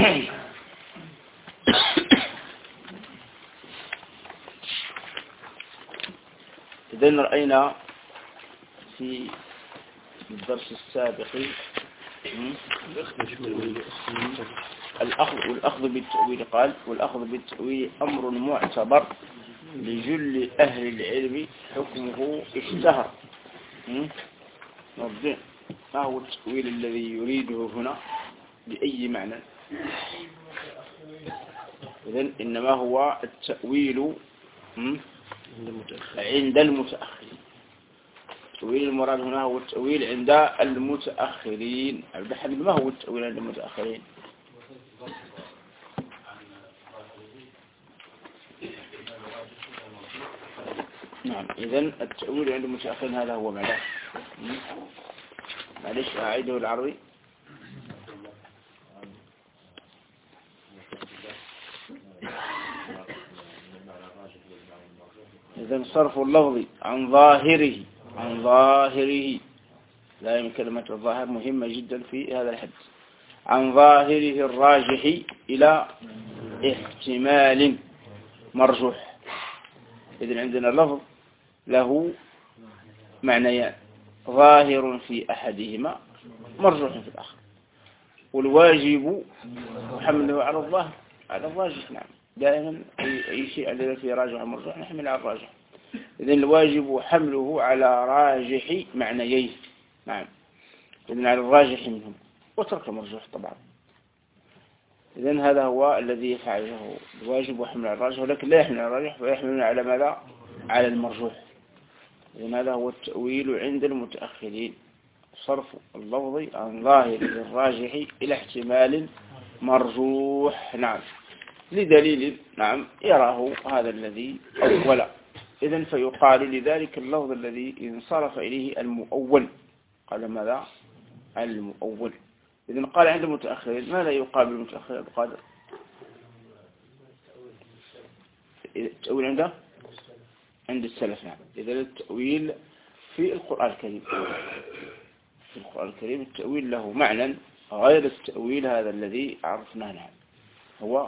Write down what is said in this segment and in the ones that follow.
إذن رأينا في الدرس السابق والأخذ بالتأويل، قال والأخذ بالتأويل أمر معتبر لجل أهل العلم حكمه اشتهر. نرجع، ما هو التأويل الذي يريده هنا بأي معنى؟ إذن إنما هو التأويل عند المتأخرين. التأويل المراد هنا هو التأويل عند المتأخرين. عبد الحميد، ما هو التأويل عند المتأخرين؟ نعم، إذن التأويل عند المتأخرين هذا هو معناه. معلش أعيده العربي. إذن صرف اللفظ عن ظاهره لا، كلمة الظاهر مهمة جدا في هذا الحديث. عن ظاهره الراجح إلى احتمال مرجوح. إذن عندنا لفظ له معنيان، ظاهر في أحدهما مرجوح في الآخر، والواجب حمله على الظاهر على الراجح. نعم، دائما أي شيء عندنا فيه راجح ومرجوح نحمل على الراجح. إذن الواجب حمله على راجح معنييه. نعم، إذن على الراجح منهم وترك المرجوح طبعا. إذن هذا هو الذي يفعله الواجب وحمل على الراجح، ولكن لا يحمل على الراجح ويحملنا على ماذا؟ على المرجوح. إذن هذا هو التأويل عند المتأخرين، صرف اللفظ عن ظاهر الراجح إلى احتمال مرجوح. نعم، لدليل نعم يراه هذا الذي أول. إذن فيقال لذلك اللفظ الذي انصرف إليه المؤول، قال ماذا؟ المؤول. إذن قال عند المتأخرين، ماذا يقابل المتأخر القادر؟ التأويل عند السلف. نعم، إذن التأويل في القرآن الكريم، في القرآن الكريم التأويل له معنى غير التأويل هذا الذي عرفناه. نعم، هو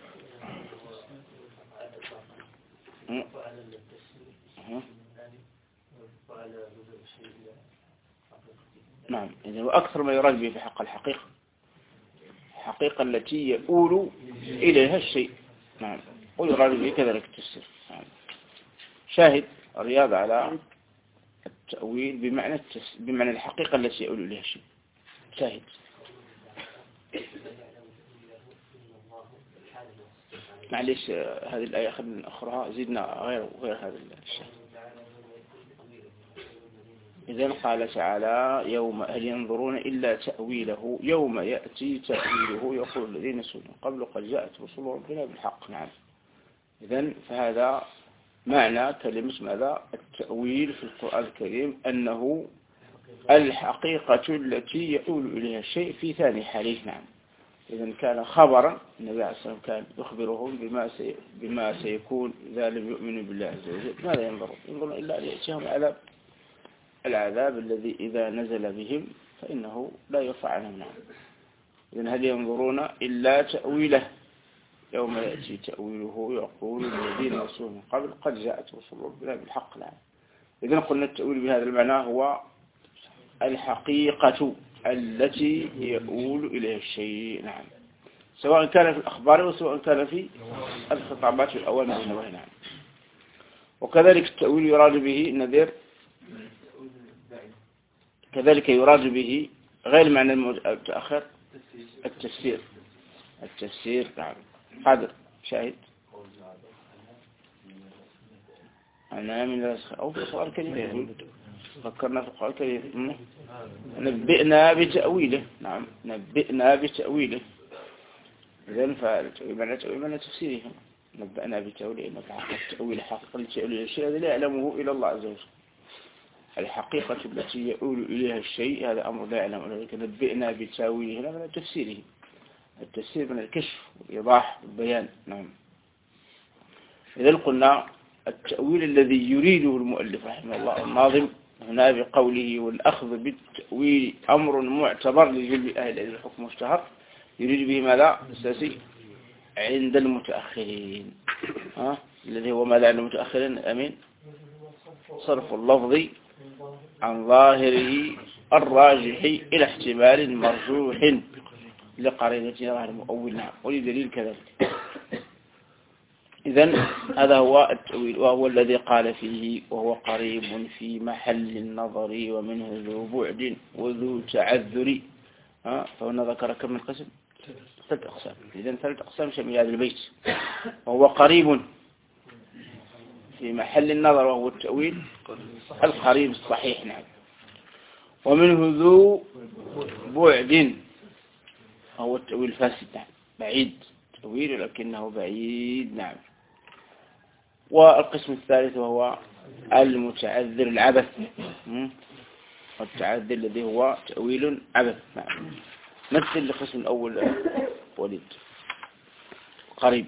نعم، إذن وأكثر ما يراد به في حق الحقيقة، الحقيقة التي يؤول إليها الشيء. نعم، ويراد به كذلك التفسير. نعم. شاهد الرياض على التأويل بمعنى الحقيقة التي يؤول إليها الشيء. شاهد. معليش هذه الآية خلينا أخرها، زدنا غير هذا الشيء. إذن قال تعالى يوم هل ينظرون إلا تأويله يوم يأتي تأويله يقول الذين سئلوا قبل قد جاءت رسل ربنا بالحق. نعم، إذن فهذا معنى كلمة ماذا؟ التأويل في القرآن الكريم أنه الحقيقة التي يؤول إليها الشيء في ثاني حاليه. نعم، إذن كان خبرا، النبي عليه الصلاة والسلام كان يخبرهم بما سيكون إذا لم يؤمنوا بالله عز وجل. ماذا ينظرون إلا أن يأتيهم العذاب الذي إذا نزل بهم فإنه لا يرفع عنهم. نعم، إذن هل ينظرون إلا تأويله يوم يأتي تأويله يقول الذين رسول من قبل قد جاءت رسل ربنا بالحق. نعم، إذن قلنا التأويل بهذا المعنى هو الحقيقة التي يؤول إليها الشيء. نعم، سواء كان في الأخبار وسواء كان في الخطابات والأوامر والنواهي. نعم، وكذلك التأويل يراد به نذير، كذلك يراد به غير معنى المتأخر التفسير. نعم، قادر شاهد أنا من رسخ أو في القرآن الكريم فكرنا في القرآن الكريم نبئنا بتأويله. نعم، نبئنا بتأويله. إذن فالتأويل معنى تفسيره، نبئنا بتأويله إنك التأويل حقيقة التي يؤول إليها الشيء الذي لا يعلمه إلا الله عز وجل. الحقيقة التي يؤول إليها الشيء هذا أمر لا يعلم، ولكن نبئنا بتأويله لا من تفسيره. التفسير من الكشف والإيضاح والبيان. نعم، إذا قلنا التأويل الذي يريده المؤلف رحمه الله الناظم هنا بقوله والأخذ بالتأويل أمر معتبر لجل أهل العلم الحكم اشتهر، يريد به ماذا أساسي عند المتأخرين الذي هو ماذا عند المتأخرين أمين صرف اللفظ عن ظاهره الراجح إلى احتمال مرجوح لقرينة ظاهر المؤول. نعم ولدليل كذلك. إذن هذا هو التأويل وهو الذي قال فيه وهو قريب في محل النظر ومنه ذو بعد وذو تعذر. فهنا ذكر كم من قسم 3 أقسام. إذن 3 أقسام شمل هذا البيت. وهو قريب في محل النظر وهو التأويل القريب الصحيح. نعم. ومنه ذو بعد هو التأويل الفاسد. نعم بعيد تأويل لكنه بعيد. نعم. والقسم الثالث وهو المتعذر العبث والتعذر الذي هو تأويل عبث. نعم. مثل القسم الأول وليد. قريب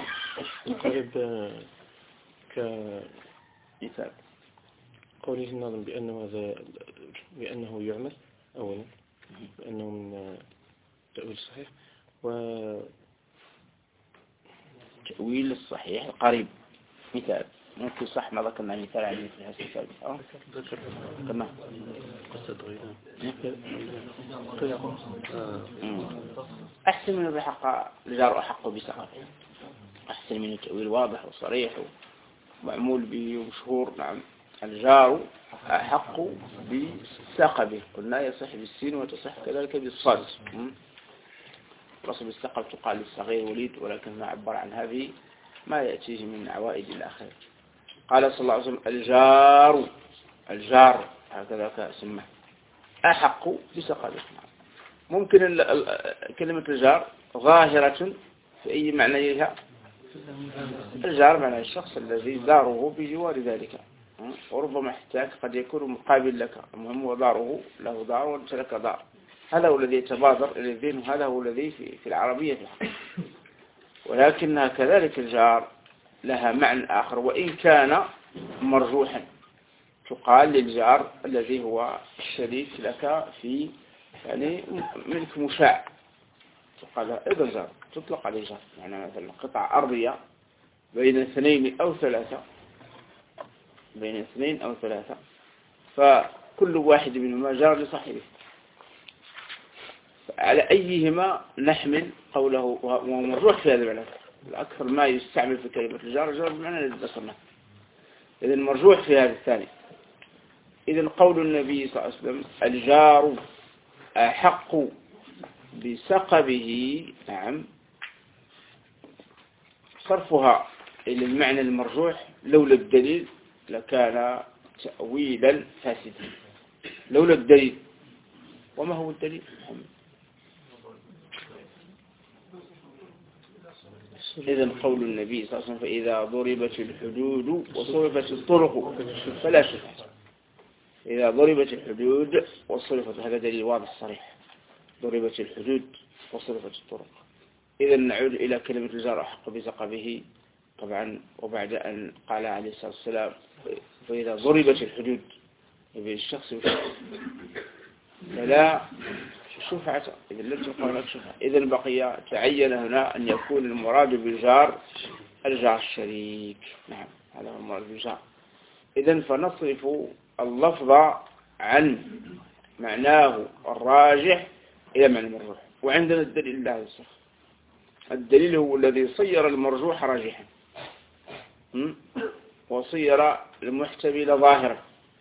كمثال قوله الناظم بأنه يعمل أولا بأنه من تأويل الصحيح تأويل الصحيح قريب. مثال ممكن صح ما ذكرنا مثال عن مثل هذا السابق ذكرنا قصة غيران أحسن من الحق الجار أحق بسقطه. أحسن من التأويل واضح وصريح ومعمول به ومشهور. نعم الجار أحق بسقبه. قلنا يصح بالسين وتصح كذلك بالصاد. رسم السقب تقال للصغير وليد ولكن ما عبر عن هذه ما يأتيه من عوائد الآخر. قال صلى الله عليه وسلم الجار هكذا سمه أحق بسقبه. ممكن كلمة الجار ظاهرة في أي معنى لها. الجار معنى الشخص الذي داره بجوار ذلك وربما احتاج قد يكون مقابل لك. المهم هو داره له دار وانت لك دار. هذا هو الذي يتبادر إلى الذهن وهذا هو الذي في العربية في الحقيقة. ولكنها كذلك الجار لها معنى آخر وإن كان مرجوحا. تقال للجار الذي هو الشريك لك في يعني ملك مشاع تقال إذا جار تطلق عليه جار. يعني مثلا قطع أرضية بين 2 أو 3 فكل واحد منهما جار لصاحبه. على أيهما نحمل قوله وهو مرجوح في هذا المعنى. الأكثر ما يستعمل في كلمة الجار جار بمعنى الذي ذكرناه. إذن مرجوح في هذا الثاني. إذن قول النبي صلى الله عليه وسلم الجار أحق بسقبه. نعم صرفها إلى المعنى المرجوح لولا الدليل لكان تأويلا فاسدا. لولا الدليل. وما هو الدليل محمد؟ إذن قول النبي صلى الله عليه وسلم فإذا ضربت الحدود وصرفت الطرق فلا شفعة. إذا ضربت الحدود وصرفت هذا دليل واضح صريح. ضربت الحدود وصرفت الطرق. إذن نعود إلى كلمة الجار أحق بسقبه طبعا. وبعد أن قال عليه الصلاة والسلام فإذا ضربت الحدود بين الشخص فلا شفعة. إذن لم تقل لك شفعة. إذن بقي تعين هنا أن يكون المراد بالجار الجار الشريك. نعم هذا هو المراد بالجار. إذن فنصرف اللفظ عن معناه الراجح إلى معنى المرجوح. وعندنا الدليل لا يصح. الدليل هو الذي صير المرجوح راجحا وصير المحتمل ظاهرا.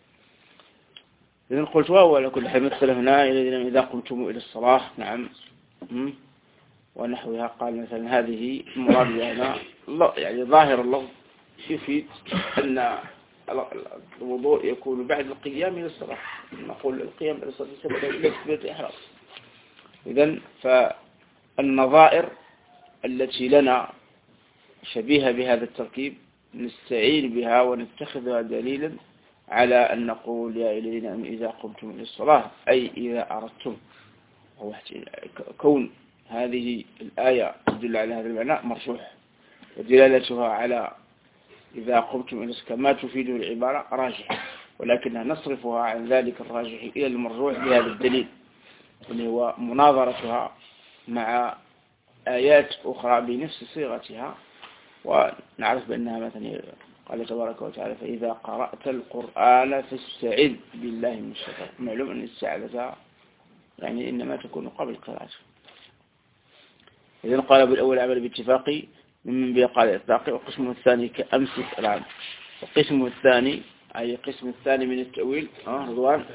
إذن قلت وهو على كل حال مثل هنا إذا قمتم إلى الصلاة. نعم ونحوها. قال مثلا هذه المراد هنا يعني ظاهر اللفظ يفيد أن الوضوء يكون بعد القيام إلى الصلاة. نقول القيام إلى الصلاة سبب إلى تكبيرة الإحرام. إذن فالنظائر التي لنا شبيهة بهذا التركيب نستعين بها ونتخذها دليلا على أن نقول يا إلينا إذا قمتم إلى الصلاة أي إذا أردتم. كون هذه الآية تدل على هذا المعنى مرجوح ودلالتها على إذا قمتم إلى الصلاة ما تفيد العبارة راجح. ولكنها نصرفها عن ذلك الراجح إلى المرجوح بهذا الدليل اللي هو مناظرتها مع آيات أخرى بنفس صيغتها، ونعرف بأنها مثلا قال تبارك وتعالى فإذا قرأت القرآن فاستعذ بالله من الشيطان. معلوم أن الاستعاذة يعني إنما تكون قبل قراءته. إذن قال بالأول عمل باتفاقي ممن بيقال إطلاقي، وقسمه الثاني كأمسك العام. وقسمه الثاني أي قسم الثاني من التأويل رضوان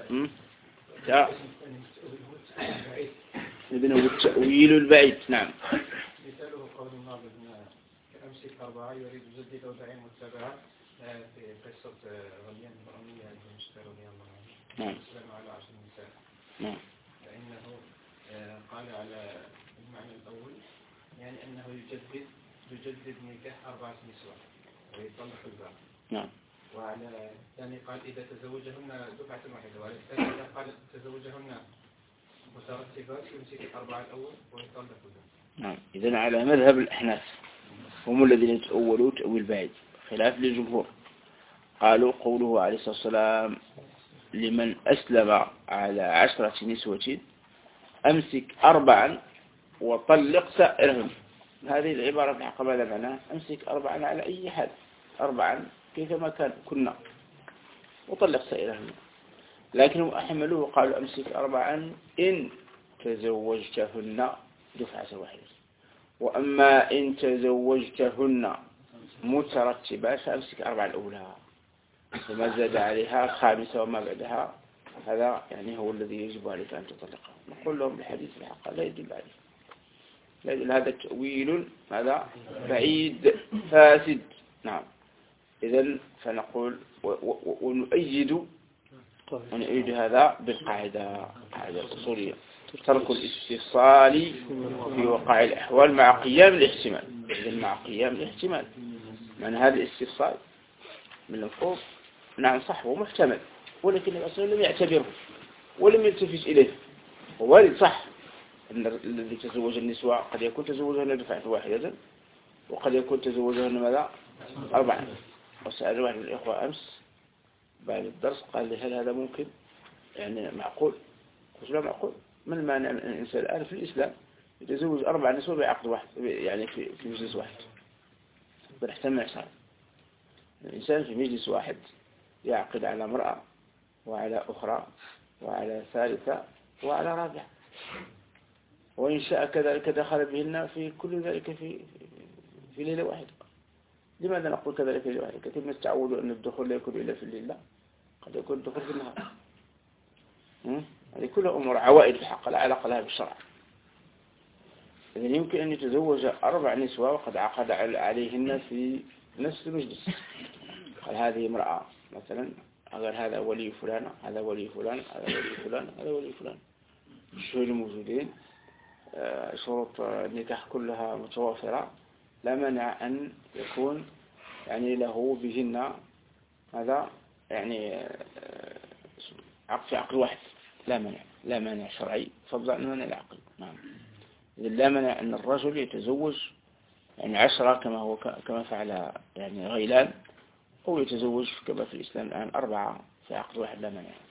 إذن هو التأويل البعيد. نعم. مثاله قول الناظم كأمسك أربعة يريد جدد وزعيم متابعة في قصة غليان الأمية المشتري رضي الله عنه. نعم. السلام على عشر النساء. نعم. فإنه قال على المعنى الأول يعني أنه يجدد نكاح 4 نسوة ويطلق الباقي. نعم. وعلى الثاني قال إذا تزوجهن دفعة واحدة، وعلى الثاني إذا قال تزوجهن مترتبات يمسك 4 الأول ويطلق الباقي. نعم. إذن على مذهب الأحناف هم الذين يتأولوا تأويل بعيد خلاف للجمهور. قالوا قوله عليه الصلاة والسلام لمن أسلم على 10 نسوة أمسك 4 وطلق سائرهم. هذه العبارة في حق ماذا معناها؟ أمسك 4 على أي حال، 4 كيفما كنا وطلق سائرهم. لكنهم أحملوه وقالوا أمسك 4 إن تزوجتهن دفعة واحدة، وأما إن تزوجتهن مترتبات فأمسك 4 الأولى، وما زاد عليها 5 وما بعدها هذا يعني هو الذي يجب عليك أن تطلقه. نقول لهم بالحديث الحق لا يدل عليه، لا يدل. هذا تأويل هذا بعيد فاسد. نعم. إذن فنقول ونؤيد هذا بالقاعدة، قاعدة أصولية: ترك الاستفصال في وقع الأحوال مع قيام الاحتمال. إذن مع قيام الاحتمال، من هذا الاستفصال من الفوق نعم صح ومحتمل، ولكن الأصل لم يعتبره ولم يلتفت إليه. ووارد صح أن الذي تزوج النسوة قد يكون تزوجهن دفعة واحدة، وقد يكون تزوجهن ماذا 4. وسأل واحد من الإخوة أمس بعد الدرس قال لي هل هذا ممكن يعني معقول؟ قلت له معقول. من المانع من الإنسان الآن في الإسلام يتزوج 4 نسوة بعقد واحد، يعني في مجلس واحد؟ بنحتمل صار الإنسان في مجلس واحد يعقد على امرأة وعلى أخرى وعلى ثالثة وعلى رابعة، وإن شاء كذلك دخل بهن في كل ذلك في ليلة واحدة. لماذا نقول كذلك في ليلة واحدة؟ كثير من تعودوا أن الدخول لا يكون إلا في الليل، لا، قد يكون الدخول في النهار. هذه كلها أمور عوائد في الحق لا علاقة لها بالشرع. إذن يمكن أن يتزوج 4 نسوة وقد عقد عليهن في نفس المجلس. قال هذه امرأة مثلا، قال هذا ولي فلان، هذا ولي فلان، هذا ولي فلان، هذا ولي فلان، الشهود الموجودين، شروط النكاح كلها متوافرة، لا مانع أن يكون يعني له بهن هذا يعني في عقل واحد. لا مانع شرعي، فضلا عن مانع العقل. نعم. إذن لا مانع أن الرجل يتزوج يعني 10 كما فعل يعني غيلان، أو يتزوج كما في الإسلام الآن 4 في عقد واحد، لا مانع.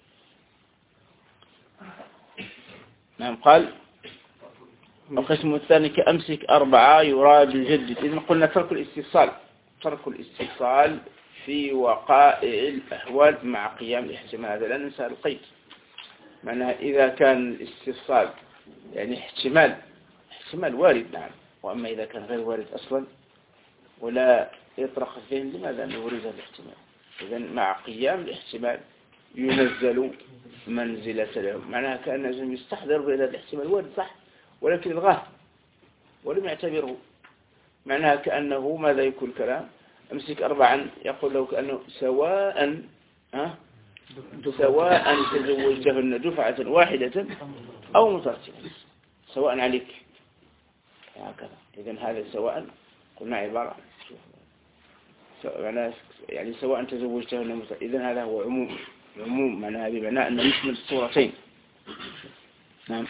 نعم. قال القسم الثاني كأمسك 4 يراد الجدد. إذن قلنا ترك الاستفصال في وقائع الأحوال مع قيام الاحتمال. هذا لا ننسى القيد، معناها إذا كان الاستفصال يعني احتمال وارد، نعم، وأما إذا كان غير وارد أصلا ولا يطرق الذهن لماذا نورد هذا الاحتمال. إذن مع قيام الاحتمال ينزل منزلة له، معناها كأن لازم يستحضر بأن هذا الاحتمال وارد صح، ولكن الغاه ولم يعتبره. معناها كأنه ماذا يكون الكلام؟ أمسك 4 يقول له كأنه سواء تزوجتهن دفعة واحدة أو مترتبة، سواء عليك هكذا. إذن هذا سواء قلنا عبارة يعني سواء تزوجتهن إذن هذا هو عموم معناها بمعنى أن يشمل الصورتين. نعم.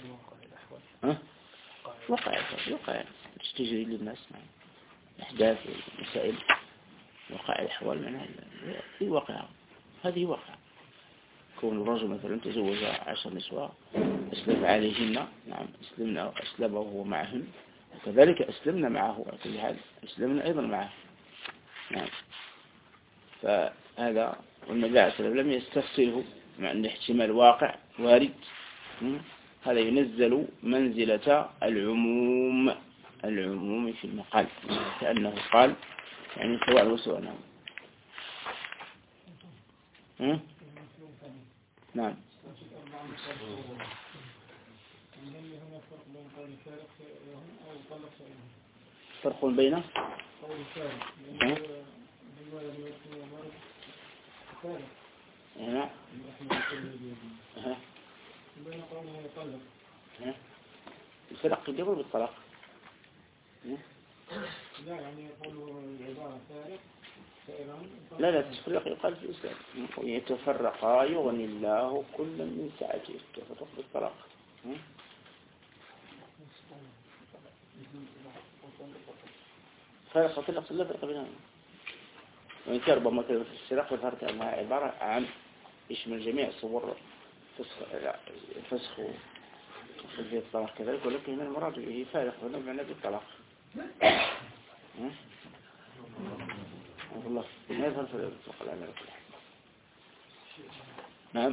وقع تجري للناس، نعم، أحداث مسائل وقع الأحوال، معناها هذه واقع. كون الرجل مثلا تزوج 10 نسوة أسلم عليهن، نعم أسلمه وهو معهن، وكذلك أسلمنا معه على كل حال، أسلمنا أيضا معه. نعم. فهذا والنبي عليه الصلاة والسلام لم يستفسره، مع أن احتمال واقع وارد. هذا ينزل منزلة العموم في المقال، كأنه قال يعني سواء وسواء. نعم. نعم. فرق بين هنا الفرق قد يقول بالطلاق. لا يعني يقول العبارة فارق. لا التفريق يقال في الإسلام، يتفرقا يغني الله كل من سعته، التفرق بالطلاق. فرق طلق لا فرق بينهم، وإن كان ربما كلمة الفرق ظهرت أنها عبارة عن يشمل جميع صور فسخ وفي الطلاق كذلك، ولكن هنا المراد به فارق هنا بمعنى بالطلاق. والله ما يظهر في الفقه العمل. نعم.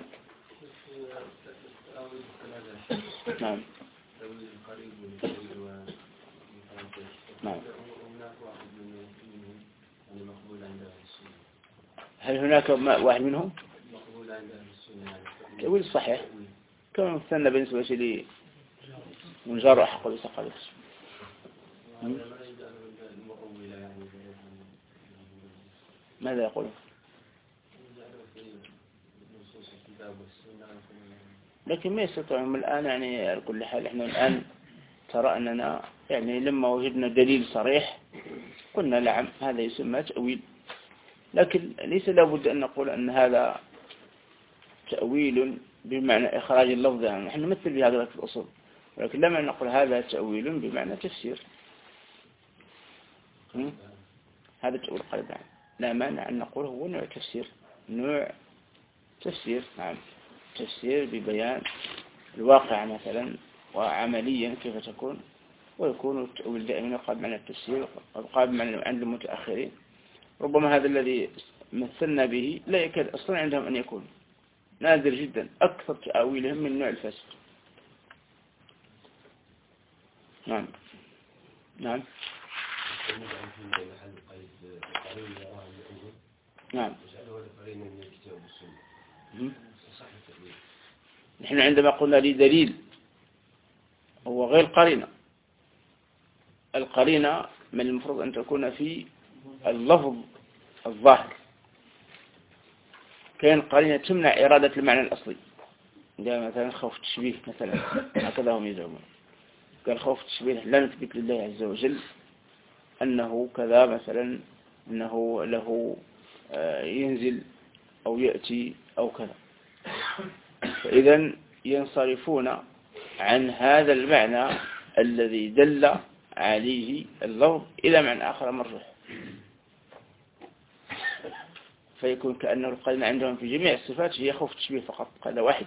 نعم. نعم. هل هناك واحد منهم تأويل صحيح كما مثلنا بالنسبة لي منجر حق الإسقاط؟ ماذا يقول؟ لكن ما يستطيعون الآن، يعني على كل حال احنا الآن ترى أننا يعني لما وجدنا دليل صريح قلنا نعم هذا يسمى تأويل، لكن ليس لابد أن نقول أن هذا تأويل بمعنى إخراج اللفظ، يعني نحن نمثل بهذا في الأصول، ولكن لما نقول هذا تأويل بمعنى تفسير، هذا تأويل قلب، يعني لا مانع أن نقول هو نوع تفسير. نعم. تفسير ببيان الواقع مثلا وعمليا كيف تكون، ويكون التأويل دائما يقابل معنى التفسير ويقابل معنى عند المتأخرين. ربما هذا الذي مثلنا به لا يكاد أصلا عندهم أن يكون، نادر جدا، أكثر تأويلهم من نوع الفسق. نعم. نعم. نعم. نحن عندما قلنا لي دليل هو غير قرينة، القرينة من المفروض أن تكون في اللفظ الظاهر، كان قرينة تمنع إرادة المعنى الأصلي، قال مثلا خوف التشبيه مثلا، هكذا هم يزعمون، قال خوف التشبيه لا نثبت لله عز وجل أنه كذا مثلا، أنه له ينزل أو يأتي أو كذا، فإذا ينصرفون عن هذا المعنى الذي دل عليه اللفظ إلى معنى آخر مرجوح، فيكون كأنه القرينة عندهم في جميع الصفات هي خوف التشبيه فقط، قرينة واحدة.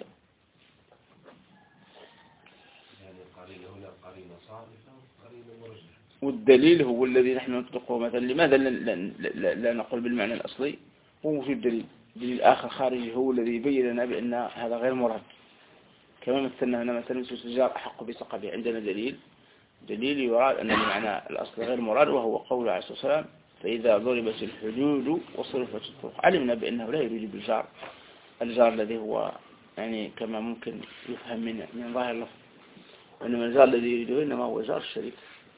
يعني القرينة هنا قرينة صارفة وقرينة مرجحة، والدليل هو الذي نحن نطلقه مثلا. لماذا لا نقول بالمعنى الأصلي؟ هو موجود دليل آخر خارجي هو الذي يبين لنا بأن هذا غير مراد، كما مثلنا هنا مثلا الجار أحق بسقبه، عندنا دليل يراد أن المعنى الأصل غير مراد، وهو قول عليه الصلاة والسلام فإذا ضربت الحدود وصرفت الطرق، علمنا بأنه لا يريد بالجار الجار الذي هو يعني كما ممكن يفهم من ظاهر اللفظ، وإنما الجار الذي يريده إنما هو جار الشريك.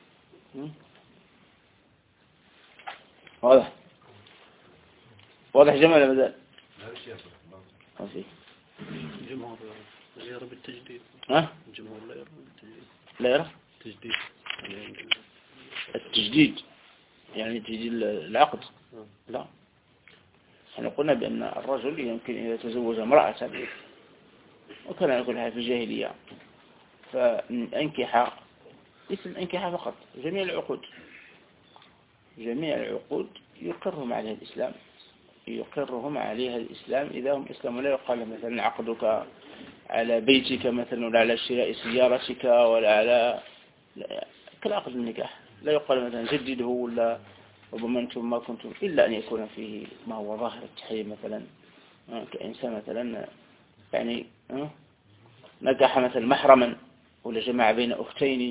واضح جمال مازال؟ لا فيه الجمهور لا يرى بالتجديد. الجمهور لا يرى بالتجديد. لا يرى تجديد التجديد يعني تجديد العقد. لا، احنا قلنا بأن الرجل يمكن إذا تزوج امرأة وكان يقول في الجاهلية فأنكح، اسم أنكح فقط، جميع العقود يقرهم عليها الإسلام يقرهم عليها الإسلام إذا هم إسلام. لا يقال مثلا عقدك على بيتك مثلا ولا على شراء سيارتك ولا على كالعقد النكاح. لا يقال مثلا جدده ولا ربما أنتم ما كنتم إلا أن يكون فيه ما هو ظاهر التحريم مثلا كإنسان مثلا يعني نكح مثلا محرما ولا جمع بين أختين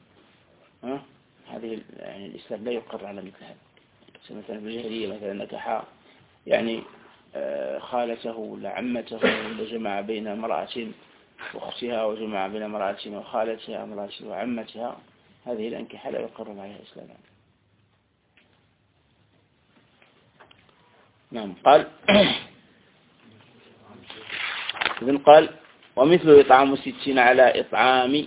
هذه يعني الإسلام لا يقر على مثل هذا. مثلا بالجاهلية مثلا نكح يعني خالته ولا عمته ولا جمع بين امرأة وأختها وجمع بين امرأة وخالتها امرأة وعمتها، هذه الأنكحة لا يقر عليها الإسلام. نعم. قال إذن قال ومثل إطعام 60 على إطعام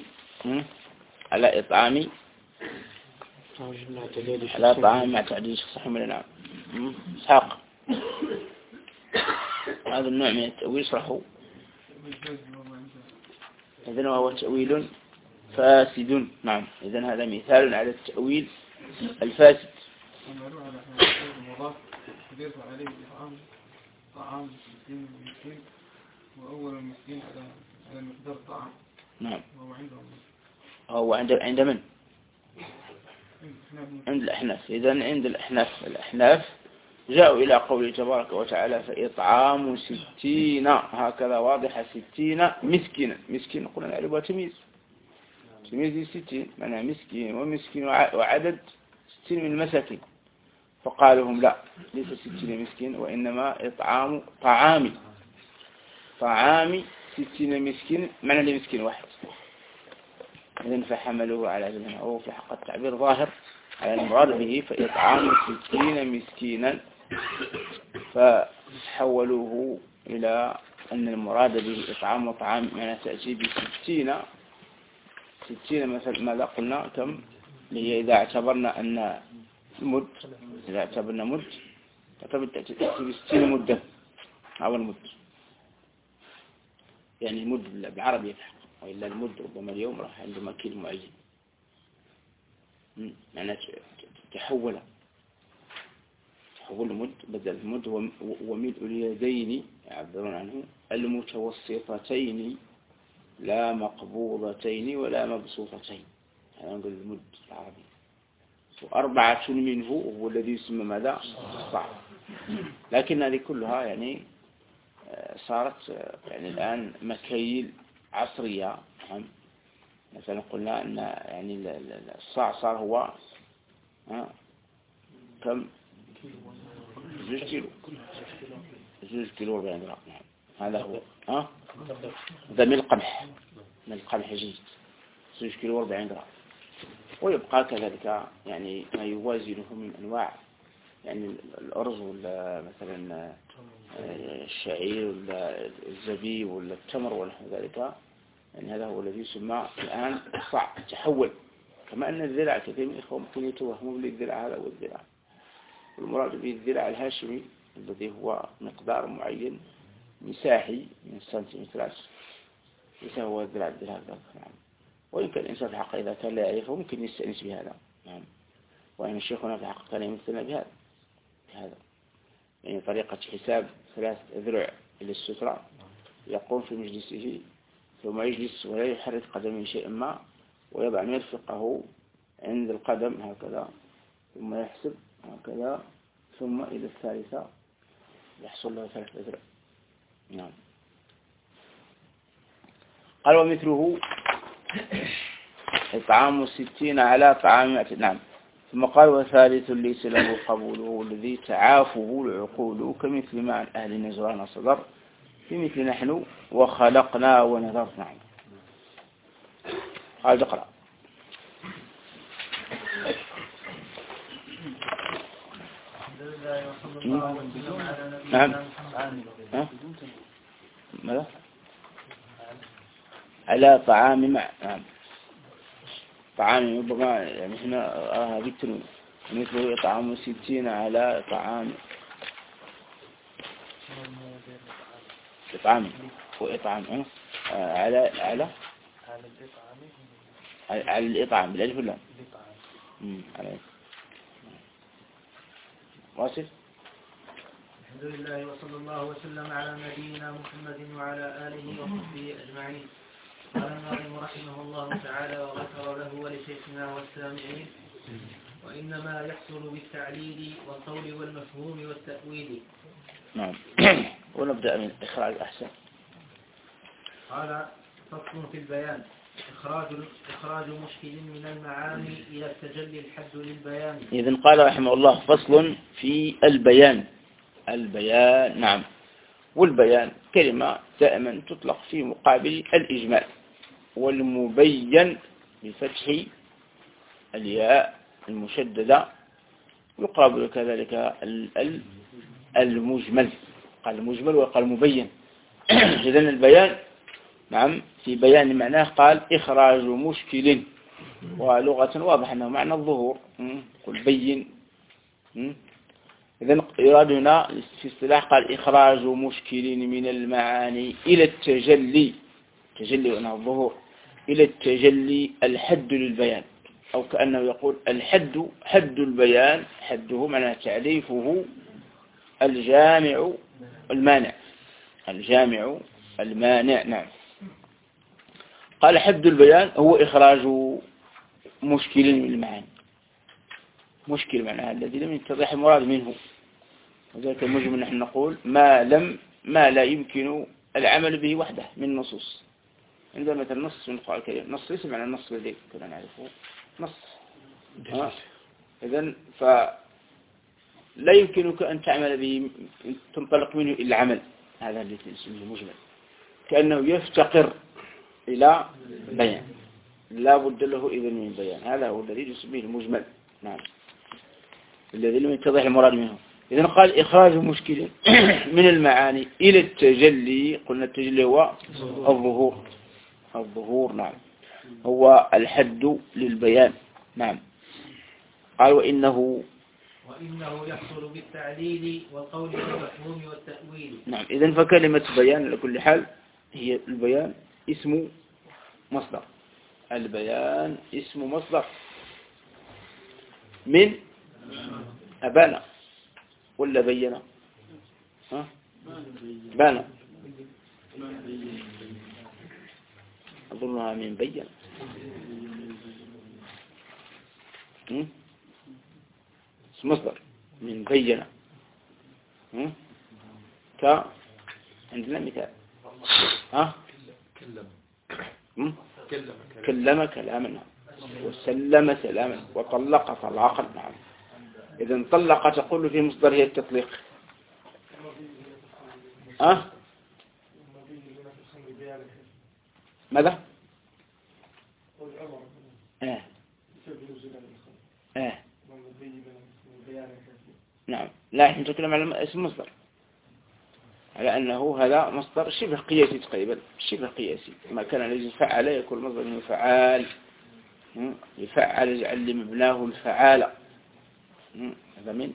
مع تعديل صح ولا نعم. إسحاق هذا النوع من التأويل صحه إذن وهو تأويل فاسد. نعم. إذن هذا مثال على التأويل الفاسد. يضاف عليه طعام المسكين وأول المسكين على مقدار الطعام. نعم. وهو عند من؟ عند الأحناف. إذن عند الأحناف جاءوا إلى قوله تبارك وتعالى فإطعام 60 هكذا واضحة 60 مسكينا. مسكين قلنا نعرفها تمييز 60 معنى مسكين ومسكين وعدد 60 من المساكين. فقالوا هم لا ليس 60 مسكين وإنما إطعام طعام 60 مسكين معنى لمسكين واحد. إذن فحملوه على ذلك أو في حق التعبير ظاهر على المراد به فإطعام 60 مسكينا، فحولوه إلى أن المراد به إطعام وطعام معنى تأتي ب60 مثل ماذا قلنا كم هي إذا اعتبرنا أن المد إذا اعتبرنا مد تأتي ب60 مدة أو المد يعني المد بالعربي وإلا المد ربما اليوم راح عندما كيل معين معنى تحول المد بدل المد وملء اليدين يعبرون عنه المتوسطتين لا مقبوضتين ولا مبسوطتين. هذا نقول المد العربي. و4 منه هو الذي يسمى ماذا؟ الصاع. لكن هذه كلها يعني صارت يعني الآن مكاييل عصرية. مثلا قلنا أن يعني الصاع صار هو كم 2 كيلو 40 جرام. هذا هو هذا من القمح جيد 2 كيلو 40 جرام. ويبقى كذلك يعني ما يوازنه من أنواع يعني الأرز ولا مثلا الشعير ولا الزبيب ولا التمر ونحو ذلك. يعني هذا هو الذي يسمى الآن الصاع. تحول كما أن الذراع كثير من الإخوة ممكن يتوهموا بالذراع هذا والذراع. والمراد به الذراع الهاشمي الذي هو مقدار معين مساحي من سنتيمترات ليس هو الذراع هذا. نعم. ويمكن الإنسان في حق إذا كان لا يعرفه ممكن يستأنس بهذا. نعم. وأن الشيخنا في حق كان يمثلنا بهذا يعني طريقة حساب 3 أذرع إلى السترة. يقوم في مجلسه ثم يجلس ولا يحرك قدمه شيئا ما ويضع مرفقه عند القدم هكذا ثم يحسب هكذا ثم إلى الثالثة يحصل له 3 أذرع. نعم. قال ومثله إطعام 60 على طعام 100. نعم. ثم قال وثالث ليس له قبوله الذي تعافه العقول كمثل ما عن أهل نجران صدر في مثل نحن وخلقنا ونذر. نعم. قال اقرأ. نعم. ماذا؟ على طعام مع. نعم. طعام ربما يعني هنا بالتنوين مثل إطعام 60 على طعام إطعام وإطعام على الإطعام بالألف ولا على واصل الحمد لله وصلى الله وسلم على نبينا محمد وعلى آله وصحبه أجمعين. قال الناظم رحمه الله تعالى وغفر له ولشيخنا والسامعين: وإنما يحصل بالتعليل والقول والمفهوم والتأويل. نعم. ونبدأ من إخراج أحسن. قال: فصل في البيان: إخراج مشكل من المعاني إلى التجلي الحد للبيان. إذن قال رحمه الله: فصل في البيان. البيان، نعم. والبيان كلمة دائما تطلق في مقابل الإجمال، والمبين بفتح الياء المشددة يقابل كذلك المجمل. قال المجمل وقال المبين. إذن البيان، نعم، في بيان معناه قال إخراج مشكل، ولغة واضح أنه معنى الظهور. قل بين. إذن يراد هنا في اصطلاح قال إخراج مشكل من المعاني إلى التجلي، تجلي أنه الظهور، إلى التجلي الحد للبيان، أو كأنه يقول الحد، حد البيان، حده معناه تعريفه الجامع المانع، الجامع المانع. نعم. قال حد البيان هو إخراج مشكل من المعاني. مشكل معناها الذي لم يتضح المراد منه، وذلك المجمل نحن نقول ما لا يمكن العمل به وحده من نصوص. عندما مثلا نص من القرآن الكريم، نص ليس معنى النص الذي كنا نعرفه، نص. إذن فلا يمكنك أن تعمل به، تنطلق منه إلى العمل. هذا الذي اسمه مجمل، كأنه يفتقر إلى بيان، لا بد له إذن من بيان. هذا هو الذي يسميه المجمل. نعم، الذي لم يتضح المراد منه. إذن قال إخراج مشكل من المعاني إلى التجلي. قلنا التجلي هو الظهور. نعم، هو الحد للبيان. نعم. قال وإنه يحصل بالتعليل والقول والمفهوم والتأويل. نعم. إذن فكلمة بيان على كل حال هي البيان اسم مصدر. البيان اسم مصدر من أبانا ولا بينا؟ بانا، أظنها من بينا. اسم مصدر من بينا. عندنا مثال: كلم كلاما، وسلم سلاما، وطلق طلاقا. نعم. إذن طلق تقول في مصدره التطليق. ماذا؟ نعم. لا، نحن نتكلم على اسم مصدر، على أنه هذا مصدر شبه قياسي تقريبا، شبه قياسي. ما كان الذي فعل يكون مصدر منه فعال، يفعل يجعل لمبناه الفعال. هذا من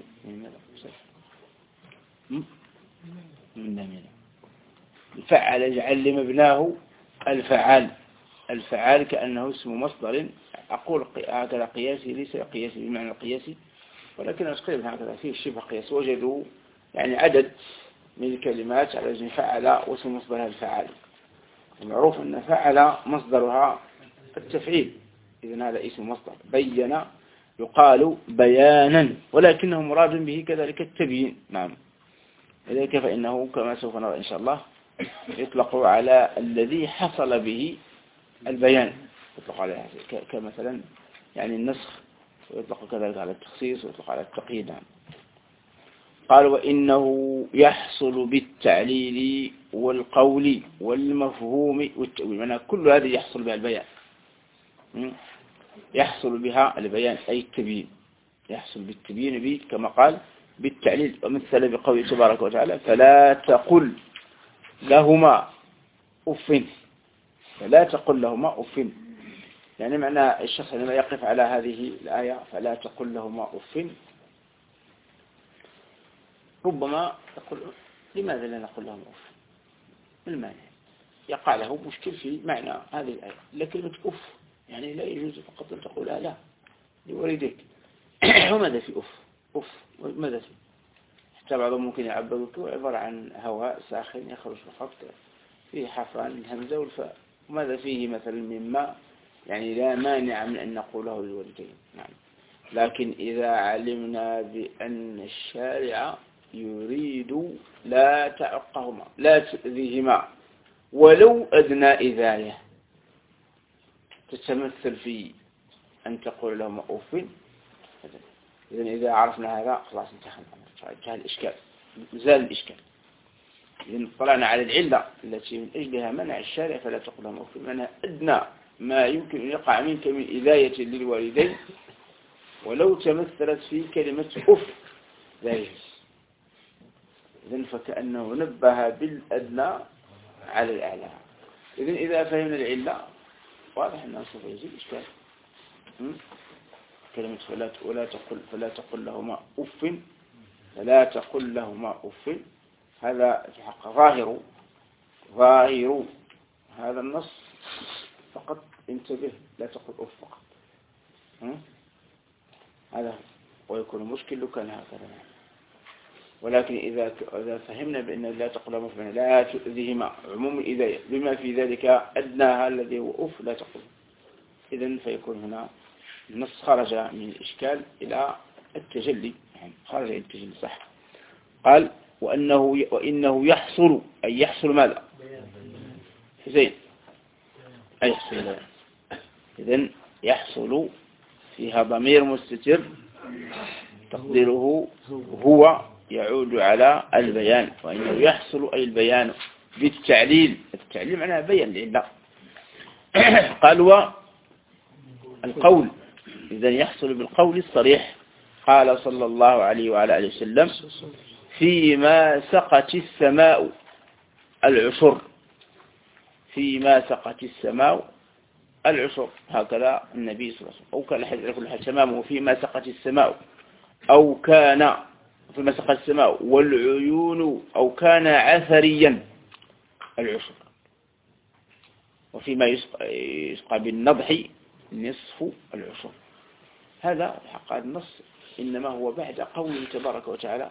الفعل يجعل لمبناه الفعال. الفعال كأنه اسم مصدر. أقول هكذا قياسي، ليس قياسي بمعنى القياسي، ولكن تقريبا هكذا فيه شبه قياس. وجدوا يعني عدد من الكلمات على وزن فعل واسم مصدرها الفعال. المعروف أن فعل مصدرها التفعيل، إذن هذا اسم مصدر. بين يقال بيانا، ولكنه مراد به كذلك التبيين. نعم. لذلك فإنه كما سوف نرى إن شاء الله يطلق على الذي حصل به البيان، يطلق على كمثلا يعني النسخ، ويطلق كذلك على التخصيص، ويطلق على التقييد. نعم. قال وإنه يحصل بالتعليل والقول والمفهوم والتأويل. معنى كل هذه يحصل بها البيان، يحصل بها البيان أي التبيين. يحصل بالتبيين كما قال بالتعليل، ومثل بقوله تبارك وتعالى: فلا تقل لهما أف. فلا تقل لهما أف، يعني معنى الشخص لما يقف على هذه الآية فلا تقل لهما أف، ربما يقول لماذا لا نقول لهم أف؟ ما المانع؟ يقع له مشكل في معنى هذه الآية. لكن أف يعني لا يجوز فقط أن تقول لا لوالديك. وماذا في أف؟ ماذا في؟ حتى بعضهم ممكن يعبر الكوع عبارة عن هواء ساخن يخرج فقط فيه حرفان الهمزة والفاء، وماذا فيه مثلا مما يعني لا مانع من أن نقوله للوالدين. نعم. لكن إذا علمنا بأن الشارع يريد لا تعقهما لا تؤذيهما ولو أدنى إذاية تتمثل في أن تقول لهما أوف، إذا عرفنا هذا خلاص انتهى الإشكال، زال الإشكال. إذا طلعنا على العلة التي من أجلها منع الشارع فلا تقول لهما أوف، منها أدنى ما يمكن أن يقع منك من إذاية للوالدين ولو تمثلت في كلمة أف لا يجوز. إذن فكأنه نبه بالأدنى على الأعلى. إذن إذا فهمنا العلة واضح أنه سوف يزيد إشكال. كلمة فلا تقل لهما أف، فلا تقل لهما أف، هذا في حق ظاهر هذا النص فقط. انتبه لا تقل أف فقط، هذا ويكون مشكل لو كان هكذا. ولكن إذا فهمنا بأن لا تقل لهما أف لا تؤذيهما عموم الإذاية بما في ذلك أدناها الذي هو أف لا تقل، إذن فيكون هنا النص خرج من الإشكال إلى التجلي، خرج إلى التجلي صح. قال وإنه يحصل، أي يحصل ماذا؟ زين أي يحصل. إذن يحصل فيها ضمير مستتر تقديره هو يعود على البيان، وإنه يحصل أي البيان بالتعليل. التعليل معناها بيان لله. قال والقول إذا يحصل بالقول الصريح. قال صلى الله عليه وعلى آله وسلم فيما سقت السماء العشر، فيما سقت السماء العشر، هكذا النبي صلى الله عليه وسلم. أو كان الحديث كل حاجة تمامه فيما سقت السماء، أو كان فيما سقت السماء والعيون، أو كان عثريا العشر. وفيما يسقى بالنضح نصف العشر. هذا حق النص إنما هو بعد قوله تبارك وتعالى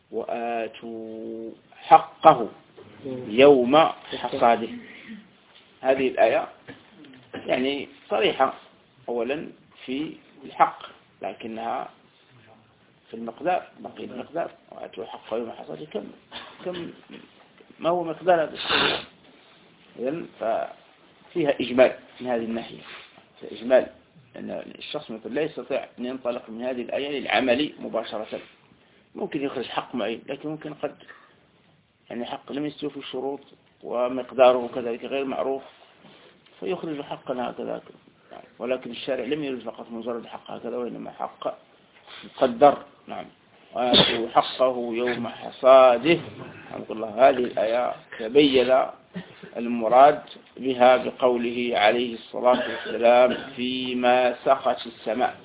وآتوا حقه يوم حصاده. هذه الآية يعني صريحة أولا في الحق، لكنها في المقدار بقي المقدار. وآتوا حقه يوم حصاده كم ما هو مقدار هذا الشيء؟ إذن ففيها إجمال من هذه الناحية، إجمال أن الشخص مثلا لا يستطيع أن ينطلق من هذه الآية للعمل مباشرة. ممكن يخرج حق معين، لكن ممكن قد يعني حق لم يستوفي الشروط ومقداره كذلك غير معروف فيخرج حقا هكذا. ولكن الشارع لم يرد فقط مجرد حق هكذا، وإنما حق مقدر. نعم. وآتوا حقه يوم حصاده. الحمد لله. هذه الآية تبين المراد بها بقوله عليه الصلاة والسلام فيما سقت السماء.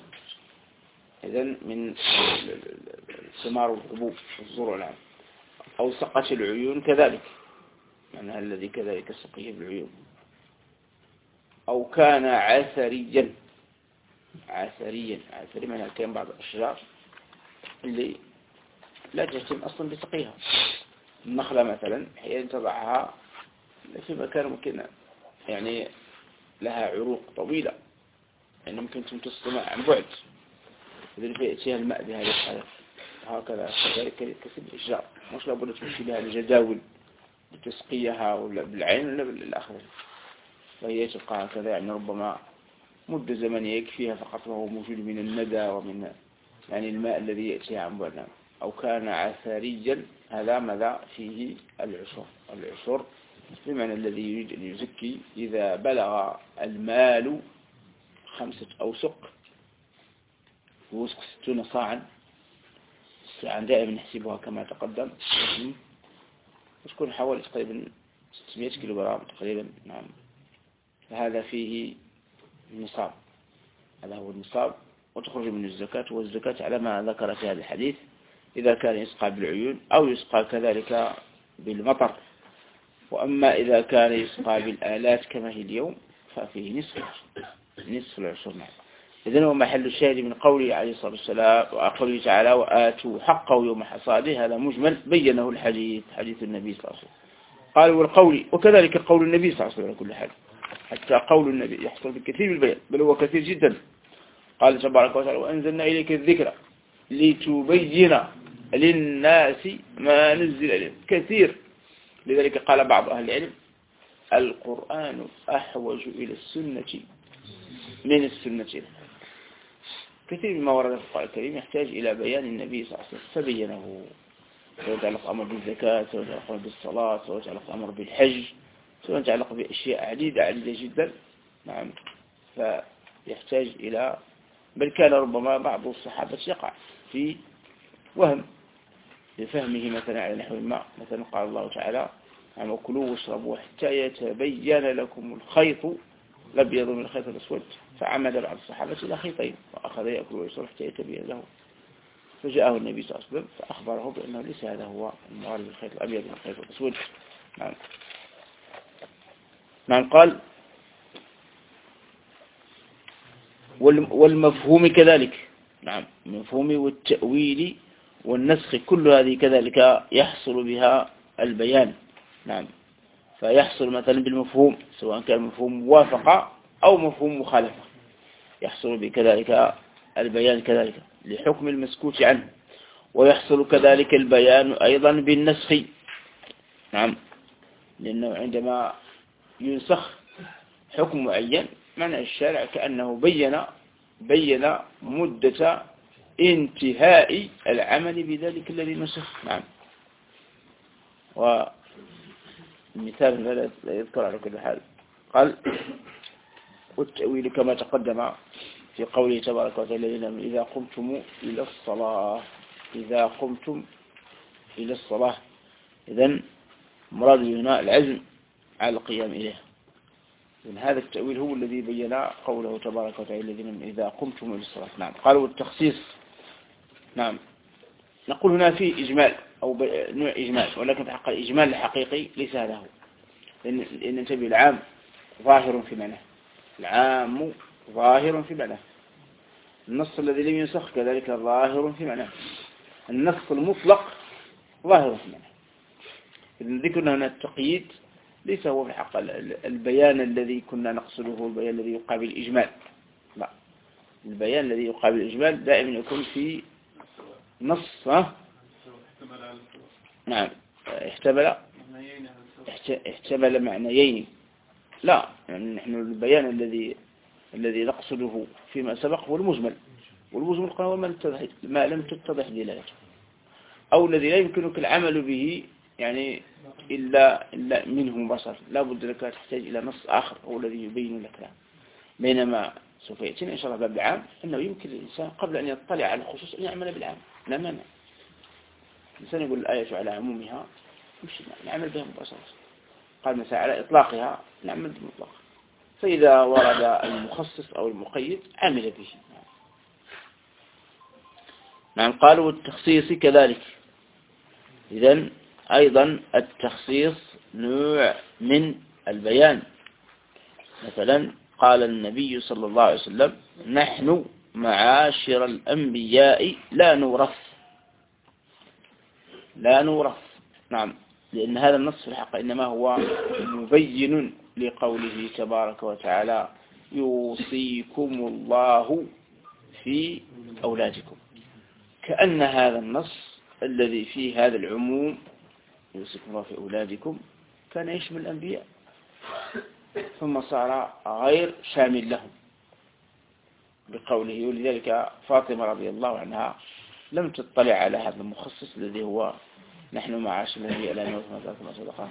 إذن من الثمار والحبوب والزروع العام. أو سقت العيون كذلك، معناها الذي كذلك سقيه بالعيون. أو كان عثريا، عثري معناها كان بعض الأشجار اللي لا تهتم أصلا بسقيها. النخلة مثلا حين تضعها في مكان ممكن يعني لها عروق طويلة، يعني ممكن تمتص الماء عن بعد، إذن فيأتيها الماء بهذه الطريقة. هكذا كذلك كسب الأشجار، مش لابد تمشي لها لجداول لتسقيها ولا بالعين ولا بالآخر، فهي تبقى هكذا. يعني ربما مدة زمنية يكفيها فقط وهو موجود من الندى ومن يعني الماء الذي يأتيها عن بعد. أو كان عثريا، هذا ماذا فيه العشر بمعنى الذي يريد أن يزكي إذا بلغ المال 5 أوسق، ووسق 60 صاعا. الساعة دائما نحسبها كما تقدم، وتكون حوالي تقريبا 600 كيلو جرام تقريبا. نعم. فهذا فيه النصاب، هذا هو النصاب، وتخرج من الزكاة. والزكاة على ما ذكر في هذا الحديث إذا كان يسقى بالعيون أو يسقى كذلك بالمطر. وأما إذا كان يسقى بالآلات كما هي اليوم ففيه نصف العشر. إذن هو محل الشاهد من قوله عليه الصلاة والسلام وقوله تعالى وآتوا حقه يوم حصاده، هذا مجمل بينه الحديث، حديث النبي صلى الله عليه وسلم. قال والقول، وكذلك قول النبي صلى الله عليه وسلم على كل حال، حتى قول النبي يحصل بكثير من البيان، بل هو كثير جدا. قال تبارك وتعالى وأنزلنا إليك الذكر لتبين للناس ما نزل إليهم، كثير. لذلك قال بعض أهل العلم القرآن أحوج إلى السنة من السنة إلى كثير مما ورد في القرآن الكريم يحتاج إلى بيان النبي صلى الله عليه وسلم فبينه، سواء يتعلق الأمر بالزكاة، سواء يتعلق الأمر بالصلاة، سواء يتعلق الأمر بالحج، سواء يتعلق بأشياء عديدة جدا. نعم، فيحتاج إلى، بل كان ربما بعض الصحابة يقع في وهم لفهمه مثلا على نحو ما. مثلا قال الله تعالى وكلوا واشربوا حتى يتبين لكم الخيط الأبيض من الخيط الأسود، فعمد بعض الصحابة إلى خيطين وأخذ يأكل ويشرب حتى يتبين له، فجاءه النبي صلى الله عليه وسلم فأخبره بأنه ليس هذا هو المراد بالخيط الأبيض من الخيط الأسود. نعم. قال والمفهوم كذلك. نعم، المفهوم والتأويل والنسخ كل هذه كذلك يحصل بها البيان. نعم، فيحصل مثلا بالمفهوم سواء كان مفهوم موافقة أو مفهوم مخالفة، يحصل بكذلك البيان كذلك لحكم المسكوت عنه، ويحصل كذلك البيان أيضا بالنسخ. نعم، لأنه عندما ينسخ حكم معين معنى الشارع كأنه بين مدة انتهاء العمل بذلك الذي نسخ. نعم، والمثال لا يذكر على كل حال. قال والتأويل كما تقدم في قوله تبارك وتعالى إذا قمتم إلى الصلاة، إذا قمتم إلى الصلاة، إذن مراد هنا العزم على القيام إليه. إذن هذا التأويل هو الذي بين قوله تبارك وتعالى إذا قمتم إلى الصلاة. نعم. قالوا التخصيص. نعم، نقول هنا فيه إجمال أو نوع إجمال، ولكن في حق الإجمال الحقيقي ليس هذا هو، لأن انتبه العام ظاهر في معناه، العام ظاهر في معناه، النص الذي لم ينسخ كذلك ظاهر في معناه، النص المطلق ظاهر في معناه. إذن ذكرنا هنا التقييد ليس هو في حق البيان الذي كنا نقصده، البيان الذي يقابل الإجمال، لا، البيان الذي يقابل الإجمال دائما يكون في نص. نعم، احتمل معنيين. لا، يعني نحن البيان الذي نقصده فيما سبق هو المجمل، والمجمل هو ما لم تتضح دلالته، أو الذي لا يمكنك العمل به يعني إلا منه مباشرة، لا بد لك تحتاج إلى نص آخر هو الذي يبين لك العام. بينما سوف يأتينا إن شاء الله باب العام أنه يمكن الإنسان قبل أن يطلع على الخصوص أن يعمل بالعام، لا مانع. الإنسان يقول الآية على عمومها مش نعمل بها مباشرة، قال مثلا على إطلاقها نعمل بالمطلق، فإذا ورد المخصص أو المقيد عمل به. نعم. قالوا التخصيص كذلك. إذن أيضا التخصيص نوع من البيان. مثلا قال النبي صلى الله عليه وسلم نحن معاشر الأنبياء لا نورث. نعم، لأن هذا النص في الحق إنما هو مبين لقوله تبارك وتعالى يوصيكم الله في أولادكم، كأن هذا النص الذي فيه هذا العموم يوصيكم الله في أولادكم كان يشمل الأنبياء ثم صار غير شامل لهم بقوله. ولذلك فاطمة رضي الله عنها لم تطلع على هذا المخصص الذي هو نحن معاشر النبي لا نورث ما صدقه.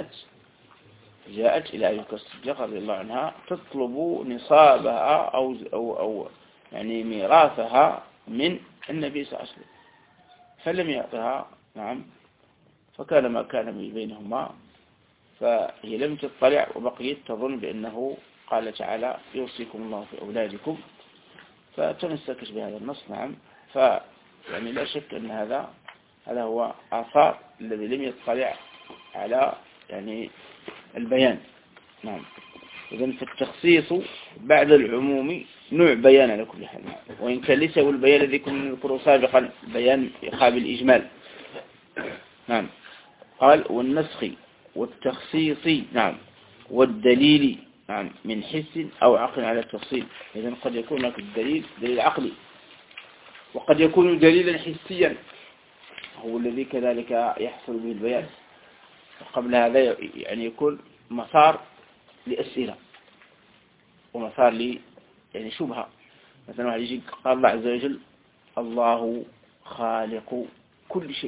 جاءت إلى أبي بكر الصديق رضي الله عنها تطلب نصابها أو يعني ميراثها من النبي صلى الله عليه وسلم، فلم يعطها. نعم، فكان ما كان بينهما، فهي لم تطلع وبقيت تظن بأنه قال تعالى يوصيكم الله في أولادكم، فتمسكت بهذا النص. نعم، يعني لا شك أن هذا هو آثار الذي لم يطلع على يعني البيان. نعم، إذن فالتخصيص بعد العموم نوع بيان على كل حال، وإن كان ليس هو البيان الذي كنا نذكره سابقا، بيان إخاب الإجمال. نعم. قال والنسخ والتخصيص، نعم، والدليل، نعم، من حس أو عقل على التفصيل. إذن قد يكون هناك الدليل دليل عقلي، وقد يكون دليلا حسيا هو الذي كذلك يحصل به البيان. وقبل هذا يعني يكون مسار لأسئلة ومسار يعني شبهة. مثلا واحد يجي قال الله عز وجل الله خالق كل شيء،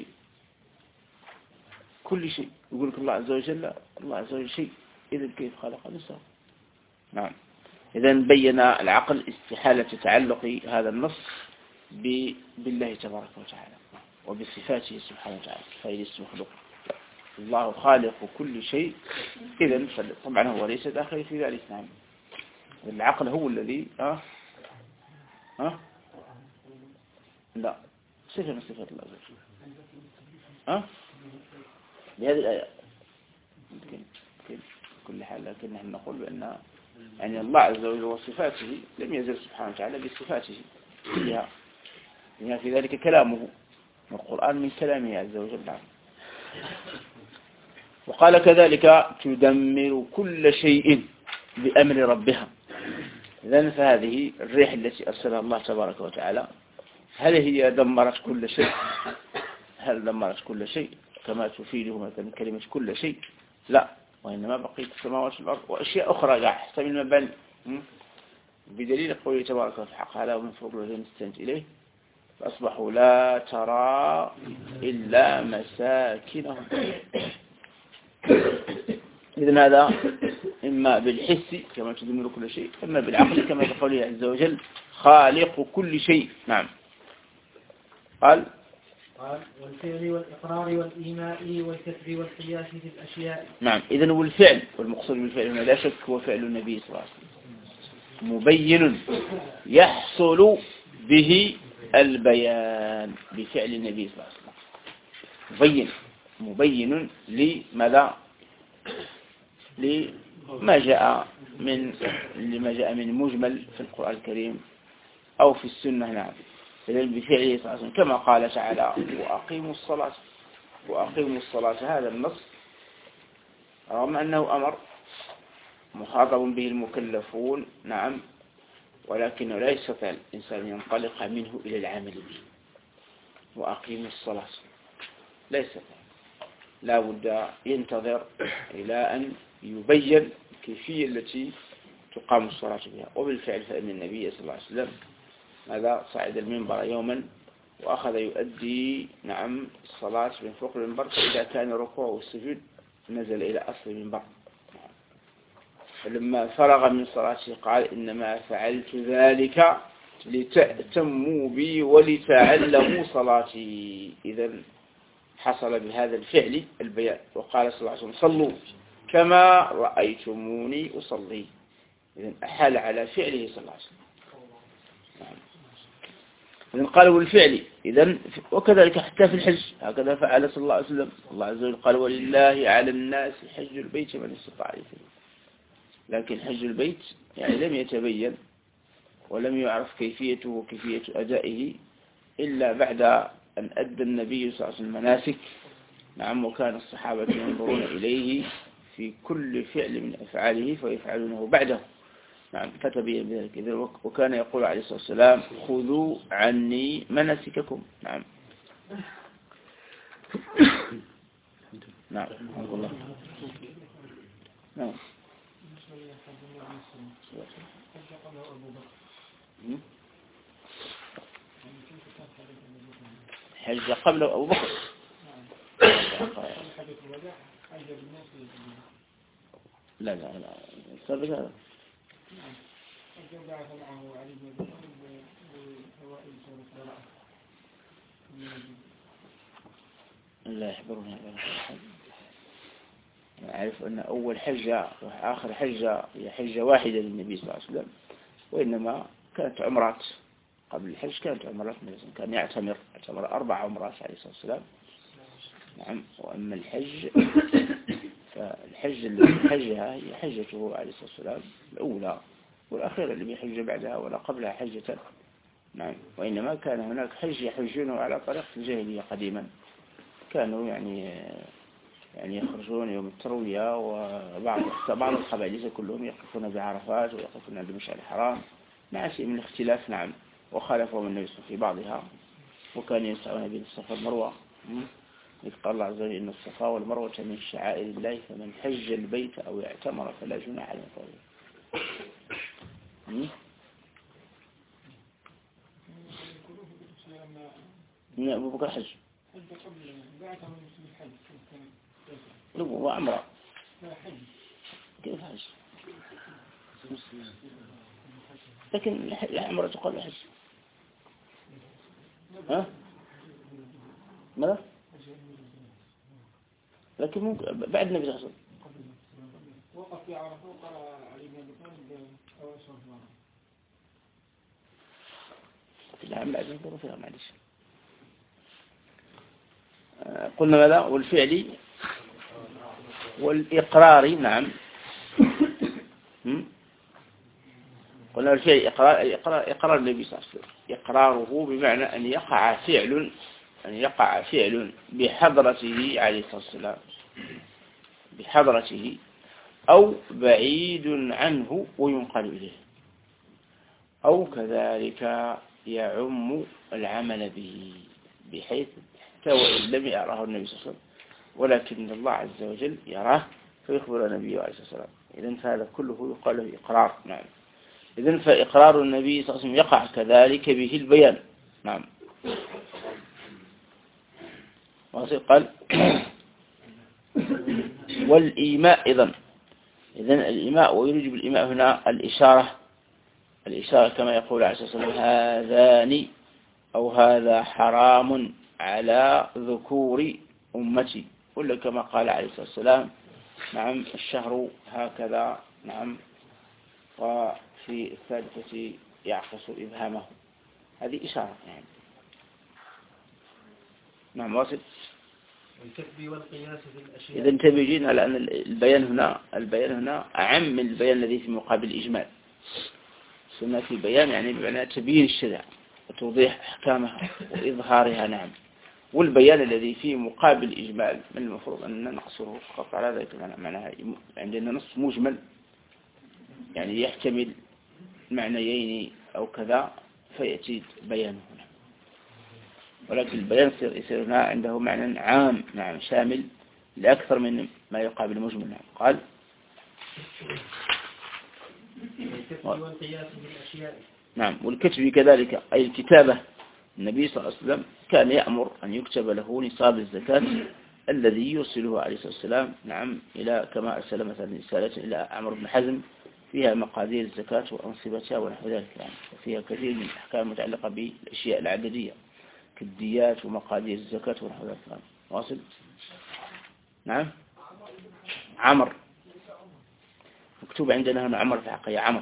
كل شيء، يقول لك الله عز وجل شيء، إذن كيف خلق نفسه؟ نعم. إذن بين العقل استحالة تعلق هذا النص بالله تبارك وتعالى وبصفاته سبحانه وتعالى، فليس مخلوق. الله خالق كل شيء، إذن طبعا هو ليس داخل في ذلك. نعم. العقل هو الذي لا صفة من صفات الله عز وجل بهذه الآية يمكن كل حال، لكن نحن نقول بأن يعني الله عز وجل وصفاته لم يزل سبحانه وتعالى بصفاته كلها، لما في ذلك كلامه، والقرآن من كلامه عز وجل. وقال كذلك تدمر كل شيء بأمر ربها. إذن فهذه الريح التي أرسلها الله تبارك وتعالى، هل هي دمرت كل شيء؟ هل دمرت كل شيء كما تفيده مثلا كلمة كل شيء؟ لا، وإنما بقيت السماوات والأرض وأشياء أخرى حسب المباني، بدليل قوله تبارك وتعالى هذا من فضل الذين استند إليه فأصبحوا لا ترى إلا مساكنهم. إذن هذا إما بالحس كما تدمر كل شيء، إما بالعقل كما قوله عز وجل خالق كل شيء. نعم. قال والفعل والإقرار والإيماء والكسب والقياس في الأشياء. نعم. إذن هو الفعل، والمقصود بالفعل هنا لا شك هو فعل النبي صلى الله عليه وسلم، مبين يحصل به البيان بفعل النبي صلى الله عليه وسلم، مبين لماذا؟ لما جاء من مجمل في القرآن الكريم أو في السنة. نعم. إذن بفعله صلى الله عليه وسلم كما قال تعالى وأقيموا الصلاة. هذا النص رغم أنه أمر مخاطب به المكلفون، نعم، ولكنه لا يستطيع الإنسان أن ينطلق منه إلى العمل به. وأقيموا الصلاة لا يستطيع، لا بد ينتظر إلى أن يبين كيفية التي تقام الصلاة بها. وبالفعل فإن النبي صلى الله عليه وسلم ماذا صعد المنبر يوما وأخذ يؤدي، نعم، الصلاة من فوق المنبر، فإذا كان الركوع والسجود نزل إلى أصل المنبر. فلما فرغ من صلاته قال إنما فعلت ذلك لتأتموا بي ولتعلموا صلاتي. إذن حصل بهذا الفعل البيان. وقال صلى الله عليه وسلم صلوا كما رأيتموني أصلي. إذن أحال على فعله صلى الله عليه وسلم. إذن قالوا بالفعل. إذن وكذلك حتى في الحج هكذا فعل صلى الله عليه وسلم. الله عز وجل قال ولله على الناس حج البيت من استطاع إليه سبيلا. لكن حج البيت يعني لم يتبين ولم يعرف كيفيته وكيفية أدائه إلا بعد أن أدى النبي صلى الله عليه وسلم المناسك. نعم. وكان الصحابة ينظرون إليه في كل فعل من أفعاله فيفعلونه بعده. نعم. فتبين بذلك. وكان يقول عليه الصلاة والسلام خذوا عني مناسككم. نعم. نعم. الحمد لله. نعم. حج قبل أبو بكر. لا سبق هذا. لا يحضرون هذا. أعرف أن أول حجة وآخر حجة هي حجة واحدة للنبي صلى الله عليه وسلم، وإنما كانت عمرات. قبل الحج كانت عمرات، كان يعتمر 4 عمرات عليه الصلاة والسلام. نعم. وأما الحج فالحج التي حجها هي حجته عليه الصلاة والسلام الأولى والأخير اللي بيحج بعدها ولا قبلها حجة. نعم. وإنما كان هناك حج يحجونه على طريقة الجاهلية قديما، كانوا يعني يخرجون يوم التروية، وبعض القبائل ليس كلهم يقفون بعرفات ويقفون عند المشعر الحرام مع شيء من الاختلاف. نعم. وخالفهم النبي صلى الله عليه وسلم في بعضها، وكان يسعون بين الصفا والمروة. إذ قال الله عز وجل إن الصفا والمروة من شعائر الله فمن حج البيت أو اعتمر فلا جناح عليه. من أبو بكر حج وعمرة كيف حج؟ لكن العمرة تقال حج. ها؟ ماذا؟ لكن ممكن بعد النبي صلى الله عليه وسلم وقف في عرفة وقرأ علي بن أبي طالب أو أشرف لا بعد نقول فيها معلش. قلنا ماذا؟ والفعل والإقرار. نعم. قلنا الفعل إقرار النبي صلى الله عليه وسلم، إقراره بمعنى أن يقع فعل بحضرته عليه الصلاة والسلام، بحضرته أو بعيد عنه وينقل إليه، أو كذلك يعم العمل به بحيث وإن لم يراه النبي صلى الله عليه وسلم ولكن الله عز وجل يراه فيخبر النبي عليه الصلاة والسلام. إذن فهذا كله يقال له إقرار. نعم. إذن فإقرار النبي صلى الله عليه وسلم يقع كذلك به البيان. نعم. قال والإيماء إذن الإيماء، ويريد بالإيماء هنا الإشارة كما يقول عليه الصلاة والسلام هذان أو هذا حرام على ذكور أمتي، ولا كما قال عليه الصلاة والسلام نعم الشهر هكذا. نعم. وفي الثالثة يعقص إبهامه. هذه إشارة يعني. نعم. واصل. والكتب والقياس في الأشياء. إذا انتبهين على أن البيان هنا أعم من البيان الذي في مقابل الإجمال. سنة في بيان يعني بمعنى تبيين الشرع وتوضيح أحكامها وإظهارها. نعم. والبيان الذي فيه مقابل إجمال من المفروض أن نقصره فقط على ذلك. معناها عندنا نص مجمل يعني يحتمل معنيين أو كذا فيأتي بيانه هنا، ولكن البيان يصير هنا عنده معنى عام. نعم. شامل لأكثر من ما يقابل مجمل. نعم. قال نعم. والكتب كذلك أي الكتابة. النبي صلى الله عليه وسلم كان يأمر أن يكتب له نصاب الزكاة الذي يوصله عليه الصلاة والسلام. نعم. إلى كما أرسل مثلا رسالة إلى عمرو بن حزم فيها مقادير الزكاة وأنصبتها ونحو ذلك. يعني وفيها كثير من الأحكام المتعلقة بالأشياء العددية كالديات ومقادير الزكاة ونحو ذلك. نعم. واصل. نعم. عمر مكتوب عندنا هنا عمر في حقيقة عمر.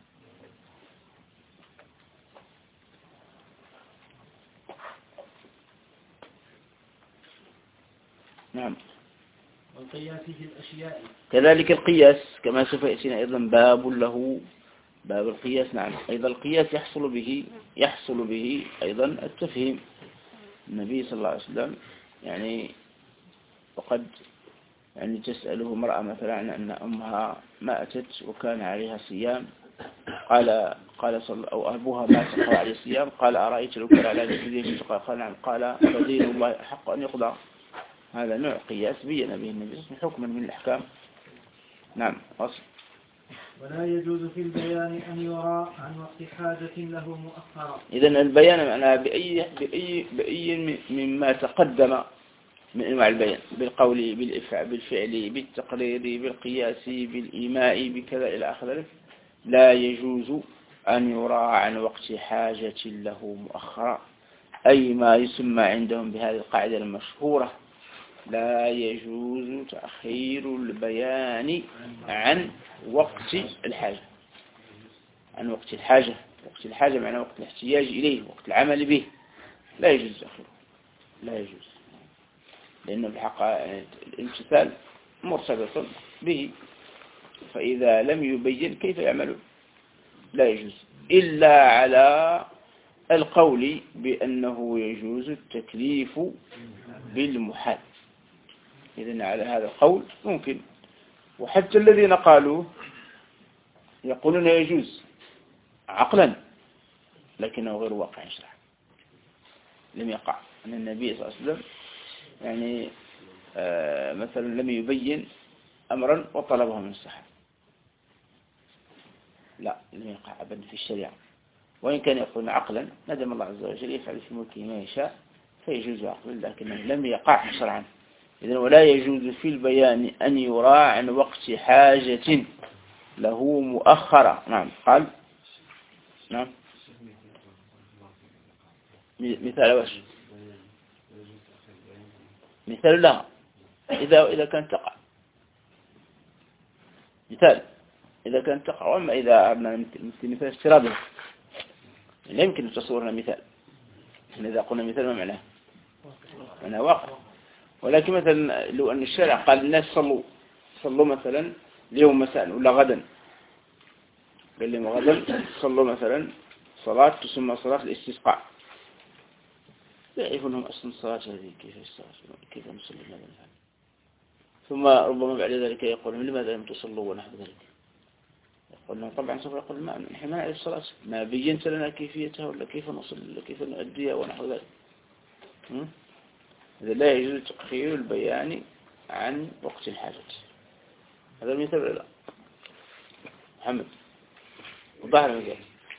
نعم. والقياس في الأشياء كذلك القياس كما سوف يأتينا أيضا باب له باب القياس. نعم. أيضا القياس يحصل به أيضا التفهيم. النبي صلى الله عليه وسلم يعني وقد يعني تسأله مرأة مثلا عن أن أمها ماتت وكان عليها صيام، قال صلى أو أبوها مات وقال عليه صيام، قال أرأيت لو كان على ذلك قال نعم، قال فدين الله حق أن يقضى. هذا نوع قياس بين به النبي حكما من الأحكام. نعم. أصل. ولا يجوز في البيان أن يرى عن وقت حاجة له مؤخرا. إذن البيان معناها بأي مما تقدم من أنواع البيان، بالقول بالفعل بالتقرير بالقياس بالإيماء بكذا إلى آخره. لا يجوز أن يرى عن وقت حاجة له مؤخرا، أي ما يسمى عندهم بهذه القاعدة المشهورة لا يجوز تأخير البيان عن وقت الحاجة. عن وقت الحاجة. وقت الحاجة معناه وقت الاحتياج إليه، وقت العمل به، لا يجوز تأخيره. لا يجوز، لأنه في الحق الامتثال مرتبط به، فإذا لم يبين كيف يعمل. لا يجوز إلا على القول بأنه يجوز التكليف بالمحال. إذن على هذا القول ممكن. وحتى الذين قالوا يقولون يجوز عقلا لكنه غير واقع شرعا، لم يقع أن النبي صلى الله عليه وسلم يعني مثلا لم يبين أمرا وطلبه من الصحابة، لا لم يقع أبدا في الشريعة. وإن كان يقولون عقلا ندم الله عز وجل يفعل في ملكه ما يشاء فيجوز عقلا لكنه لم يقع شرعا. إذن ولا يجوز في البيان أن يرى عن وقت حاجة له مؤخرة. نعم قال نعم مثال وش مثال لها إذا كانت تقع مثال إذا كانت تقع. وأما إذا أردنا مثال افتراضي لا يمكن أن تصورنا مثال. إذا قلنا مثال ما معناه؟ معناه واقع. ولكن مثلا لو أن الشارع قال الناس صلوا مثلا اليوم مساء ولا غدا، قال لهم غدا صلوا مثلا صلاة تسمى صلاة الاستسقاء، لا يعرفونهم أصلا الصلاة هذه كيف نصلي هذا الفعل. ثم ربما بعد ذلك يقولون لماذا لم تصلوا ونحو ذلك؟ يقولون طبعا سوف يقول ما نحن ما نعرف الصلاة، ما بينت لنا كيفيتها ولا كيف نصلي ولا كيف نؤديها ونحو ذلك. إذا لا يجوز تأخير البيان عن وقت الحاجة. هذا المثال ولا لا؟ محمد وظاهر المثال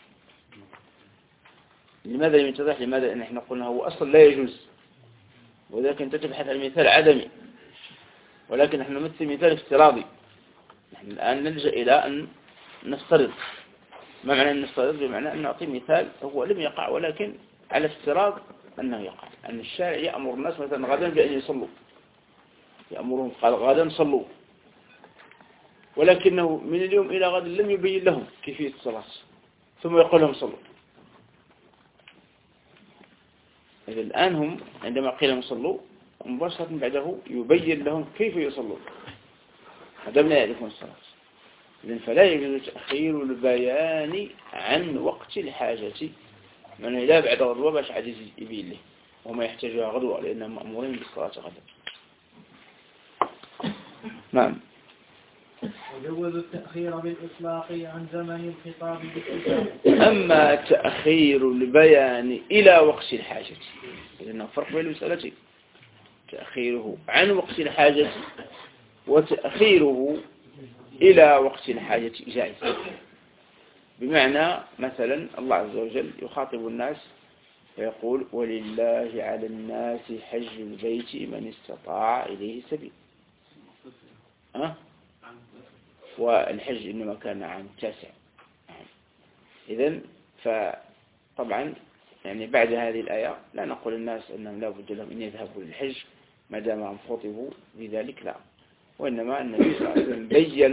لماذا لم يتضح؟ لماذا إن احنا قلنا هو أصلا لا يجوز، وذلك أنت تبحث عن مثال عدمي، ولكن نحن نمثل مثال افتراضي. نحن الآن نلجأ إلى أن نفترض. ما معنى أن نفترض؟ بمعنى أن نعطي مثال هو لم يقع ولكن على افتراض أنه يقع. أن الشارع يأمر الناس مثلا غدا بأن يصلوا، يأمرهم قال غدا صلوا، ولكنه من اليوم إلى غد لم يبين لهم كيفية الصلاة، ثم يقول لهم صلوا. إذا الآن هم عندما قيل لهم صلوا مباشرة بعده يبين لهم كيف يصلون، هذا لا يعرفون الصلاة. إذن فلا يجوز تأخير البيان عن وقت الحاجة، من لا بعد غدوة باش عاد يبين له وما يحتاجها غدوة لأنهم مأمورين بالصلاة غدا. نعم. وجوز التأخير بالإطلاق عن زمن الخطاب بالكتاب. أما تأخير البيان إلى وقت الحاجة، إذن فرق بين المسألتين، تأخيره عن وقت الحاجة وتأخيره إلى وقت الحاجة جائز. بمعنى مثلا الله عز وجل يخاطب الناس ويقول ولله على الناس حج البيت من استطاع إليه سبيل. والحج إنما كان عام 9. إذن فطبعا يعني بعد هذه الآية لا نقول الناس أنهم لا بد لهم أن يذهبوا للحج ما دام هم خطبوا بذلك، لا. وإنما النبي صلى الله عليه وسلم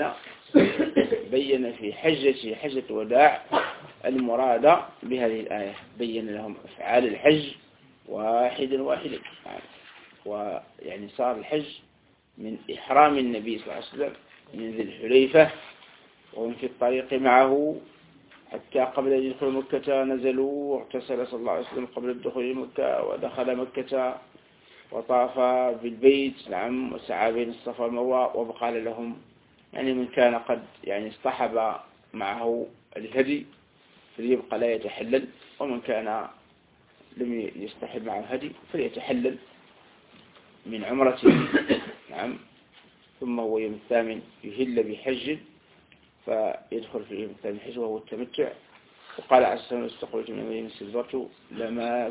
بين في حجة الوداع المراد بهذه الآية، بين لهم أفعال الحج واحدا ويعني صار الحج من إحرام النبي صلى الله عليه وسلم من ذي الحليفة وهم في الطريق معه حتى قبل أن يدخلوا مكة نزلوا واغتسل صلى الله عليه وسلم قبل الدخول مكة ودخل مكة وطاف بالبيت نعم وسعى بين الصفا والمروة وقال لهم يعني من كان قد يعني اصطحب معه الهدي فليبقى لا يتحلل، ومن كان لم يصطحب معه هدي فليتحلل من عمرته نعم. ثم هو يوم الثامن يهل بحج فيدخل في اليوم الثامن حج وهو التمتع. وقال عليه السلام استقلت من المدينة استدبرت لما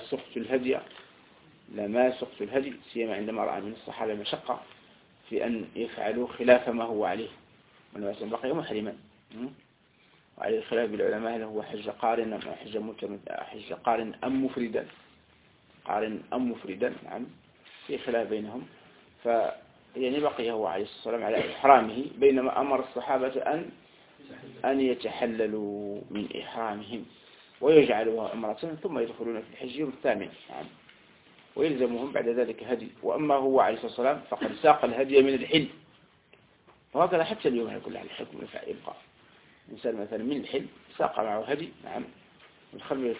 سقت الهدي سيما عندما رأى من الصحابة مشقة في أن يفعلوا خلاف ما هو عليه من بقي محرما. وعليه الخلاف بالعلماء هل هو حج قارن أم حج قارن أم مفردا، قارن أم مفردا نعم في خلاف بينهم. يعني بقي هو عليه الصلاة والسلام على إحرامه بينما أمر الصحابة أن يتحللوا من إحرامهم ويجعلوها أمرة ثم يدخلون في الحج يوم الثامن نعم. ويلزمهم بعد ذلك هدي. وأما هو عليه الصلاة والسلام فقد ساق الهدي من الحل، وهكذا حتى اليوم على كل حال الحكم يبقى إنسان مثلا من الحل ساق معه هدي نعم الخلبية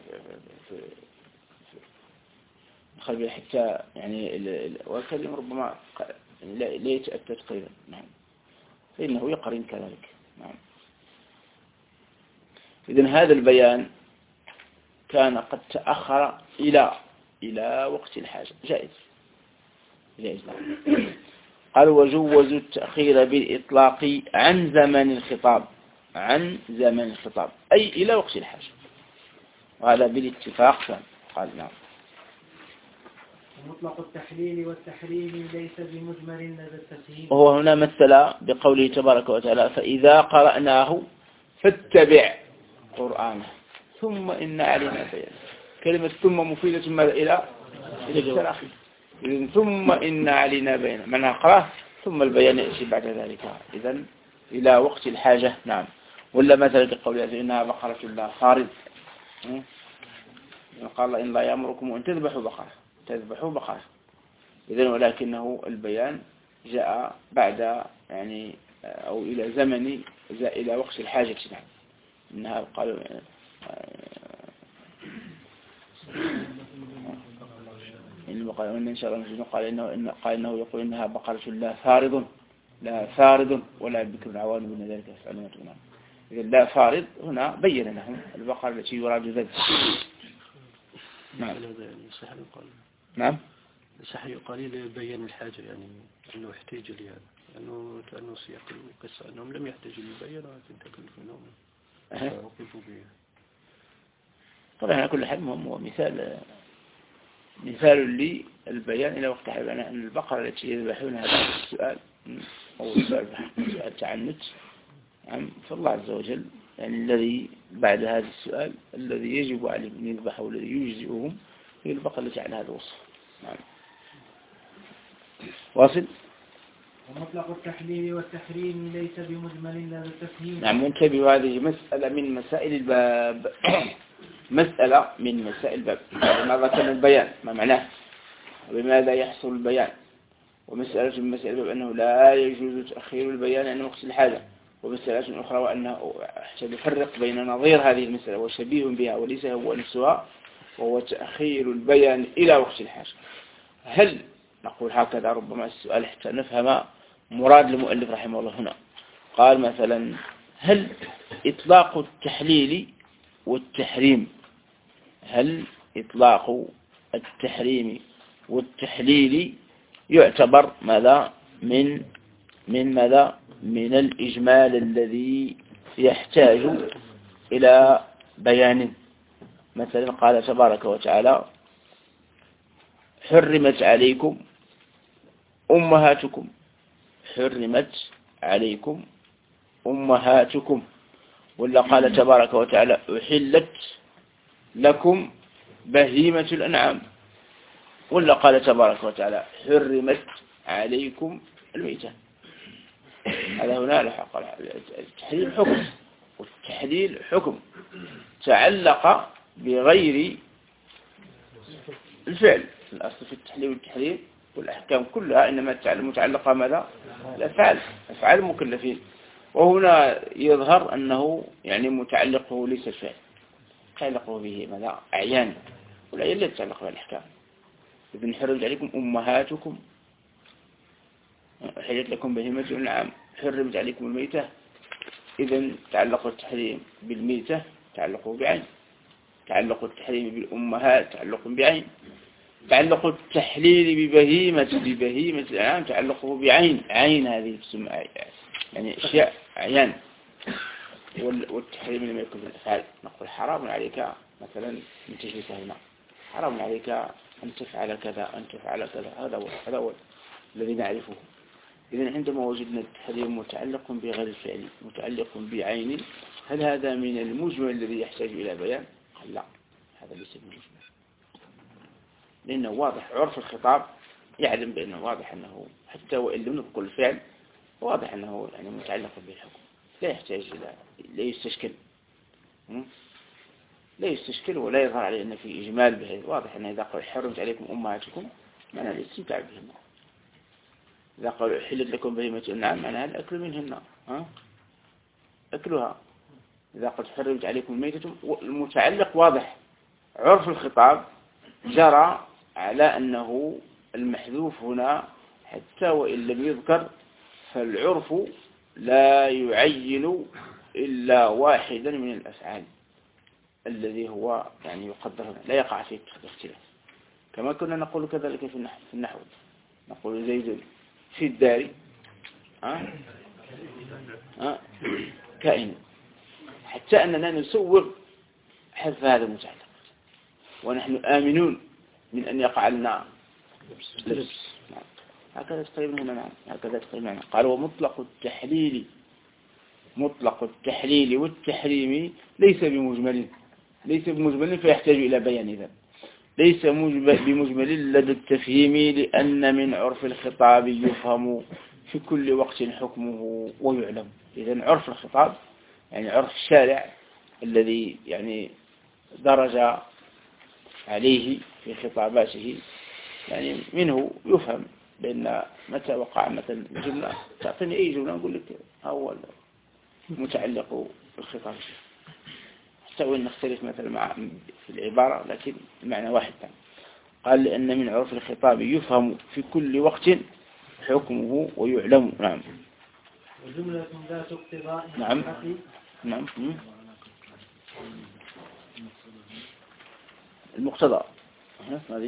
الخلبية حتى يعني والكلم ربما لا يتأتى تقريبا نعم فإنه يقرن كذلك نعم. إذن هذا البيان كان قد تأخر إلى وقت الحاجة جائز نعم. قال وجوزوا التأخير بالإطلاق عن زمن الخطاب أي إلى وقت الحاجة وهذا بالاتفاق قال نعم. مطلق التحليل والتحريم ليس بمجمل لدى التفهيم. وهو هنا مثل بقوله تبارك وتعالى فإذا قرأناه فاتبع قرآنه ثم إن علينا بيانه. كلمة ثم مفيدة إلى التراخي. إذن ثم إن علينا بيانه معناها قرأه ثم البيان يأتي بعد ذلك إذن إلى وقت الحاجة نعم. ولا مثل قوله إنها بقرة لا فارض قال إن لا يأمركم أن تذبحوا بقرة إذن ولكنه البيان جاء بعد يعني أو إلى زمن إلى وقت الحاجة نعم. إنها قالوا إن شاء الله قال إنه يقول إنها بقرة لا فارض ولا بكر عوان من ذلك يفعلون نعم. إذا لا فارض هنا بين لهم البقرة التي يراد ذبح نعم. نعم صحيح قليل بيان الحاجة يعني أنه يحتاج لهذا لأنه سياق القصة أنهم لم يحتاجوا للبيان ولكن تكلف منهم وقفوا به. طبعا على كل حال هو مثال للبيان إلى وقت حيوان أن البقرة التي يذبحونها بعد السؤال أو سؤال تعنت فالله عز وجل يعني الذي بعد هذا السؤال الذي يجب عليهم أن يذبحوا والذي يجزئهم هي البقرة التي على هذا الوصف نعم. واصل. ومطلق التحليل والتحريم ليس بمجمل لدى التفهيم. نعم وانتبهوا هذه مسألة من مسائل الباب ماذا كان البيان ما معناه وبماذا يحصل البيان ومسألة من مسائل الباب أنه لا يجوز تأخير البيان عن وقت الحاجة ومسألة أخرى وأنه يفرق بين نظير هذه المسألة وشبيه بها وليس هو نفسها وهو تأخير البيان إلى وقت الحاجة. هل نقول هكذا ربما السؤال حتى نفهم مراد المؤلف رحمه الله هنا قال مثلا هل إطلاق التحليل والتحريم والتحليل يعتبر ماذا من الإجمال الذي يحتاج إلى بيان. مثلا قال تبارك وتعالى حرمت عليكم أمهاتكم ولا قال تبارك وتعالى أحلت لكم بهيمة الأنعام ولا قال تبارك وتعالى حرمت عليكم الميتة. هذا هنا الحق التحليل حكم والتحليل حكم تعلق بغير الفعل. الأصل في التحليل والتحريم والأحكام كلها إنما متعلقة ماذا؟ الأفعال أفعال المكلفين وهنا يظهر أنه يعني متعلقه ليس الفعل تعلقه به ماذا؟ أعيان والأعيان لا تتعلق بالأحكام. إذن حرمت عليكم أمهاتكم حلت لكم بهيمة الأنعام حرمت عليكم الميتة. إذن تعلق التحريم بالميتة تعلقه بعين تعلق التحريم بالأمهات تعلق بعين تعلق التحليل ببهيمة الأنعام تعلقه بعين هذه تسمى يعني أشياء عيان. والتحريم لما يكون بالأفعال نقول حرام عليك مثلا من تجلس هنا حرام عليك أن تفعل كذا أن تفعل كذا هذا هو الذي نعرفه. إذن عندما وجدنا التحريم متعلق بغير الفعل متعلق بعين هل هذا من المجمل الذي يحتاج إلى بيان؟ لا هذا ليس المجمل لأنه واضح عرف الخطاب يعلم بأنه واضح أنه حتى وإن لم نذكر الفعل واضح أنه يعني متعلق بالحكم لا يحتاج إلى لا يستشكل ولا يظهر عليه أن في إجمال به. واضح أنه إذا قال حرمت عليكم أمهاتكم معنى الاستمتاع بهن إذا قالوا حلت لكم بهيمة الأنعام معنى الأكل منهن أكلها. إذا قد حرمت عليكم الميتة، المتعلق واضح. عرف الخطاب جرى على أنه المحذوف هنا حتى وإن لم يذكر، فالعرف لا يعين إلا واحدا من الأفعال الذي هو يعني يقدر، لا يقع فيه اختلاف. كما كنا نقول كذلك في النحو، نقول زيد في الدار كائن، حتى أننا نسوغ حذف هذا المتعلق، ونحن آمنون من أن يقع لنا لبس. هكذا تقريبا هنا. نعم هكذا تقريبا هنا. قال ومطلق التحليل والتحريم ليس بمجمل فيحتاج إلى بيان. إذن ليس بمجمل لدى التفهيم، لأن من عرف الخطاب يفهم في كل وقت حكمه ويعلم. إذن عرف الخطاب يعني عرف الشارع الذي يعني درج عليه في خطاباته، يعني منه يفهم. لأن متى وقع مثلا جملة، تعطيني أي جملة نقول لك هو متعلق بالخطاب، حتى وإن نختلف مثلا في العبارة لكن المعنى واحد. قال لأن من عرف الخطاب يفهم في كل وقت حكمه ويعلم. نعم. وجملة ذات اقتضاء. نعم. المقتضى هذه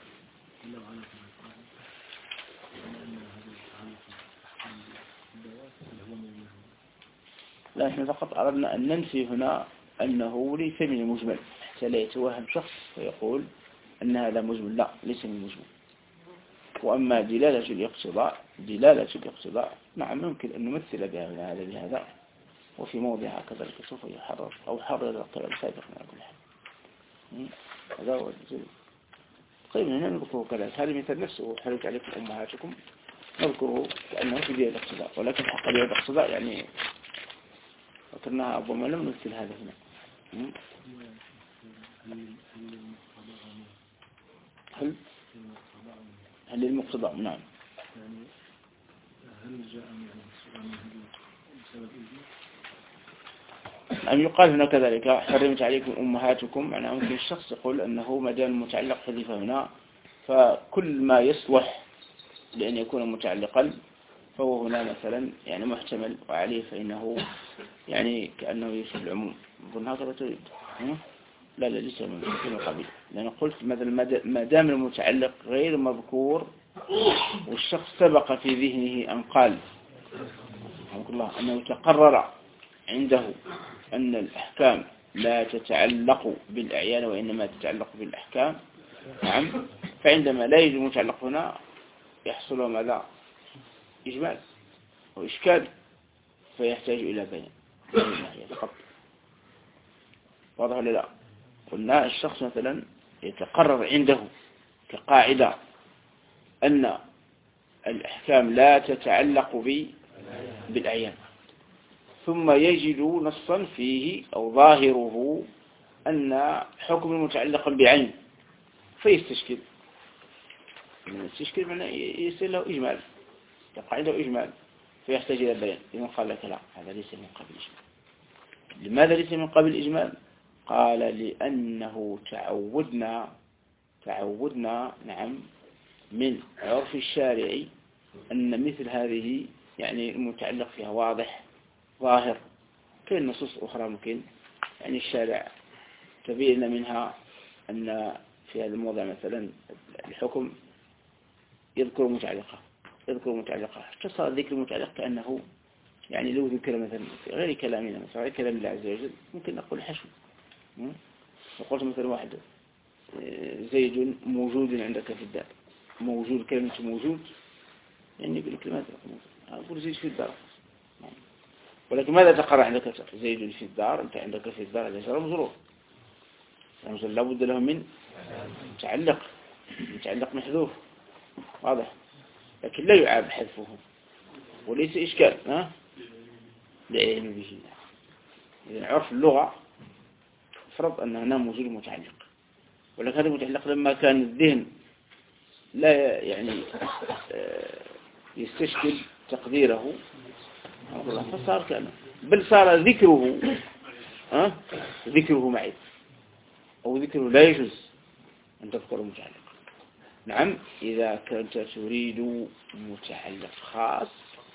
لا، احنا فقط أردنا أن ننفي هنا أنه ليس من المجمل، حتى لا يتوهم شخص ويقول أن هذا مجمل. لا، ليس من المجمل. وأما دلالة الاقتضاء نعم ممكن أن نمثل بها بهذا، وفي موضعها كذلك سوف يحرر أو حرر القراءة السابقة على كل حال. هذا هو الجزء. طيب هنا نذكره كذلك، هذا مثل نفسه حرمت عليكم أمهاتكم، نذكره كأنه في دلالة الاقتضاء، ولكن حق دلالة الاقتضاء يعني فكرناها أبوما لم نمثل هذا هنا. هل المقتضى؟ نعم. هل جاء أن يقال هنا كذلك حرمت عليكم أمهاتكم، معناه ممكن الشخص يقول أنه ما دام المتعلق حذف هنا، فكل ما يصلح لأن يكون متعلقا فهو هنا مثلا يعني محتمل، وعليه فإنه يعني كأنه يشمل العموم. نظن هكذا تريد؟ لا ليس من قبيل، لأن قلت مثلا ما دام المتعلق غير مذكور والشخص سبق في ذهنه أن قال رحمه الله أنه تقرر عنده أن الأحكام لا تتعلق بالأعيان وإنما تتعلق بالأحكام. نعم. فعندما لا يوجد متعلق هنا يحصل ماذا؟ إجمال وإشكال، فيحتاج إلى بيان. واضح ولا لا؟ قلنا الشخص مثلا يتقرر عنده كقاعدة أن الأحكام لا تتعلق بالأعيان، ثم يجد نصا فيه أو ظاهره أن حكم متعلق بعين، فيستشكل. يستشكل معناه يصير له إجمال، يقع له إجمال، فيحتاج إلى بيان. إذن قال لك لا، هذا ليس من قبل الإجمال. لماذا ليس من قبل الإجمال؟ قال لأنه تعودنا نعم من عرف الشارع أن مثل هذه يعني المتعلق فيها واضح ظاهر. كاين نصوص أخرى ممكن يعني الشارع تبين منها أن في هذا الموضع مثلا الحكم يذكر متعلقة، حتى صار ذكر المتعلق كأنه يعني لو ذكر مثلا في غير كلامنا، مثلا غير كلام الله عز وجل، ممكن نقول حشو. وقلت مثلا واحد زيد موجود عندك في الدار، موجود، كلمة موجود يعني يقول لك لماذا أقول زيد في الدار، ولكن ماذا تقرأ عندك زيد في الدار؟ أنت عندك في الدار هذا جار مجرور، لا بد له من متعلق محذوف واضح، لكن لا يعاب حذفه وليس إشكال لا يعلم به. إذن عرف اللغة فرض أن هنا موجود متعلق، ولكن هذا المتعلق لما كان الذهن لا يعني يستشكل تقديره فصار كأنه بل صار ذكره معي، أو ذكره لا يجوز أن تذكر متعلق. نعم، إذا كنت تريد متعلق خاص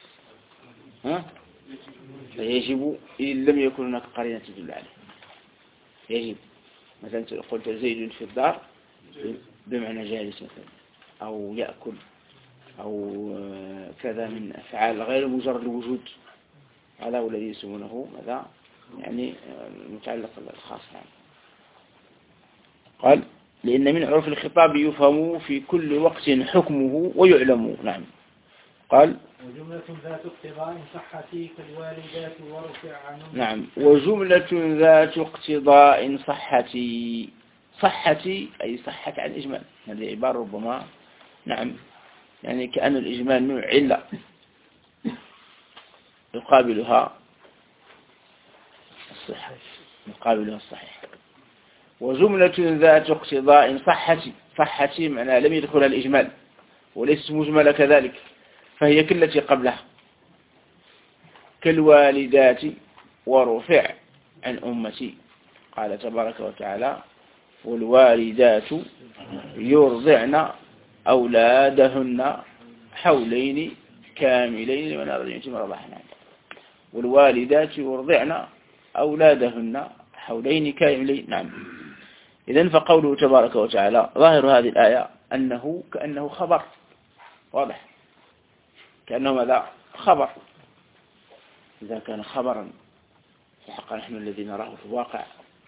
فيجب إن لم يكن هناك قرينة تدل عليه. يجب مثلا قلت زيد في الدار بمعنى جالس مثلا، أو يأكل، أو كذا من أفعال غير مجرد الوجود. هذا هو الذي يسمونه ماذا يعني المتعلق الخاص. قال لأن من عرف الخطاب يفهم في كل وقت حكمه ويعلم. نعم. قال وجملة ذات اقتضاء صحتي كالوالدات ورفع عنهم. نعم، وجملة ذات اقتضاء صحتي. صحتي أي صحت عن الإجمال، هذه عبارة ربما نعم يعني كأن الإجمال نوع علة يقابلها الصحة، يقابلها الصحيح. وجملة ذات اقتضاء صحتي معناها لم يدخل الإجمال وليس مجملة كذلك، فهي كالتي قبلها كالوالدات ورفع عن أمتي. قال تبارك وتعالى والوالدات يرضعن أولادهن حولين كاملين لمن أراد أن يتم رضاعهن. والوالدات يرضعن أولادهن حولين كاملين. نعم. إذن فقوله تبارك وتعالى ظاهر هذه الآية أنه كأنه خبر واضح، كأنه ماذا خبر. إذا كان خبرا فحقا نحن الذي نراه في الواقع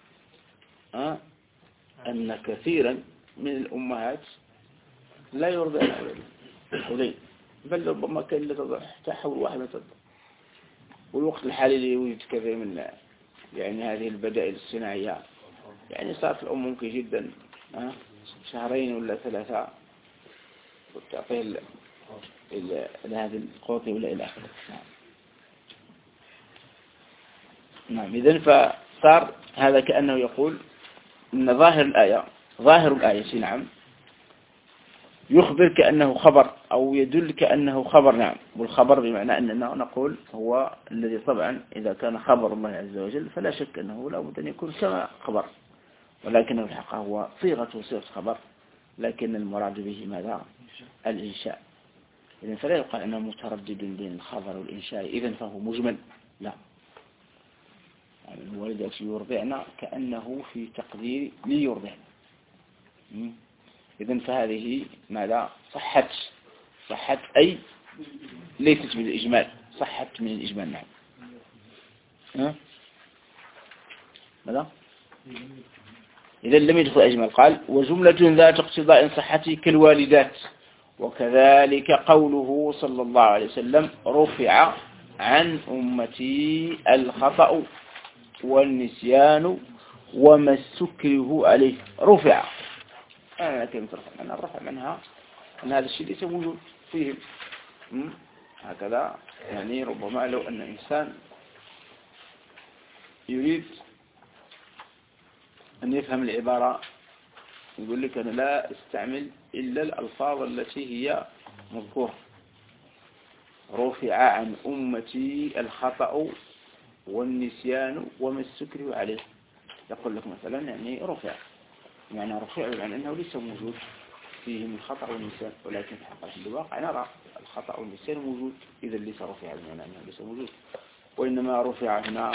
أن كثيرا من الأمهات لا يرضعن حولين، بل ربما كان لا حتى حول واحد تضع. والوقت الحالي اللي يوجد كثير من يعني هذه البدائل الصناعية، يعني صارت الأم ممكن جدا شهرين ولا 3 وتعطيه هذه القوة ولا إلى آخره. نعم. إذن فصار هذا كأنه يقول إن ظاهر الآية نعم يخبر كأنه خبر أو يدل كأنه خبر. نعم. والخبر بمعنى أننا نقول هو الذي طبعا إذا كان خبر الله عز وجل فلا شك أنه لا بد أن يكون كما خبر، ولكنه الحقيقة هو صيغة خبر، لكن المراد به ماذا الإنشاء. إذن فلا يقال أنه متردد بين الخبر والإنشاء إذن فهو مجمل، لا. يعني الوالدات يرضعن كأنه في تقدير ليرضعن. إذن فهذه ماذا صحت أي ليست من الإجمال، صحت من الإجمال. نعم. ماذا إذا لم يدخل إجمال. قال وجملة ذات اقتضاء صحتي كالوالدات. وكذلك قوله صلى الله عليه وسلم رفع عن أمتي الخطأ والنسيان وما استكره عليه. رفع كلمة رفع منها الرفع منها أن هذا الشيء ليس موجود فيهم. هكذا يعني ربما لو أن إنسان يريد أن يفهم العبارة يقول لك أنا لا استعمل إلا الألفاظ التي هي مذكورة. رفع عن أمتي الخطأ والنسيان وما استكره عليه. يقول لك مثلا يعني رفع يعني رفع يعني أنه ليس موجود فيه من الخطأ والنسيان، ولكن في حقيقة الواقع نرى الخطأ والنسيان موجود، إذا ليس رفع يعني أنه ليس موجود. وإنما رفع هنا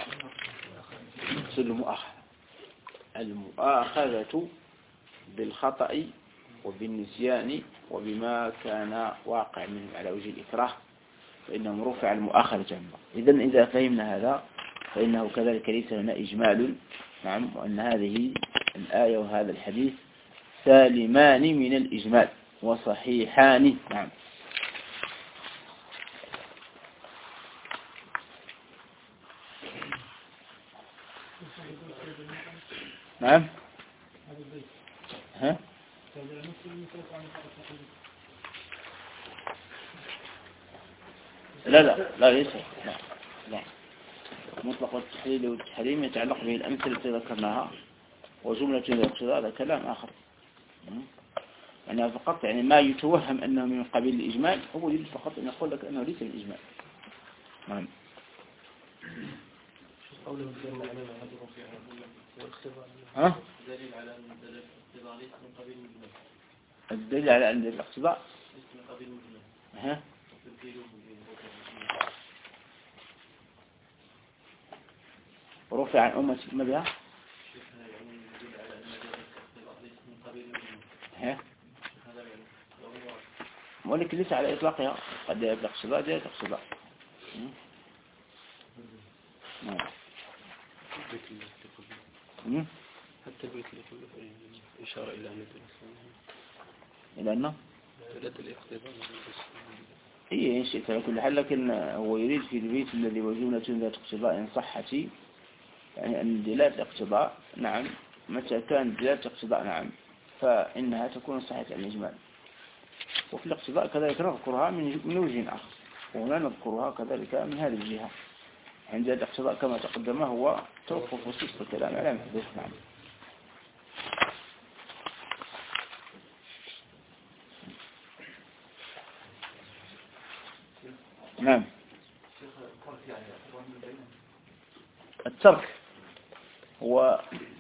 المؤاخذة بالخطأ وبالنسيان وبما كان واقع منه على وجه الإكراه، فإنهم رفع المؤاخذة عنه. إذا فهمنا هذا فإنه كذلك ليس لنا إجمال. نعم. وأن هذه الآية وهذا الحديث سالمان من الإجمال وصحيحان. نعم. نعم. ها؟ لا ليس لا. مطلق التحليل والتحريم يتعلق به الأمثلة التي ذكرناها، وجملة الاقتضاء هذا كلام آخر. يعني فقط يعني ما يتوهم أنه من قبيل الإجمال هو يريد فقط أن يقول لك أنه ليس الإجمال. نعم. قوله دل على هذه رفيع والاختبار ها؟ دليل على أن الاختبار ليس من قبيل المجمل. الدليل على أن الاقتضاء ليس من قبيل المجمل. ها؟ رفع عن أمة ما بها؟ يعني يدل على أن الاختبار ليس من قبيل المجمل. ها؟ هذا يعني ولكن ليس على إطلاقها، قد يطلق اقتضاء جاءت اقتضاء. نعم. حتى البيت اللي كله إشارة إلى أن إلى أنه ثلاثة الاختبار هي إن شئت على كل حال، لكن هو يريد في البيت الذي وجملة ذات اقتضاء صحتي، يعني أن دلالة الاقتضاء نعم متى كان دلالة الاقتضاء نعم فإنها تكون صحة الإجمال، وفي الاقتضاء كذلك نذكرها من وجه آخر، وهنا نذكرها كذلك من هذه الجهة. عند الاقتضاء كما تقدم هو توقف وسيط الكلام على محدث. نعم. نعم. الترك هو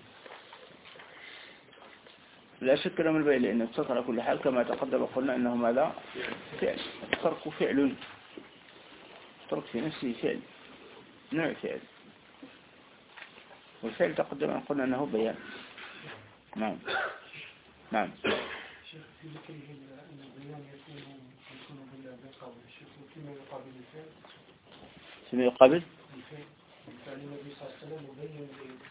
لا شك له من البيان، لأن الترك على كل حال كما تقدم وقلنا أنه ماذا؟ فعل. الترك فعل، الترك في نفسه فعل، نوع فعل، والفعل تقدم أن قلنا أنه بيان. نعم. نعم. شيخ في ذكره أن البيان يكون بالقول، الشيخ فيما يقابل الفعل، فيما يقابل الفعل النبي صلى الله عليه وسلم يبين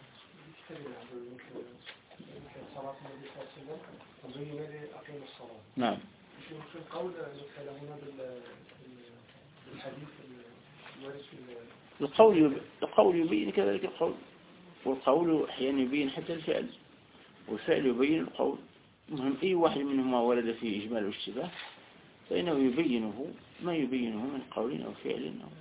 صلاة النبي صلى الله عليه وسلم وبين لأقيم الصلاة. نعم. في القول نتكلم هنا بالحديث الوارث القول يبين كذلك القول، والقول أحيانا يبين حتى الفعل، والفعل يبين القول. المهم أي واحد منهما ورد فيه إجمال واشتباه فإنه يبينه ما يبينه من قول أو فعل أو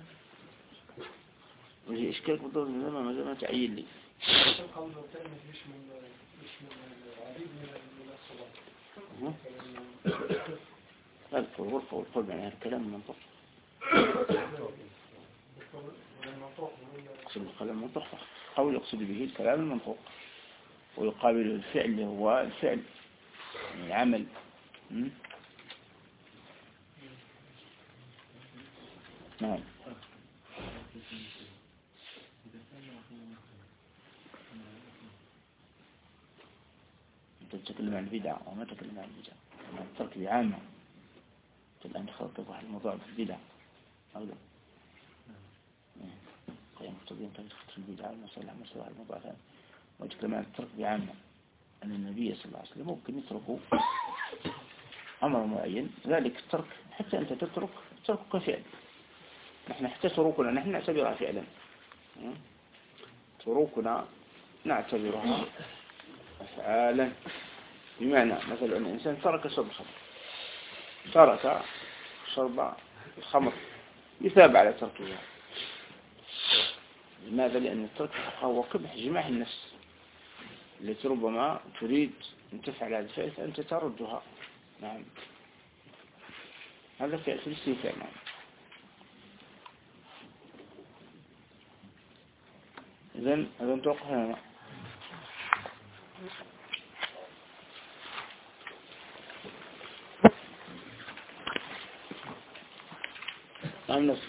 وجه إشكالك بالضبط ما تعين لي. القول والفعل مش من العديد من الصلاة. القول معناها الكلام المنطق. يقصد الكلام المنطق، قول يقصد به الكلام المنطق، ويقابل الفعل اللي هو الفعل يعني العمل. نعم. تتكلم عن البدع وما تتكلم عن البدع، عن الترك بعامة. الآن خلطت واحد الموضوع في البدع أو لا؟ قيام مقتضين تدخل البدع المصالح مصالح الموضوع ثاني، وتتكلم عن الترك بعامة، أن النبي صلى الله عليه وسلم ممكن يتركه أمر معين، ذلك الترك حتى أنت تترك تركك فعل. نحن حتى تروكنا نحن نعتبرها فعلا، تروكنا نعتبرها أفعالا. بمعنى مثلا أن الإنسان ترك شرب الخمر، ترك شرب الخمر يثاب على تركها. لماذا؟ لأن الترك هو قبح جماح النفس التي ربما تريد أن تفعل هذا الفعل فأنت تردها. نعم. هذا فعل في الاستيفاء. نعم. إذن توقف هنا. نعم. نفس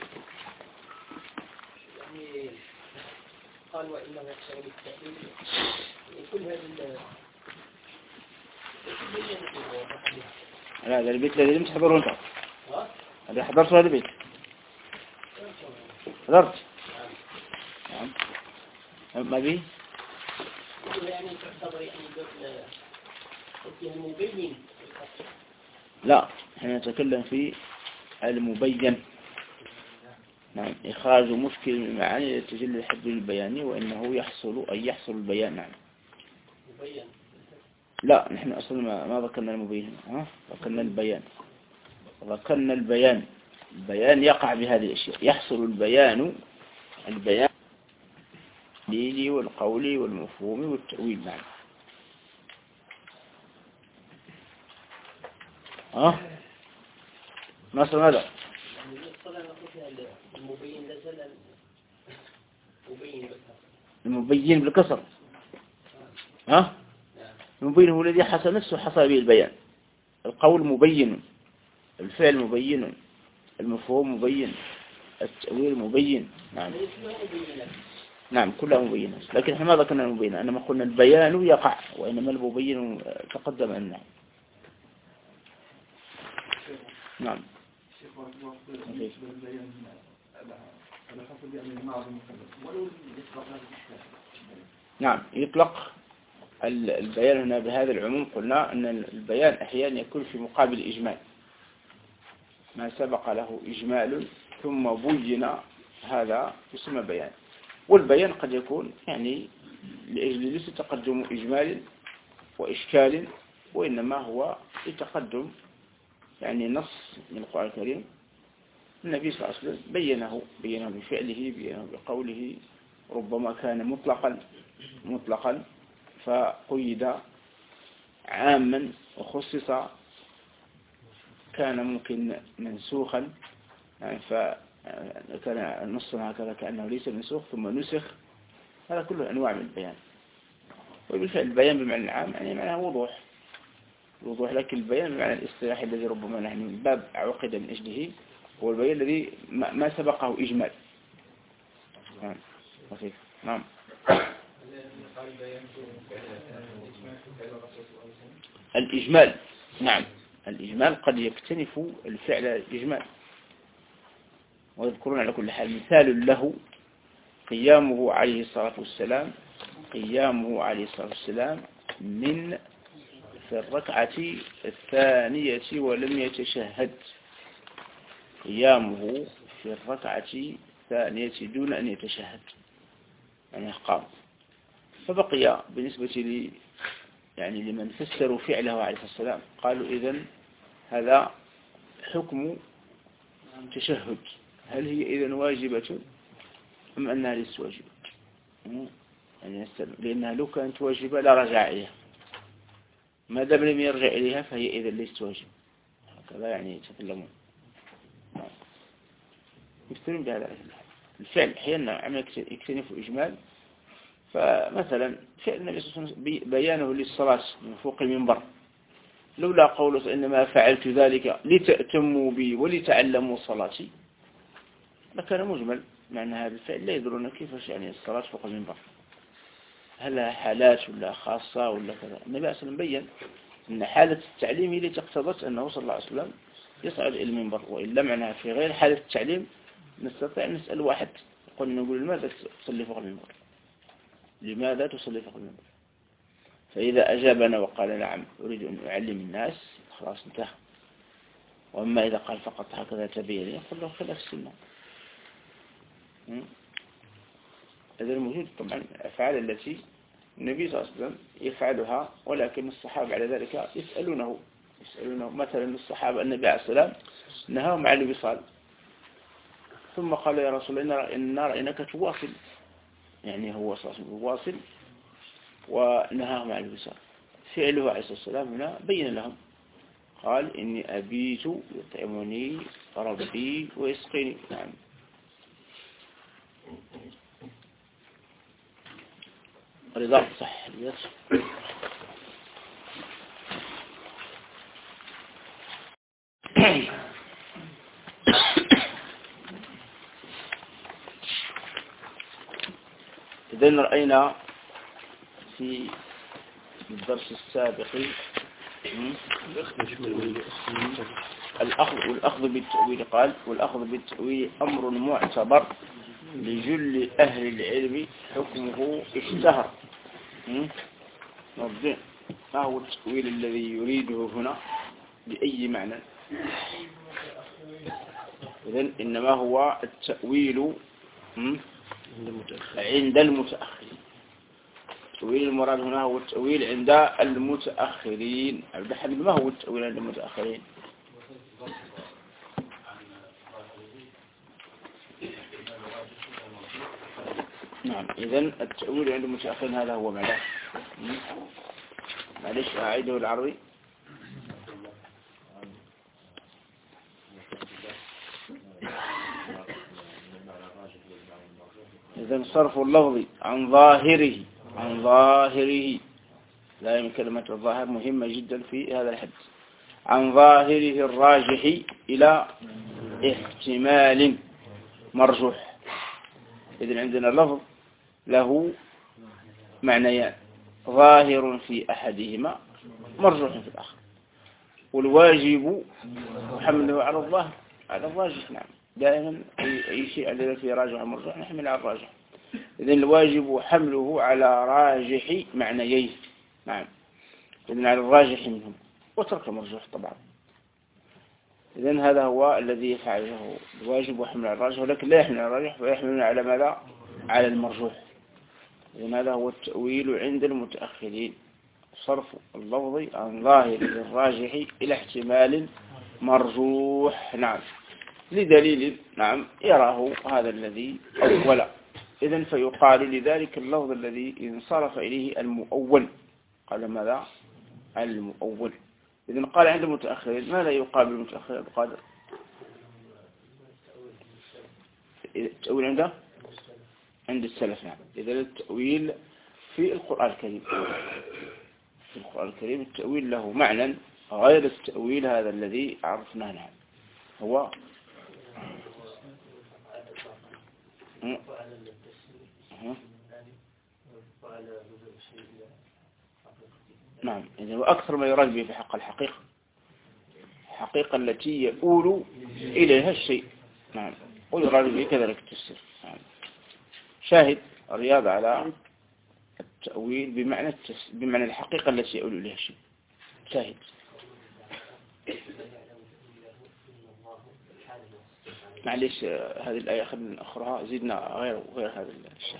يعني قال وإنه يحصل بالتأليل كل هذه لا هذا البيت الذي لم تحضره انت. هذا حضرت هذا البيت. حضرت. نعم. ما بيه؟ يعني تعتبر يعني المبين. لا احنا نتكلم في المبين. نعم. إخراج مشكل من المعاني لتجلي الحد البياني وإنه يحصل البيان. نعم. مبين. لا نحن أصلا ما ذكرنا المبين، ذكرنا البيان. ذكرنا البيان. البيان يقع بهذه الأشياء، يحصل البيان الدليلي والقولي والمفهوم والتأويل. نعم. مثلا هذا المبين لازال مبين بس المبين بالكسر. ها؟ المبين هو الذي حصل نفسه حصل به البيان. القول مبين، الفعل مبين، المفهوم مبين، التأويل مبين. نعم نعم كلها مبينة، لكن احنا ما ذكرنا المبينة، انما قلنا البيان يقع، وإنما المبين تقدم أنه. نعم نعم يطلق البيان هنا بهذا العموم. قلنا أن البيان أحيانا يكون في مقابل إجمال، ما سبق له إجمال ثم بين، هذا يسمى بيان. والبيان قد يكون يعني لأجل ليس تقدم إجمال وإشكال، وإنما هو لتقدم يعني نص من القرآن الكريم النبي صلى الله عليه وسلم بينه بفعله، بينه بقوله، ربما كان مطلقا فقيد عاما وخصص، كان ممكن منسوخا يعني فكان نصا هكذا كأنه ليس منسوخ ثم نسخ. هذا كله أنواع من البيان. وبالفعل البيان بمعنى العام يعني معناه وضوح، لكن البيان بمعنى الاصطلاحي الذي ربما نحن من باب عقد من أجله هو البيان الذي ما سبقه إجمال. نعم وفيه. نعم الإجمال. نعم الإجمال قد يكتنف الفعل الإجمال، ويذكرون على كل حال مثال له قيامه عليه الصلاة والسلام من في الركعة الثانية ولم يتشهد، قيامه في الركعة الثانية دون أن يتشهد يعني قام. فبقي بالنسبة يعني لمن فسروا فعله عليه الصلاة والسلام قالوا إذن هذا حكم تشهد، هل هي إذن واجبة أم أنها ليست واجبة؟ يعني لأنها لو كانت واجبة لا رجع إليها، ما دام لم يرجع إليها فهي إذن ليست واجبة. هكذا يعني يتكلمون يفترون بهذا الفعل. أحيانا يكتنف إجمال، فمثلا فعل النبي صلى الله عليه وسلم بيانه للصلاة من فوق المنبر، لولا قوله إنما فعلت ذلك لتأتموا بي ولتعلموا صلاتي لكان مجمل، معنى هذا الفعل لا يدرون كيف يعني الصلاة فوق المنبر، هل حالات ولا خاصة ولا كذا. النبي صلى الله عليه وسلم بيّن أن حالة التعليم هي التي اقتضت أنه صلى الله عليه وسلم يصعد إلى المنبر، وإلا معناها في غير حالة التعليم نستطيع أن نسأل واحد نقول لماذا تصلي فوق المنبر، لماذا تصلي فوق المنبر؟ فإذا أجابنا وقال نعم أريد أن أعلم الناس خلاص انتهى. وأما إذا قال فقط هكذا تبين يقول له خلاف السنة. هذا الموجود طبعا أفعال التي النبي صلى الله عليه وسلم يفعلها، ولكن الصحابة على ذلك يسألونه مثلا الصحابة النبي عليه السلام نهاهم عن الوصال، ثم قال يا رسول الله إن رأيناك تواصل، يعني هو صلى الله عليه وسلم يواصل ونهاهم عن الوصال. فعله عليه الصلاة والسلام هنا بين لهم، قال إني أبيت يطعمني ربي ويسقيني. نعم رضا صح إذن رأينا في الدرس السابق والأخذ بالتأويل. قال والأخذ بالتأويل أمر معتبر لجل أهل العلم حكمه اشتهر. نرجع ما هو التأويل الذي يريده هنا بأي معنى؟ إذن إنما هو التأويل عند المتأخرين. التأويل المراد هنا هو التأويل عند المتأخرين. عبد الحميد ما هو التأويل عند المتأخرين؟ نعم إذن التأويل عند المتأخرين هذا هو معناه. معلش أعيده العربي. إذن صرف اللفظ عن ظاهره لا كلمة الظاهر مهمة جدا في هذا الحد. عن ظاهره الراجح إلى احتمال مرجوح. إذن عندنا لفظ له معنيان، ظاهر في أحدهما مرجوح في الآخر، والواجب حمله على الظاهر على الراجح. نعم، دائما أي شيء عندنا فيه راجح ومرجوح نحمل على الراجح. إذن الواجب حمله على راجح معنييه. نعم، إذن على الراجح منهم وترك المرجوح طبعا. إذن هذا هو الذي يفعله الواجب وحمل على الراجح، ولكن لا يحمل على الراجح ويحمل على ماذا؟ على المرجوح. إذن هذا هو التأويل عند المتأخرين، صرف اللفظ عن ظاهر الراجح إلى احتمال مرجوح. نعم، لدليل نعم يراه هذا الذي أول. إذن فيقال لذلك اللفظ الذي انصرف إليه المؤول، قال ماذا؟ المؤول. إذن قال عند المتأخرين، ماذا يقال بالمتأخر القادر؟ التأويل عند السلف. نعم، إذن التأويل في القرآن الكريم، في القرآن الكريم التأويل له معنى غير التأويل هذا الذي عرفناه. نعم، هو نعم. إذا وأكثر ما يراد به في حق الحقيقة التي يؤول إليها الشيء. نعم، ويراد به كذلك التفسير. نعم. شاهد الرياض على التأويل بمعنى الحقيقة التي يؤول إليها الشيء. شاهد. معليش هذه الآية خلينا نأخرها، زدنا غير هذا الشيء.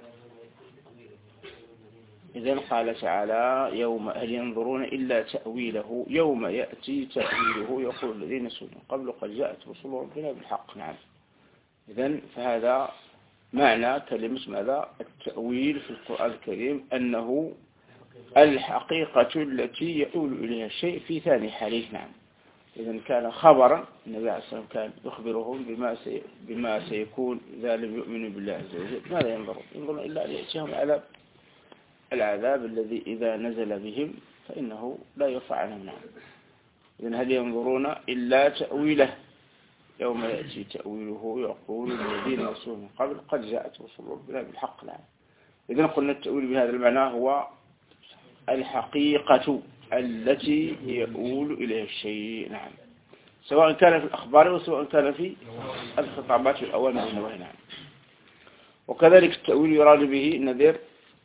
إذن قال تعالى يوم هل ينظرون إلا تأويله يوم يأتي تأويله يقول الذين نسوا من قبل قد جاءت رسل ربنا بالحق. نعم، إذن فهذا معنى كلمة ماذا؟ التأويل في القرآن الكريم أنه الحقيقة التي يؤول إليها الشيء في ثاني حاليه. نعم، إذن كان خبرا، النبي عليه الصلاة والسلام كان يخبرهم بما سيكون إذا لم يؤمنوا بالله عز وجل. ماذا ينظرون إلا أن يأتيهم العذاب الذي إذا نزل بهم فإنه لا يرفع عنهم. نعم، إذن هل ينظرون إلا تأويله يوم يأتي تأويله يقول الذين نسوا من قبل قد جاءت رسل ربنا بالحق. نعم، إذن قلنا التأويل بهذا المعنى هو الحقيقة التي يؤول إليها الشيء. نعم، سواء كان في الأخبار وسواء كان في الخطابات والأوامر والنواهي. نعم، وكذلك التأويل يراد به النذير،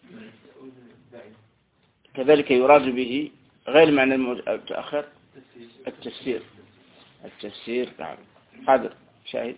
كذلك يراد به غير معنى المتأخر التفسير. نعم، حاضر. شاهد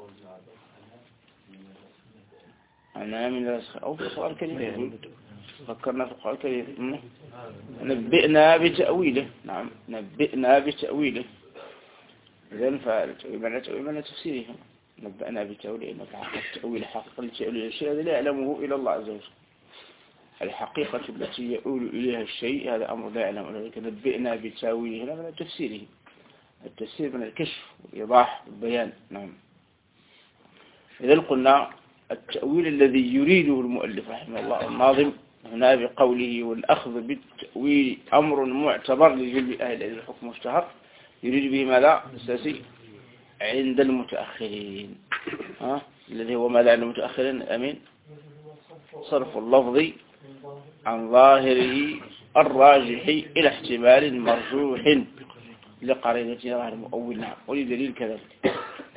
أنا من الرسخ أو في القرآن الكريم فكرنا في القرآن الكريم نبئنا بتأويله. نعم، نبئنا بتأويله. إذن فالتأويل معنى تفسيره. نبئنا بتأويله إنك حق التأويل حقا لتأويل الشيء الذي لا يعلمه إلى الله عز وجل. الحقيقة التي يؤول إليها الشيء هذا أمر لا يعلمه، ولكن نبئنا بتأويله هنا من تفسيره. التفسير من الكشف والإيضاح والبيان. نعم، إذا قلنا التأويل الذي يريده المؤلف رحمه الله الناظم هنا بقوله والأخذ بالتأويل أمر معتبر لجل أهل الحكم مشتهر، يريد به ماذا؟ أساسي عند المتأخرين. الذي هو ماذا عند المتأخرين؟ أمين، صرف اللفظ عن ظاهره الراجح إلى احتمال مرجوح لقرينة ظاهر مؤول. نعم، ولدليل كذلك.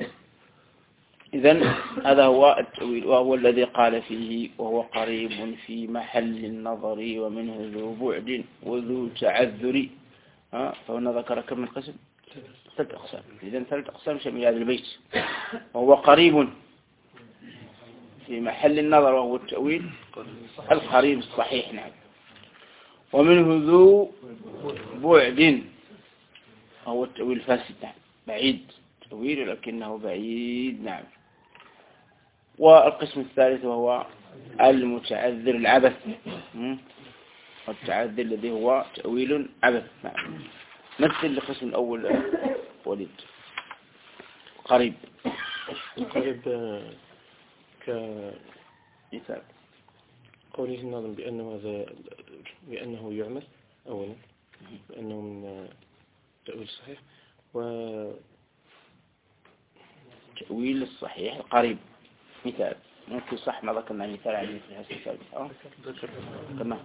إذن هذا هو التأويل، وهو الذي قال فيه وهو قريب في محل النظر ومنه ذو بعد وذو تعذر. فهنا ذكر كم من قسم؟ 3 أقسام. إذن 3 أقسام شمل هذا البيت. وهو قريب في محل النظر وهو التأويل القريب الصحيح. نعم، ومنه ذو بعد هو التأويل الفاسد. نعم، بعيد تأويل لكنه بعيد. نعم، والقسم الثالث وهو المتعذر العبث، والتعذر الذي هو تأويل عبث. نعم، مثل القسم الأول وليد. قريب مثال قوله الناظم بأنه يعمل أولا بأنه من تأويل صحيح تأويل الصحيح القريب مثال ممكن صح ما ذكرنا مثال عن مثل هذا السابق ذكرنا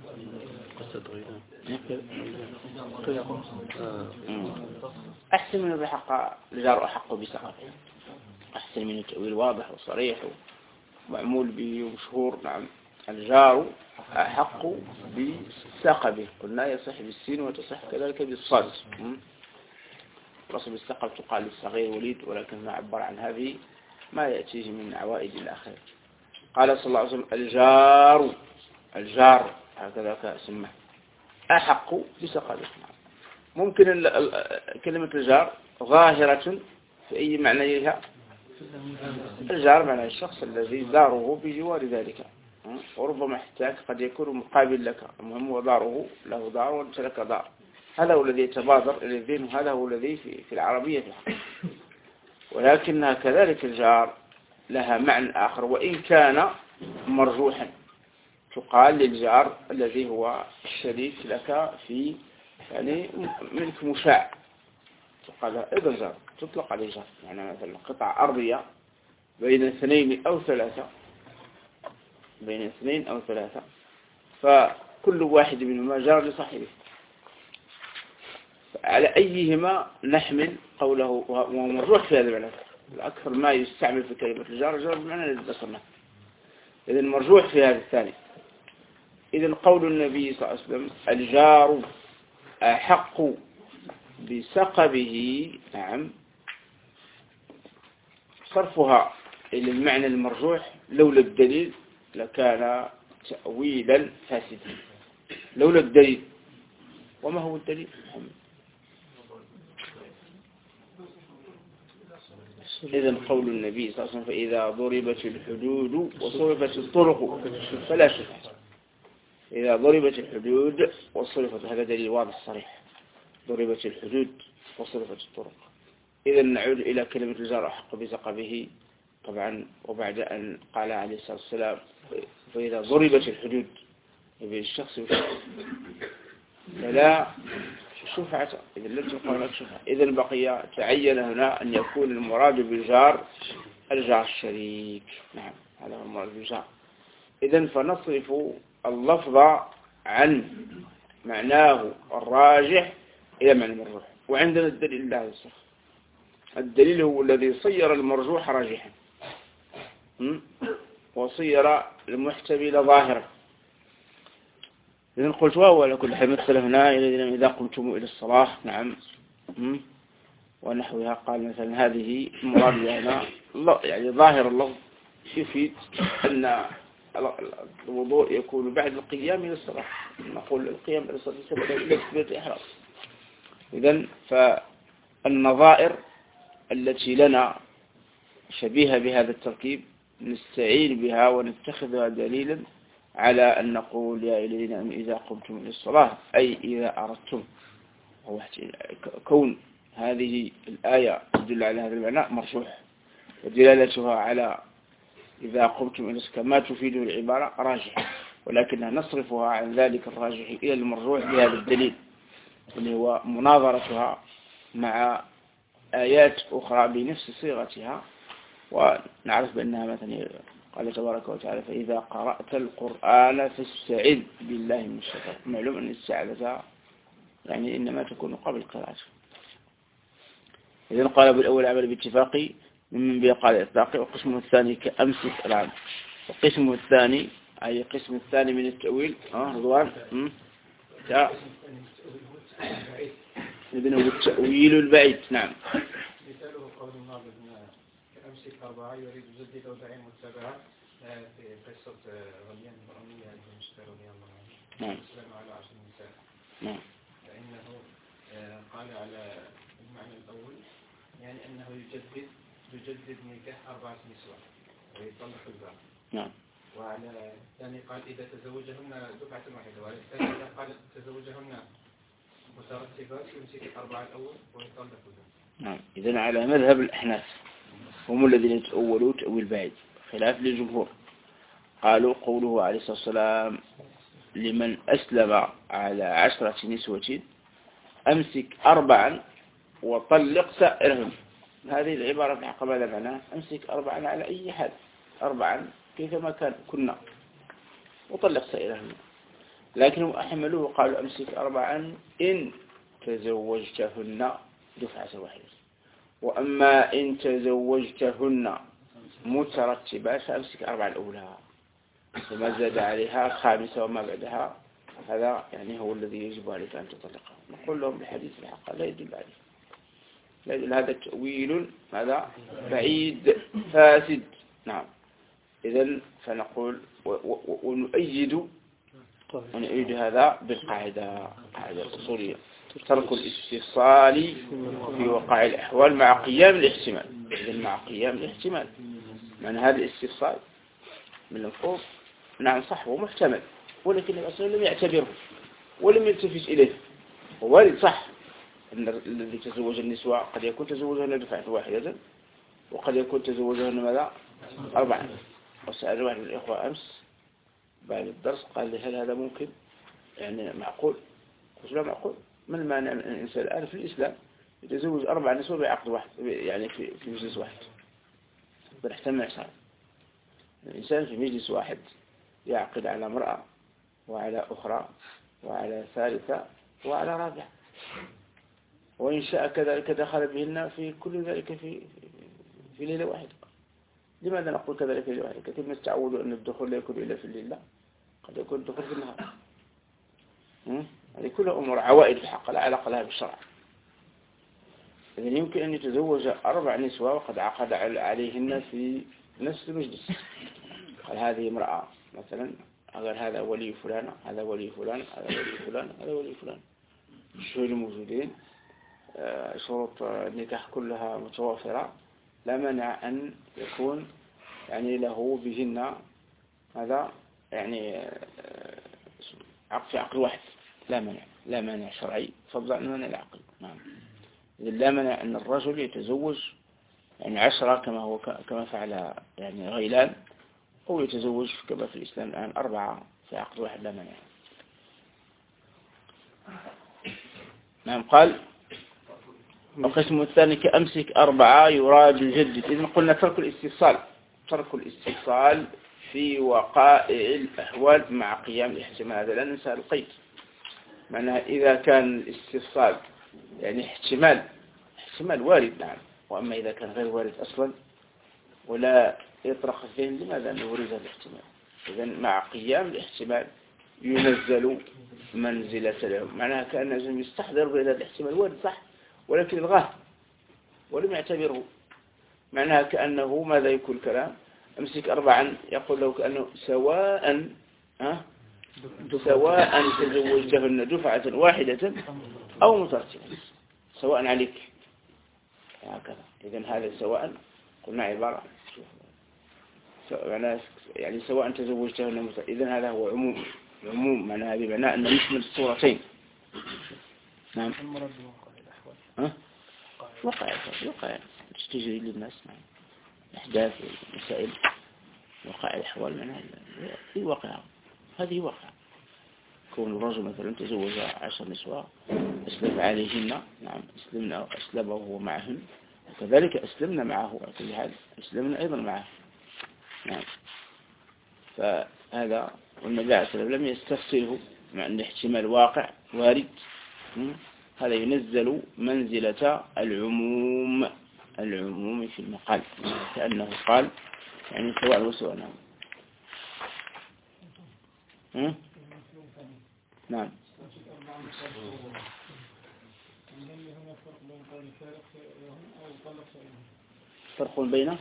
أحسن من الحق الجار أحق بسقطه أحسن من التأويل واضح وصريح ومعمول به ومشهور. نعم الجار أحق بسقبه قلنا يصح بالسين وتصح كذلك بالصاد. رسم السقب تقال للصغير وليد ولكن ما عبر عن هذه ما يأتيه من عوائد الآخر. قال صلى الله عليه وسلم الجار هكذا سماه أحق بسقبه. ممكن كلمة الجار ظاهرة في أي معنى لها. الجار معنى الشخص الذي داره بجوار ذلك وربما احتاج قد يكون مقابل لك المهم وداره له دار وانت لك دار. هذا هو الذي يتبادر إلى الذهن وهذا هو الذي في العربية في الحقيقة. ولكنها كذلك الجار لها معنى آخر وإن كان مرجوحا. تقال للجار الذي هو الشريك لك في يعني ملك مشاع تقال أيضا جار تطلق عليه جار. يعني مثلا قطعة أرضية بين اثنين أو ثلاثة فكل واحد منهما جار لصاحبه. على أيهما نحمل قوله وهو مرجوح في هذا المعنى. الأكثر ما يستعمل في كلمة الجار بمعنى الذي ذكرناه. إذن مرجوح في هذا الثاني. إذن قول النبي صلى الله عليه وسلم الجار أحق بسقبه. نعم صرفها إلى المعنى المرجوح لولا الدليل لكان تأويلا فاسدا. لولا الدليل. وما هو الدليل؟ إذن قول النبي صلى الله عليه وسلم فإذا ضربت الحدود وصرفت الطرق فلا شفعة. إذا ضربت الحدود وصرفت هذا دليل واضح صريح. ضربت الحدود وصرفت الطرق. إذن نعود إلى كلمة الجار أحق بسقبه طبعا. وبعد أن قال عليه الصلاة والسلام فإذا ضربت الحدود يبين الشخص فلا شفعة. إذا لم تقل لك شفعة إذا بقي تعين هنا أن يكون المراد بالجار الجار الشريك. نعم هذا هو المراد بالجار. إذا فنصرف اللفظ عن معناه الراجح إلى معنى المرجوح. وعندنا الدليل لا يصح. الدليل هو الذي صير المرجوح راجحا وصير المحتمل ظاهرا. إذن قلت وهو لكل حال مثل هنا إذا قمتم إلى الصلاة. نعم ونحوها. قال مثلا هذه المراد هنا يعني ظاهر اللفظ يفيد أن الوضوء يكون بعد القيام إلى الصلاة. نقول القيام إلى الصلاة سبب إلى تكبيرة الإحرام. إذن فالنظائر التي لنا شبيهة بهذا التركيب نستعين بها ونتخذها دليلا على أن نقول يا الذين إذا قمتم إلى الصلاة أي إذا أردتم. كون هذه الآية تدل على هذا المعنى مرجوح ودلالتها على إذا قمتم إلى الصلاة كما تفيد العبارة راجح. ولكنها نصرفها عن ذلك الراجح إلى المرجوح بهذا الدليل اللي هو مناظرتها مع آيات أخرى بنفس صيغتها. ونعرف بأنها مثلا قال تبارك وتعالى فإذا قرأت القرآن فاستعذ بالله من الشيطان. معلوم أن الاستعاذة يعني إنما تكون قبل قراءته. إذن قال بالأول عمل باتفاقي ممن بيقال إطلاقي. وقسمه الثاني كأمسك العام. وقسمه الثاني أي قسم الثاني من التأويل رضوان إذن هو التأويل البعيد. نعم مثاله قول الناظم كأمسك أربعة يريد جدد ودعين متابعة في قصة غليان الأمية المشتر رضي الله عنه. نعم السلام على عشر النساء. نعم فإنه قال على المعنى الأول يعني أنه يجدد نكاح 4 نسوة ويطلق الباقي. نعم. وعلى الثاني قال إذا تزوجهن دفعة واحدة. وعلى الثاني قال تزوجهن مترتبات يمسك 4 الأول ويطلق الباقي. نعم. إذن على مذهب الأحناف هم الذين يتأولوا تأويل بعيد خلاف للجمهور. قالوا قوله عليه الصلاة والسلام لمن أسلم على 10 نسوة أمسك 4 وطلق سائرهم. هذه العبارة في الحقيقة ماذا معناها؟ أمسك 4 على أي حال، 4 كيفما كنا وطلق سائرهم. لكنهم أحملوه وقالوا أمسك 4 إن تزوجتهن دفعة واحدة، وأما إن تزوجتهن مترتبات فأمسك 4 الأولى، وما زاد عليها 5 وما بعدها هذا يعني هو الذي يجب عليك أن تطلقها. نقول لهم بحديث الحق لا يدل عليه، لا يدل، هذا تأويل هذا بعيد فاسد. نعم. إذن فنقول ونؤيد هذا بالقاعدة الأصولية: ترك الاستفصال في وقع الأحوال مع قيام الاحتمال. إذن مع قيام الاحتمال، من هذا الاستفصال من المفروض نعم صح ومحتمل، ولكن الرسول لم يعتبره ولم يلتفت إليه. ووارد صح أن الذي تزوج النسوة قد يكون تزوجهن دفعة واحدة، وقد يكون تزوجهن ماذا 4. وسأل واحد من الإخوة أمس بعد الدرس قال لي هل هذا ممكن يعني معقول؟ قلت لا معقول. من المانع أن الإنسان الآن في الإسلام يتزوج 4 نسوة بعقد واحد، يعني في مجلس واحد؟ بنحتمل صار الإنسان في مجلس واحد يعقد على امرأة وعلى أخرى وعلى ثالثة وعلى رابعة، وإن شاء كذلك دخل بهن في كل ذلك في ليلة واحدة. لماذا نقول كذلك في ليلة واحدة؟ كثير من التعود أن الدخول لا يكون إلا في الليل، قد يكون الدخول في النهار. هذه كلها أمور عوائد في الحق لا علاقة لها بالشرع. إذن يمكن أن يتزوج 4 نسوة وقد عقد عليهن في نفس المجلس. قال هذه امرأة مثلا، قال هذا ولي فلان، هذا ولي فلان، هذا ولي فلان، هذا ولي فلان، الشهود موجودين، شروط النكاح كلها متوافرة، لا مانع أن يكون يعني له بهن هذا يعني عقد واحد، لا مانع شرعي فضلا عن مانع العقل. نعم. لا مانع أن الرجل يتزوج يعني 10 كما فعل يعني غيلان، أو يتزوج كما في الإسلام الآن 4 في عقد واحد، لا مانع. نعم. قال القسم الثاني كأمسك 4 يراد الجد. إذن قلنا ترك الاستفصال في وقائع الأحوال مع قيام الاحتمال. هذا لا ننسى القيد، معناها إذا كان الاستفصال يعني احتمال وارد، نعم، وأما إذا كان غير وارد أصلا ولا يطرق الذهن لماذا نورد هذا الاحتمال؟ إذن مع قيام الاحتمال ينزل منزلة العلم، معناها كأن النجم يستحضر بهذا الاحتمال وارد صح، ولكن الغاه ولم يعتبره. معناها كأنه ماذا يكون كلام أمسك 4 يقول له كأنه سواء تزوجتهن دفعة واحدة أو مترتبة، سواء عليك هكذا. إذن هذا سواء قلنا عبارة يعني سواء تزوجتهن إذن هذا هو عموم معناها بمعنى أنه يشمل الصورتين. نعم. وقع تجري للناس، نعم، أحداث مسائل وقع الأحوال معناها في واقع. هذه واقع كون الرجل مثلا تزوج 10 نسوة أسلم عليهن، نعم، أسلمه وهو معهن، وكذلك أسلمنا معه على كل حال، أسلمنا أيضا معه. نعم. فهذا والنبي عليه الصلاة والسلام لم يستفصله مع أن احتمال واقع وارد. هذا ينزل منزلة العموم في المقال، كأنه قال يعني سواء وسواء. نعم. فرق بين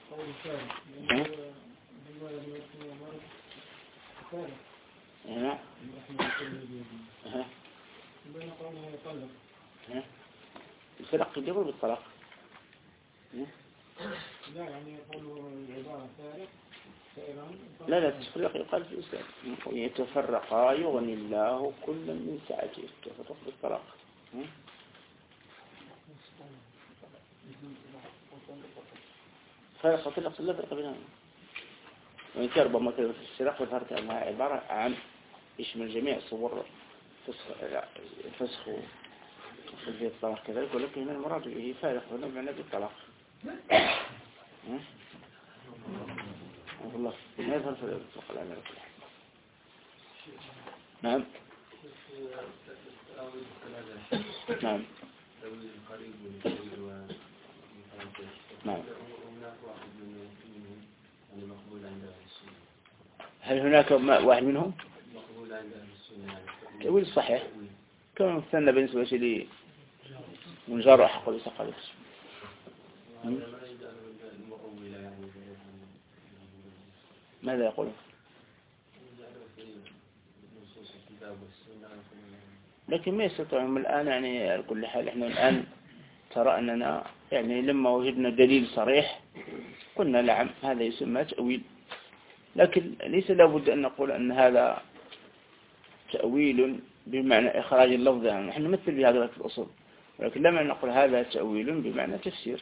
الفرق قد يقول بالطلاق. لا يعني يقول العبارة فارق. لا التفرق يقال في الإسلام يتفرقا يغني الله كل من سعته. التفرق بالطلاق. فرق لا فرق بينهم. وإن كان ربما كلمة السرقة ظهرت أنها عبارة عن يشمل جميع صور الفسخ وفي الطلاق كذلك، ولكن هنا المراد به فارق هنا بمعنى بالطلاق. والله ما يظهر في الإطلاق الآن. نعم نعم نعم. هل هناك واحد منهم تأويل صحيح كما مثلنا بالنسبة لي منجر أحق بسقالة. ماذا يقول؟ لكن ما يستطيعون الآن يعني على كل حال. احنا الآن ترى أننا يعني لما وجدنا دليل صريح قلنا نعم هذا يسمى تأويل، لكن ليس لابد أن نقول أن هذا تأويل بمعنى إخراج اللفظ. يعني نحن نمثل بهذا في الأصول، ولكن لما نقول هذا تأويل بمعنى تفسير،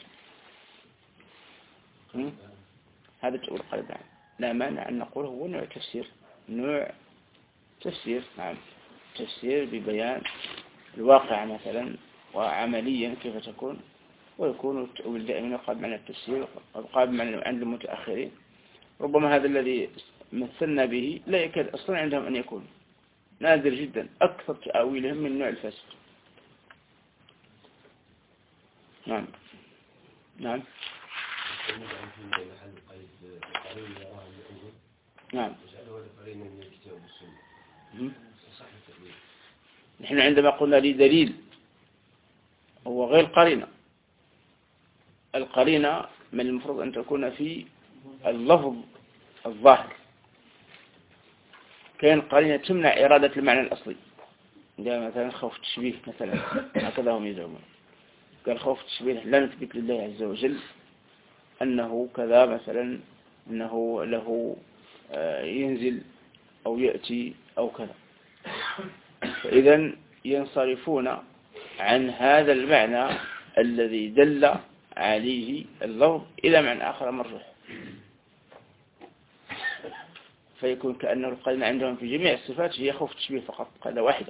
هذا تأويل قلب. يعني لا مانع أن نقول هو نوع تفسير، نوع تفسير. نعم تفسير ببيان الواقع مثلا وعمليا كيف تكون، ويكون التأويل دائما يقال معنى التفسير ويقال معنى عند المتأخرين. ربما هذا الذي مثلنا به لا يكاد أصلا عندهم أن يكون، نادر جدا، أكثر تأويلهم من نوع الفاسد. نعم نعم نعم. نحن عندما قلنا لي دليل هو غير قرينة. القرينة من المفروض أن تكون في اللفظ الظاهر. كان قرينة تمنع إرادة المعنى الأصلي، قال مثلا خوف التشبيه مثلا، هكذا هم يزعمون. قال خوف التشبيه لا نثبت لله عز وجل أنه كذا مثلا، أنه له ينزل أو يأتي أو كذا. فإذا ينصرفون عن هذا المعنى الذي دل عليه اللفظ إلى معنى آخر مرجوح، فيكون كأنه القرينة عندهم في جميع الصفات هي خوف التشبيه فقط، قاعدة واحدة.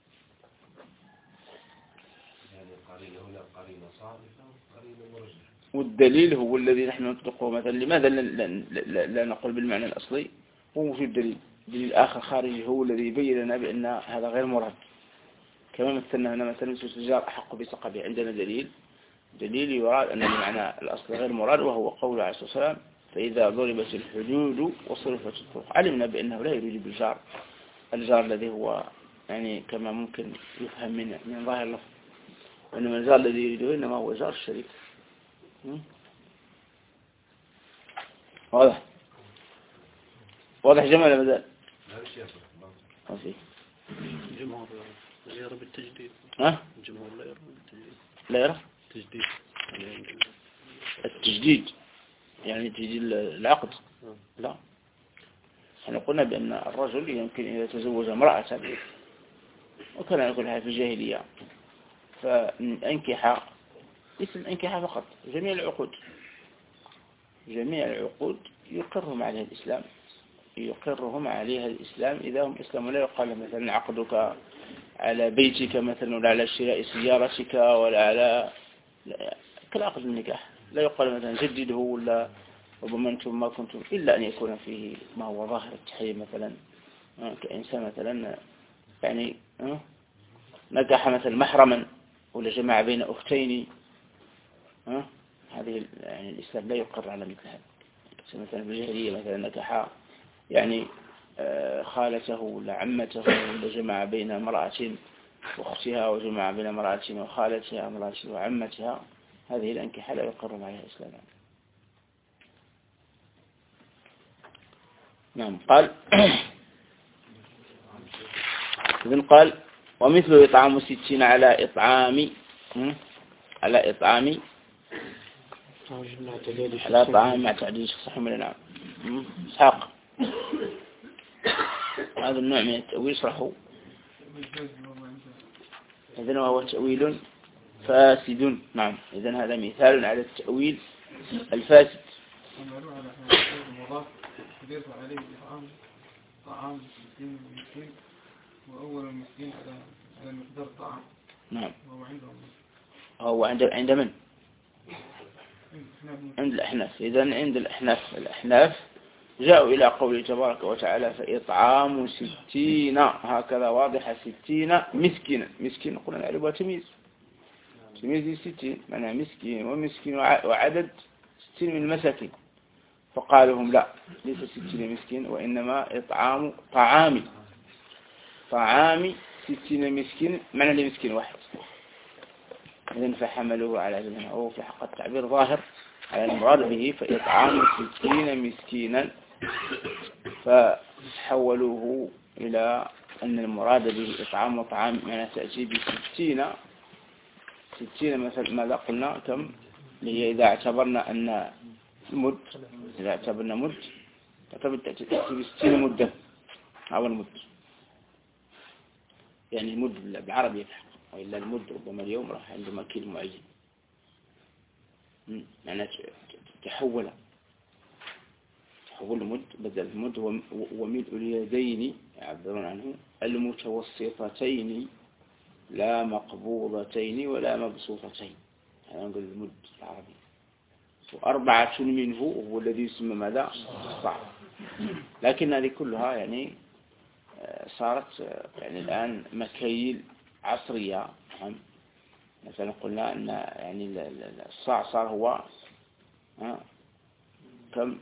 والدليل هو الذي نحن نطلقه مثلا. لماذا لا نقول بالمعنى الأصلي؟ هو موجود دليل آخر خارجي هو الذي يبين لنا بأن هذا غير مراد. كما مثلنا هنا مثلا الجار أحق بسقبه، عندنا دليل يراد أن المعنى الأصلي غير مراد، وهو قول عليه الصلاة والسلام فإذا ضربت الحدود وصرفت الطرق. علمنا بأنه لا يريد بالجار الجار الذي هو يعني كما ممكن يفهم من ظاهر اللفظ، وإنما الجار الذي يريده إنما هو جار الشريك. واضح جمال مازال؟ ما في الجمهور لا يرى بالتجديد. الجمهور لا يرى بالتجديد. لا يرى التجديد يعني تجديد العقد. لا، احنا قلنا بأن الرجل يمكن إذا تزوج امرأة وكان يقولها في الجاهلية فأنكح اسم أنكح فقط، جميع العقود يقرهم عليها الإسلام إذا هم إسلام. لا يقال مثلا عقدك على بيتك مثلا ولا على شراء سيارتك ولا على كالعقد النكاح. لا يقال مثلا جدده ولا ربما أنتم ما كنتم، إلا أن يكون فيه ما هو ظاهر التحريم مثلا، كإنسان مثلا يعني نكح مثلا محرما ولا جمع بين أختين، هذه يعني الإسلام لا يقر على مثل هذا. مثلا في الجاهلية مثلا نكح يعني خالته ولا عمته ولا جمع بين امرأة وأختها وجمع بين امرأة وخالتها امرأة وعمتها، هذه الأنكحة لا يقر عليها الإسلام. نعم. قال إذن قال ومثل إطعام 60 على إطعام مع تعديل صح ولا نعم؟ إسحاق، هذا النوع من التأويل صحه. إذن وهو تأويل فاسد. نعم. إذن هذا مثال على التأويل الفاسد. بيرفع عليه طعام 60 مسكين، وأول المسكين على مقدار طعام. نعم. وهو عندهم. هو عند من؟ عند الأحناف. إذن عند الأحناف جاءوا إلى قوله تبارك وتعالى فإطعام 60 هكذا واضحة 60 مسكينا. مسكين قلنا نعرفها تمييز 60 معنى مسكين ومسكين وعدد 60 من المساكين. فقالوا هم لا ليس 60 مسكين وإنما إطعام طعام 60 مسكين معنى لمسكين واحد. إذن فحملوه على ذلك أو في حق التعبير ظاهر على المراد به فإطعام 60 مسكينا، فحولوه إلى أن المراد به إطعام وطعام معنى تأتي ب60 مثل ماذا قلنا كم هي إذا اعتبرنا أن مد إذا اعتبرنا مد تأتي ب60 مدة أو المد يعني المد بالعربي يفحق وإلا المد ربما اليوم راح عندما كيل معين معنى تحول المد بدل المد وملء اليدين يعبرون عنه المتوسطتين لا مقبوضتين ولا مبسوطتين هذا نقول المد العربي. وأربعة منه هو الذي يسمى ماذا؟ الصاع. لكن هذه كلها يعني صارت يعني الآن مكاييل عصرية. مثلا قلنا أن يعني الصاع صار هو كم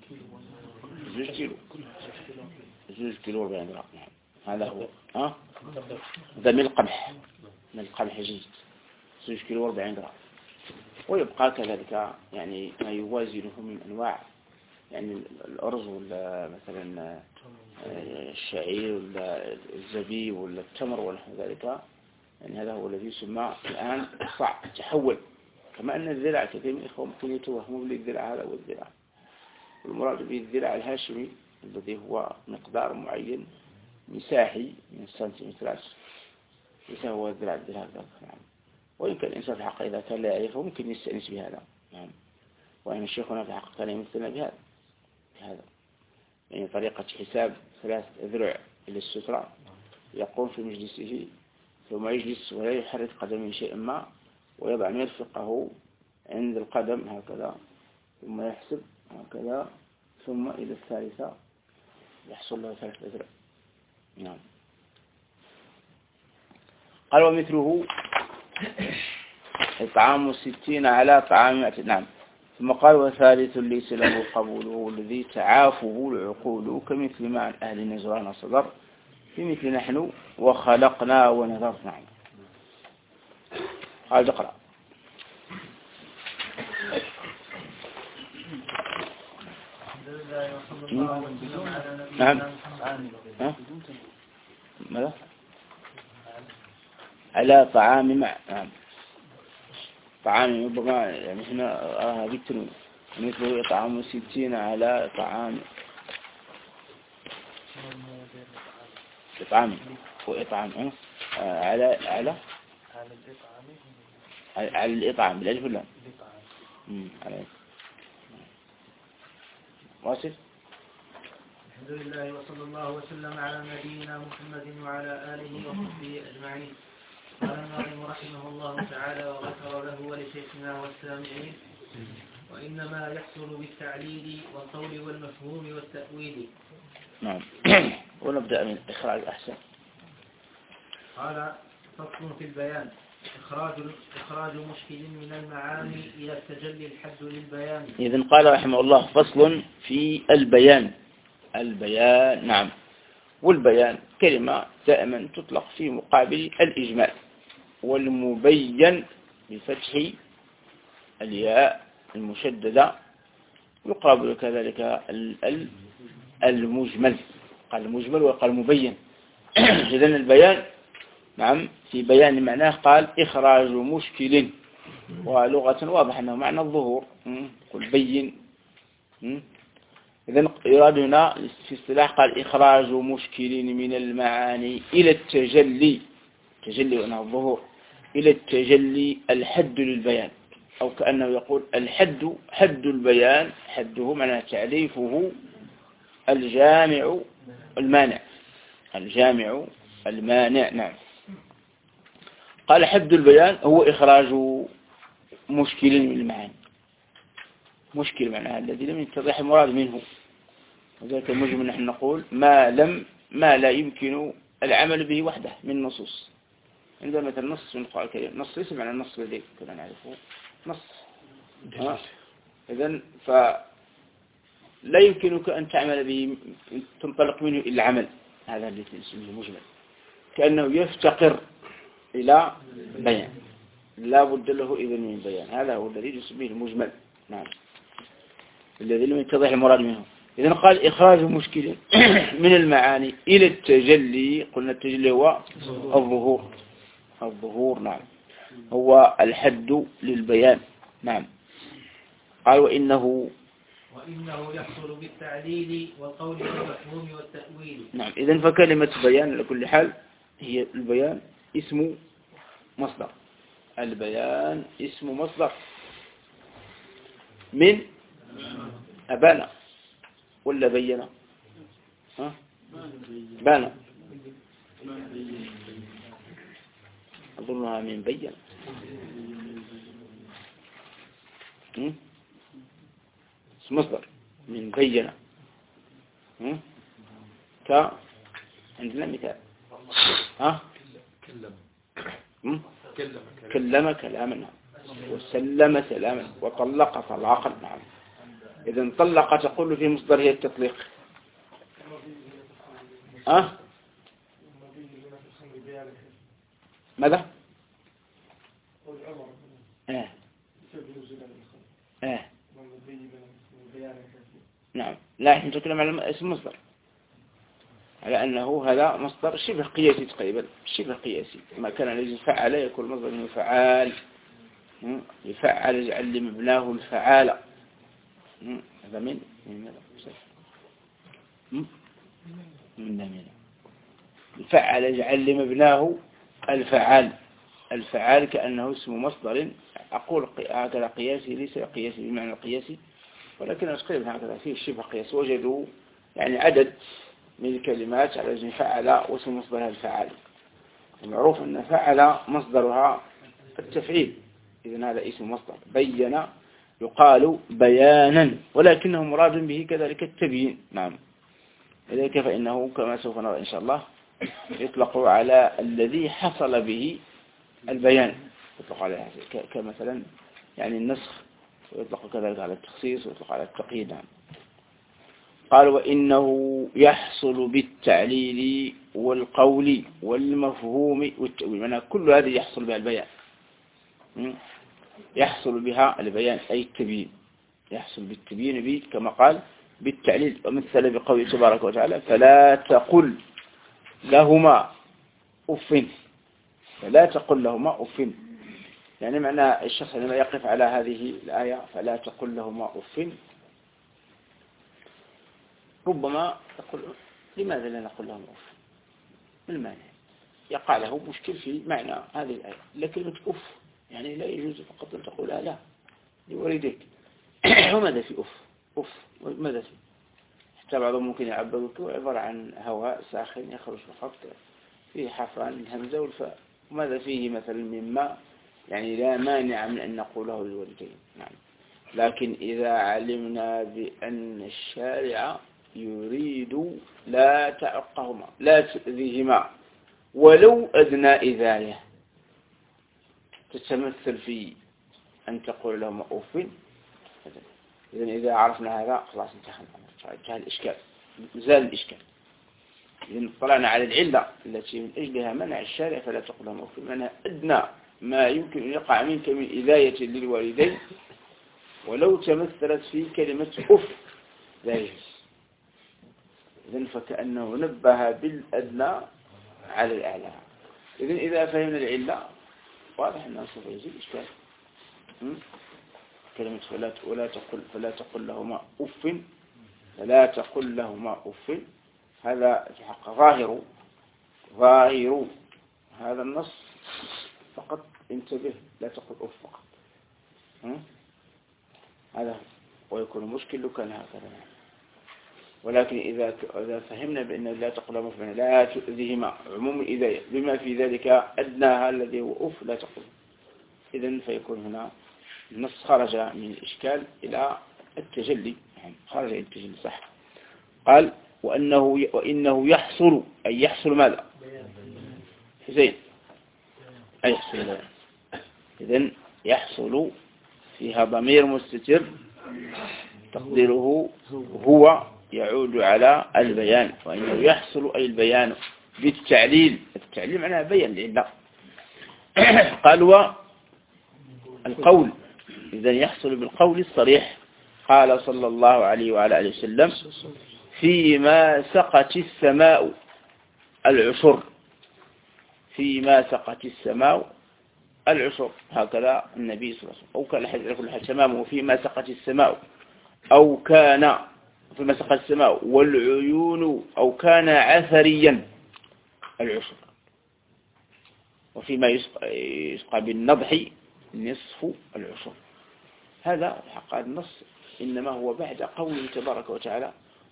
2 كيلو 40 جرام. هذا هو هذا من القمح جيد 2 كيلو 40 جرام. ويبقى كذلك يعني ما يوازنه من أنواع يعني الأرز ولا مثلا الشعير ولا الزبيب ولا التمر ولا ذلك. يعني هذا هو الذي يسمى الآن الصاع. تحول كما أن الذراع كثير من الإخوة ممكن يتوهموا بالذراع هذا والذراع. المراد به الذراع الهاشمي الذي هو مقدار معين مساحي من السنتيمترات ليس هو الذراع هذا. نعم. ويمكن الإنسان في حق إذا كان لا يعرفه ممكن يستأنس بهذا. نعم. وإن الشيخنا في حق كان يمثلنا بهذا يعني طريقة حساب 3 ذرع إلى السترة. يقوم في مجلسه ثم يجلس ولا يحرك قدمه شيئا ما ويضع مرفقه عند القدم هكذا ثم يحسب هكذا ثم إلى الثالثة يحصل له 3 أذرع. نعم. قال ومثله إطعام 60 على طعام 100. نعم. ثم قال وثالث ليس له قبوله الذي تعافه العقول كمثل ما عن أهل نجران صدر في مثل نحن وخلقنا ونذر. نعم. قال اقرأ. نعم. ماذا؟ على طعام مع. نعم. طعام يبقى يعني هنا ذكر مثله إطعام 60 على طعام إطعام وإطعام على الإطعام بالألف ولا على واصل. الحمد لله وصلى الله وسلم على نبينا محمد وعلى آله وصحبه أجمعين. قال الناظم رحمه الله تعالى وغفر له ولشيخنا والسامعين وإنما يحصل بالتعليل والقول والمفهوم والتأويل. نعم. ونبدأ من إخراج أحسن. قال فصل في البيان إخراج مشكل من المعاني إلى التجلي الحد للبيان. إذن قال رحمه الله فصل في البيان. نعم. والبيان كلمة دائما تطلق في مقابل الإجمال والمبين بفتح الياء المشددة يقابل كذلك المجمل. قال المجمل وقال المبين. إذن البيان نعم في بيان معناه قال إخراج مشكل ولغة واضح أنه معنى الظهور قل بين. إذن يراد هنا في اصطلاح قال إخراج مشكل من المعاني إلى التجلي وأنه الظهور إلى التجلي الحد للبيان أو كأنه يقول الحد حد البيان حده معنى تعريفه الجامع المانع. الجامع المانع. نعم. قال حد البيان هو إخراج مشكل من المعاني. مشكل معناها الذي لم يتضح المراد منه. وذلك المجمل نحن نقول ما لا يمكن العمل به وحده من نصوص. عندما مثلا نص من القرآن الكريم، نص ليس معنى النص الذي كنا نعرفه، نص. إذن فلا يمكنك أن تعمل به، تنطلق منه إلا العمل. هذا الذي اسمه مجمل، كأنه يفتقر إلى بيان، لا بد له إذن من بيان. هذا هو الذي يسميه المجمل. نعم، الذي لم يتضح المراد منه. إذن قال إخراج مشكل من المعاني إلى التجلي. قلنا التجلي هو الظهور. نعم، هو الحد للبيان. نعم. قال وإنه يحصل بالتعليل والقول والمفهوم والتأويل. نعم. إذن فكلمة بيان على كل حال هي البيان اسم مصدر. البيان اسم مصدر من أبانا ولا بينا؟ بانا، أظنها من بينا. اسم مصدر من بينا. عندنا مثال كلم كلاما وسلم سلاما وطلق طلاقا. نعم. إذن طلق تقول في مصدره التطليق. ماذا؟ نعم. لا، احنا نتكلم على اسم مصدر، على أنه هذا مصدر شبه قياسي تقريبا، شبه قياسي. ما كان يجب فعل يكون مصدر منه فعال. يفعل يجعل لمبناه الفعال. هذا من الفعل يجعل لمبناه الفعال. الفعال كأنه اسم مصدر. أقول هكذا قياسي، ليس قياسي بمعنى القياسي، ولكن تقريبا هكذا فيه شبه قياس. وجدوا يعني عدد من الكلمات على وزن فعل واسم مصدرها الفعال. المعروف أن فعل مصدرها التفعيل. إذن هذا اسم مصدر. بين يقال بيانا، ولكنه مراد به كذلك التبيين. نعم. لذلك فإنه كما سوف نرى إن شاء الله يطلق على الذي حصل به البيان، يطلق على كمثلا يعني النسخ، ويطلق كذلك على التخصيص، ويطلق على التقييد. نعم. قال وإنه يحصل بالتعليل والقول والمفهوم والتأويل. معنى كل هذه يحصل بها البيان. يحصل بها البيان أي التبيين. يحصل بالتبيين كما قال بالتعليل. ومثل بقوله تبارك وتعالى فلا تقل لهما أف. فلا تقل لهما أف، يعني معنى الشخص لما يقف على هذه الآية فلا تقل لهما أف، ربما يقول لماذا لا نقول لهم أف؟ ما المانع؟ يقع له مشكل في معنى هذه الآية. لكلمة أف يعني لا يجوز فقط أن تقول لا لوالديك. وماذا في أف ماذا في؟ حتى بعضهم ممكن يعبدوك عبارة عن هواء ساخن يخرج فقط فيه حرفان الهمزة والفاء. وماذا فيه مثلا مما يعني لا مانع من أن نقوله للوالدين. نعم. لكن إذا علمنا بأن الشارع يريد لا تعقهما لا تؤذيهما ولو أدنى إذاية تتمثل في أن تقول لهم أوف، إذن إذا عرفنا هذا خلاص انتهى الإشكال، زال الإشكال. إذن طلعنا على العلة التي من أجلها منع الشارع فلا تقول لهم أوف، منع أدنى ما يمكن أن يقع منك من إذاية للوالدين ولو تمثلت في كلمة أف لا يجوز. إذن فكأنه نبه بالأدنى على الأعلى. إذن إذا فهمنا العلة واضح أنه سوف يزيد إشكال. كلمة فلا تقل لهما أف، فلا تقل لهما أف، هذا في حق ظاهر هذا النص فقط. انتبه لا تقل أف فقط. هذا ويكون مشكل لو كان هكذا. ولكن إذا فهمنا بأن لا تقول مفعول لا تؤذيهما عموم الإذاية بما في ذلك أدناها الذي هو لا تقول، إذن فيكون هنا النص خرج من الإشكال إلى التجلي، خرج إلى التجلي صح. قال وإنه يحصل، أي يحصل ماذا؟ حسين أي يحصل، إذن يحصل فيها ضمير مستتر تقديره هو يعود على البيان، وإنه يحصل أي البيان بالتعليل، التعليل معناها بيان لله. قال والقول إذن يحصل بالقول الصريح. قال صلى الله عليه وعلى آله وسلم فيما سقت السماء العشر، فيما سقت السماء العشر، هكذا النبي صلى الله عليه وسلم، أو كان كل حال تمامه فيما سقت السماء، أو كان فيما سقت السماء والعيون، أو كان عثريا العشر، وفيما يسقى بالنضح نصف العشر. هذا حق النص إنما هو بعد قوله تبارك وتعالى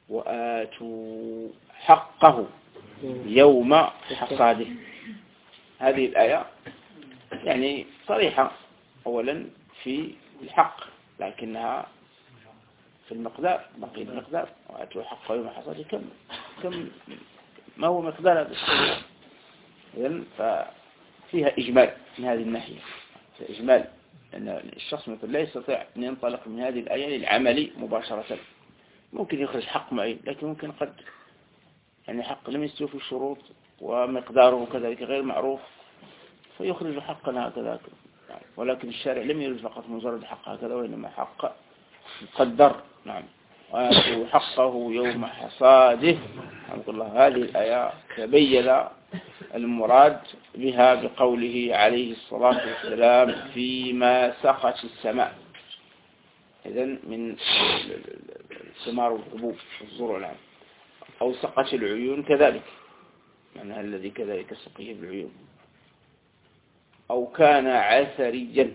وآتوا حقه يوم حصاده. هذه الآية يعني صريحة أولا في الحق، لكنها في المقدار، بقي المقدار وآتوا حقه يوم حصاده كم ما هو مقدار هذا الشيء. إذن ففيها إجمال من هذه الناحية، إجمال أن الشخص مثلا لا يستطيع أن ينطلق من هذه الآية للعمل مباشرة، ممكن يخرج حق معين، لكن ممكن قد يعني حق لم يستوفي الشروط ومقداره كذلك غير معروف فيخرج حقا هكذا، ولكن الشارع لم يرد فقط مجرد حق هكذا، وإنما حق مقدر. نعم وآتوا حقه يوم حصاده. الحمد لله. هذه الآية تبين المراد بها بقوله عليه الصلاة والسلام فيما سقت السماء، إذن من الثمار والحبوب والزروع، نعم، أو سقت العيون كذلك، معناها الذي كذلك سقيه بالعيون، أو كان عثريا،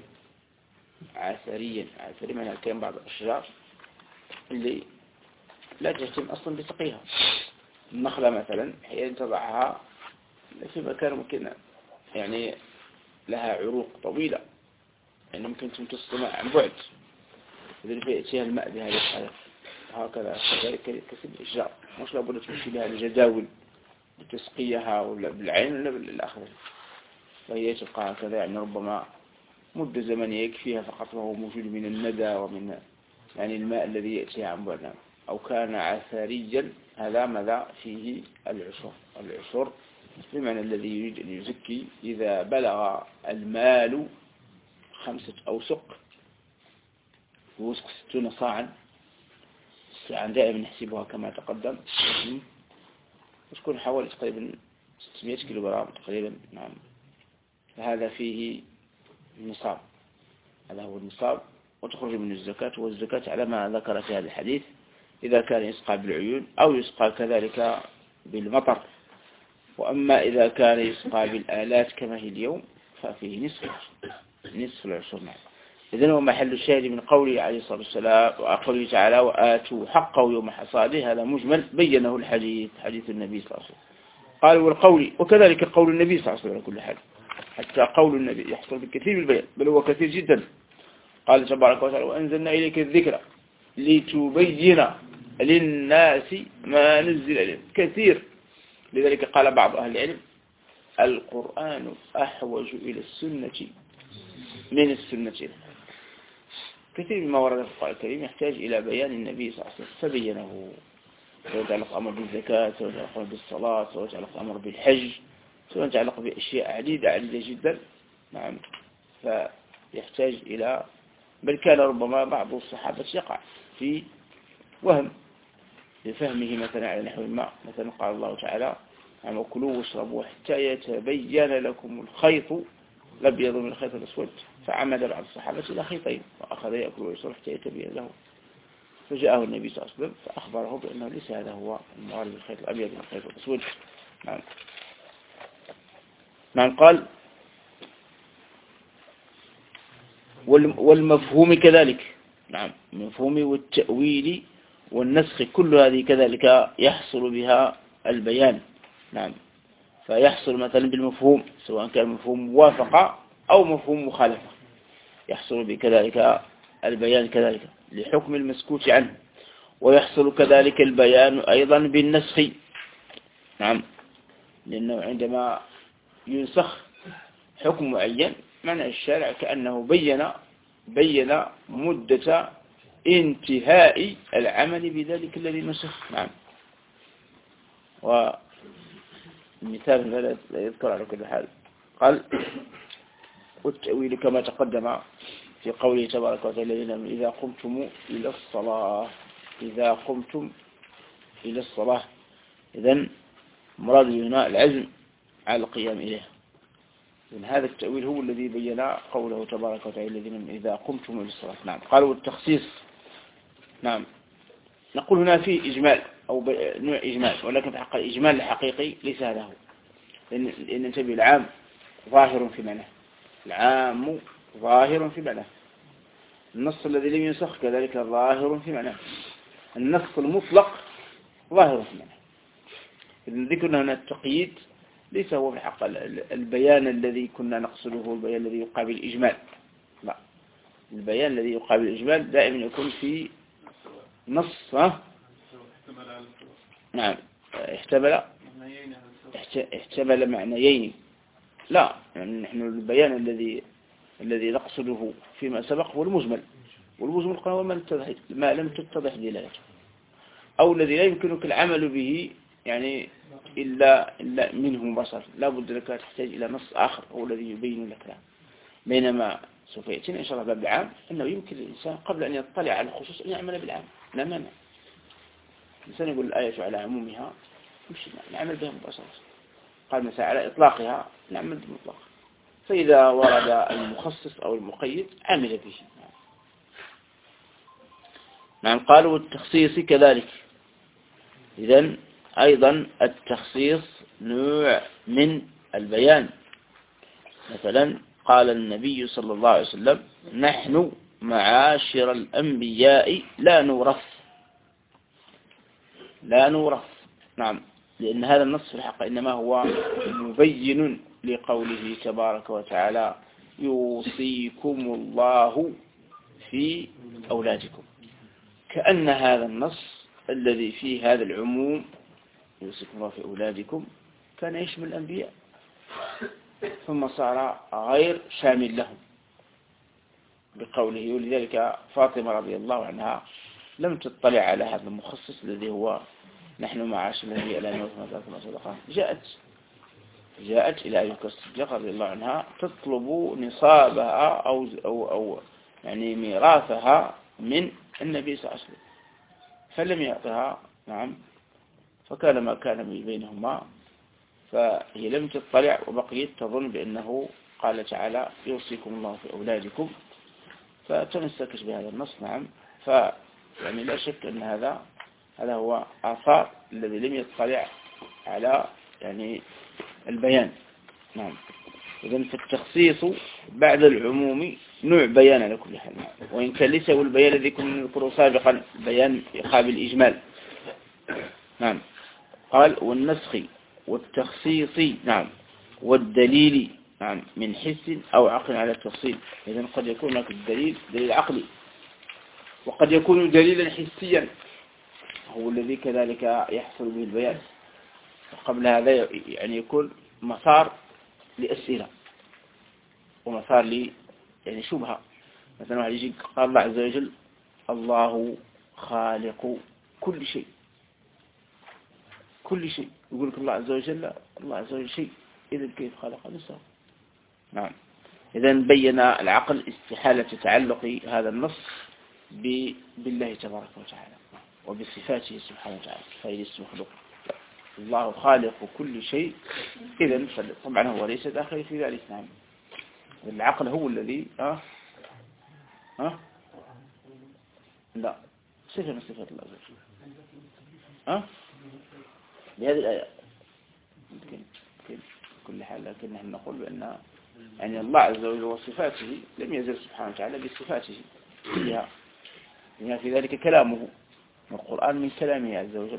عثري معناها كان بعض الأشجار اللي لا تهتم أصلا بسقيها، النخلة مثلا حين تضعها في مكان ممكن يعني لها عروق طويلة، يعني ممكن تمتص الماء عن بعد، إذن فيأتيها الماء بهذه الحالة، وهكذا كذلك كسب الأشجار مش لابد تمشي بها الجداول لتسقيها ولا بالعين ولا بالآخر، فهي تبقى هكذا، يعني ربما مدة زمنية يكفيها فقط وهو موجود من الندى ومن يعني الماء الذي يأتي عن بعد. أو كان عثريا، هذا ماذا فيه العشر بمعنى الذي يريد أن يزكي إذا بلغ المال 5 أوسق، ووسق 60 صاعا، الساعة دائما نحسبها كما تقدم، وتكون حوالي تقريبا 600 كيلوغرام تقريبا. نعم فهذا فيه النصاب، هذا هو النصاب، وتخرج من الزكاة، والزكاة على ما ذكر في هذا الحديث إذا كان يسقى بالعيون أو يسقى كذلك بالمطر. وأما إذا كان يسقى بالآلات كما هي اليوم ففيه نصف العشر. إذن هو محل الشاهد من قوله عليه الصلاة والسلام وقوله تعالى وآتوا حقه يوم حصاده، هذا مجمل بينه الحديث، حديث النبي صلى الله عليه وسلم. قال والقول، وكذلك قول النبي صلى الله عليه وسلم على كل حال، حتى قول النبي يحصل بالكثير من البيان، بل هو كثير جدا. قال تبارك وتعالى وأنزلنا إليك الذكر لتبين للناس ما نزل إليهم، كثير. لذلك قال بعض أهل العلم القرآن أحوج إلى السنة من السنة. كثير مما ورد في القرآن الكريم يحتاج إلى بيان النبي صلى الله عليه وسلم فبينه، سواء تعلق أمر بالزكاة، سواء تعلق أمر بالصلاة، سواء تعلق أمر بالحج، سواء تعلق بأشياء عديدة جدا. نعم فيحتاج إلى، بل كان ربما بعض الصحابة يقع في وهم لفهمه مثلا على نحو ما، مثلا قال الله تعالى وكلوا واشربوا حتى يتبين لكم الخيط الأبيض من الخيط الأسود، فعمد بعض الصحابة إلى خيطين وأخذ يأكل ويشرب حتى يتبين له، فجاءه النبي صلى الله عليه وسلم فأخبره بأنه ليس هذا هو المراد بالخيط الأبيض من الخيط الأسود. نعم قال والمفهوم كذلك، نعم المفهوم والتأويل والنسخ كل هذه كذلك يحصل بها البيان. نعم. فيحصل مثلا بالمفهوم، سواء كان مفهوم موافقة أو مفهوم مخالفة، يحصل بكذلك البيان كذلك لحكم المسكوت عنه. ويحصل كذلك البيان أيضا بالنسخ. نعم. لأنه عندما ينسخ حكم معين معنى الشارع كأنه بين مدة انتهاء العمل بذلك الذي نسخ. نعم. والمثال لا يذكر على كل حال. قال والتأويل كما تقدم في قوله تبارك وتعالى إذا قمتم إلى الصلاة. إذن مراد هنا العزم على القيام إليه. إذن هذا التأويل هو الذي بين قوله تبارك وتعالى إذا قمتم إلى الصلاة. نعم. قال والتخصيص. نعم. نقول هنا في إجمال أو نوع إجمال، ولكن في حق الإجمال الحقيقي ليس هذا هو، لأن انتبه العام ظاهر في معناه، العام ظاهر في معناه، النص الذي لم ينسخ كذلك ظاهر في معناه، النص المطلق ظاهر في معناه. إذن ذكرنا هنا التقييد ليس هو في حق البيان الذي كنا نقصده، البيان الذي يقابل الإجمال، لا، البيان الذي يقابل الإجمال دائما يكون في نص. نعم. احتمل معنيين. لا، يعني نحن البيان الذي نقصده فيما سبق هو المجمل، والمجمل هو ما لم تتضح دلالته، أو الذي لا يمكنك العمل به يعني إلا منه مباشرة، لا بد لك تحتاج إلى نص آخر هو الذي يبين لك. بينما سوف يأتينا إن شاء الله باب العام أنه يمكن للإنسان قبل أن يطلع على الخصوص أن يعمل بالعام، لا مانع. الإنسان يقول الآية على عمومها نعمل بها مباشرة، قال مثلا على إطلاقها نعمل بالمطلق، فإذا ورد المخصص أو المقيد عمل به. نعم. قالوا التخصيص كذلك. إذن أيضا التخصيص نوع من البيان. مثلا قال النبي صلى الله عليه وسلم نحن معاشر الأنبياء لا نورث. نعم. لأن هذا النص في الحق إنما هو مبين لقوله تبارك وتعالى يوصيكم الله في أولادكم، كأن هذا النص الذي فيه هذا العموم يوصيكم الله في أولادكم كان يشمل الأنبياء، ثم صار غير شامل لهم بقوله. ولذلك فاطمة رضي الله عنها لم تطلع على هذا المخصص الذي هو نحن معاشر الأنبياء لا نورث ما صدقة. جاءت إلى أبي بكر الصديق رضي الله عنها تطلب نصابها أو يعني ميراثها من النبي صلى الله عليه وسلم، فلم يعطها. نعم. فكان ما كان بينهما، فهي لم تطلع وبقيت تظن بأنه قال تعالى يوصيكم الله في أولادكم، فتمسكت بهذا النص. نعم. يعني لا شك أن هذا هو آثار الذي لم يطلع على يعني البيان. نعم. إذن فالتخصيص بعد العموم نوع بيان على كل حال، وإن كان ليس هو البيان الذي كنا نذكره سابقا، بيان يقابل الإجمال. نعم. قال والنسخ والتخصيص. نعم. والدليل. نعم. من حس أو عقل على التفصيل. إذن قد يكون هناك الدليل دليل عقلي، وقد يكون دليلا حسيا هو الذي كذلك يحصل به البيان. وقبل هذا يعني يكون مسار لأسئلة ومسار يعني شبهة. مثلا واحد يجي قال الله عز وجل الله خالق كل شيء، يقول لك الله عز وجل شيء، إذا كيف خلق نفسه؟ نعم. إذا بين العقل استحالة تعلق هذا النص بالله تبارك وتعالى وبصفاته سبحانه وتعالى، فليس مخلوق. الله خالق كل شيء، إذن طبعا هو ليس داخل في ذلك. نعم. العقل هو الذي لا صفة من صفات الله عز وجل بهذه الآية كل حال. لكن نحن نقول بأن يعني الله عز وجل وصفاته لم يزل سبحانه وتعالى بصفاته فيها، في ذلك كلامه، والقرآن من كلامه عز وجل.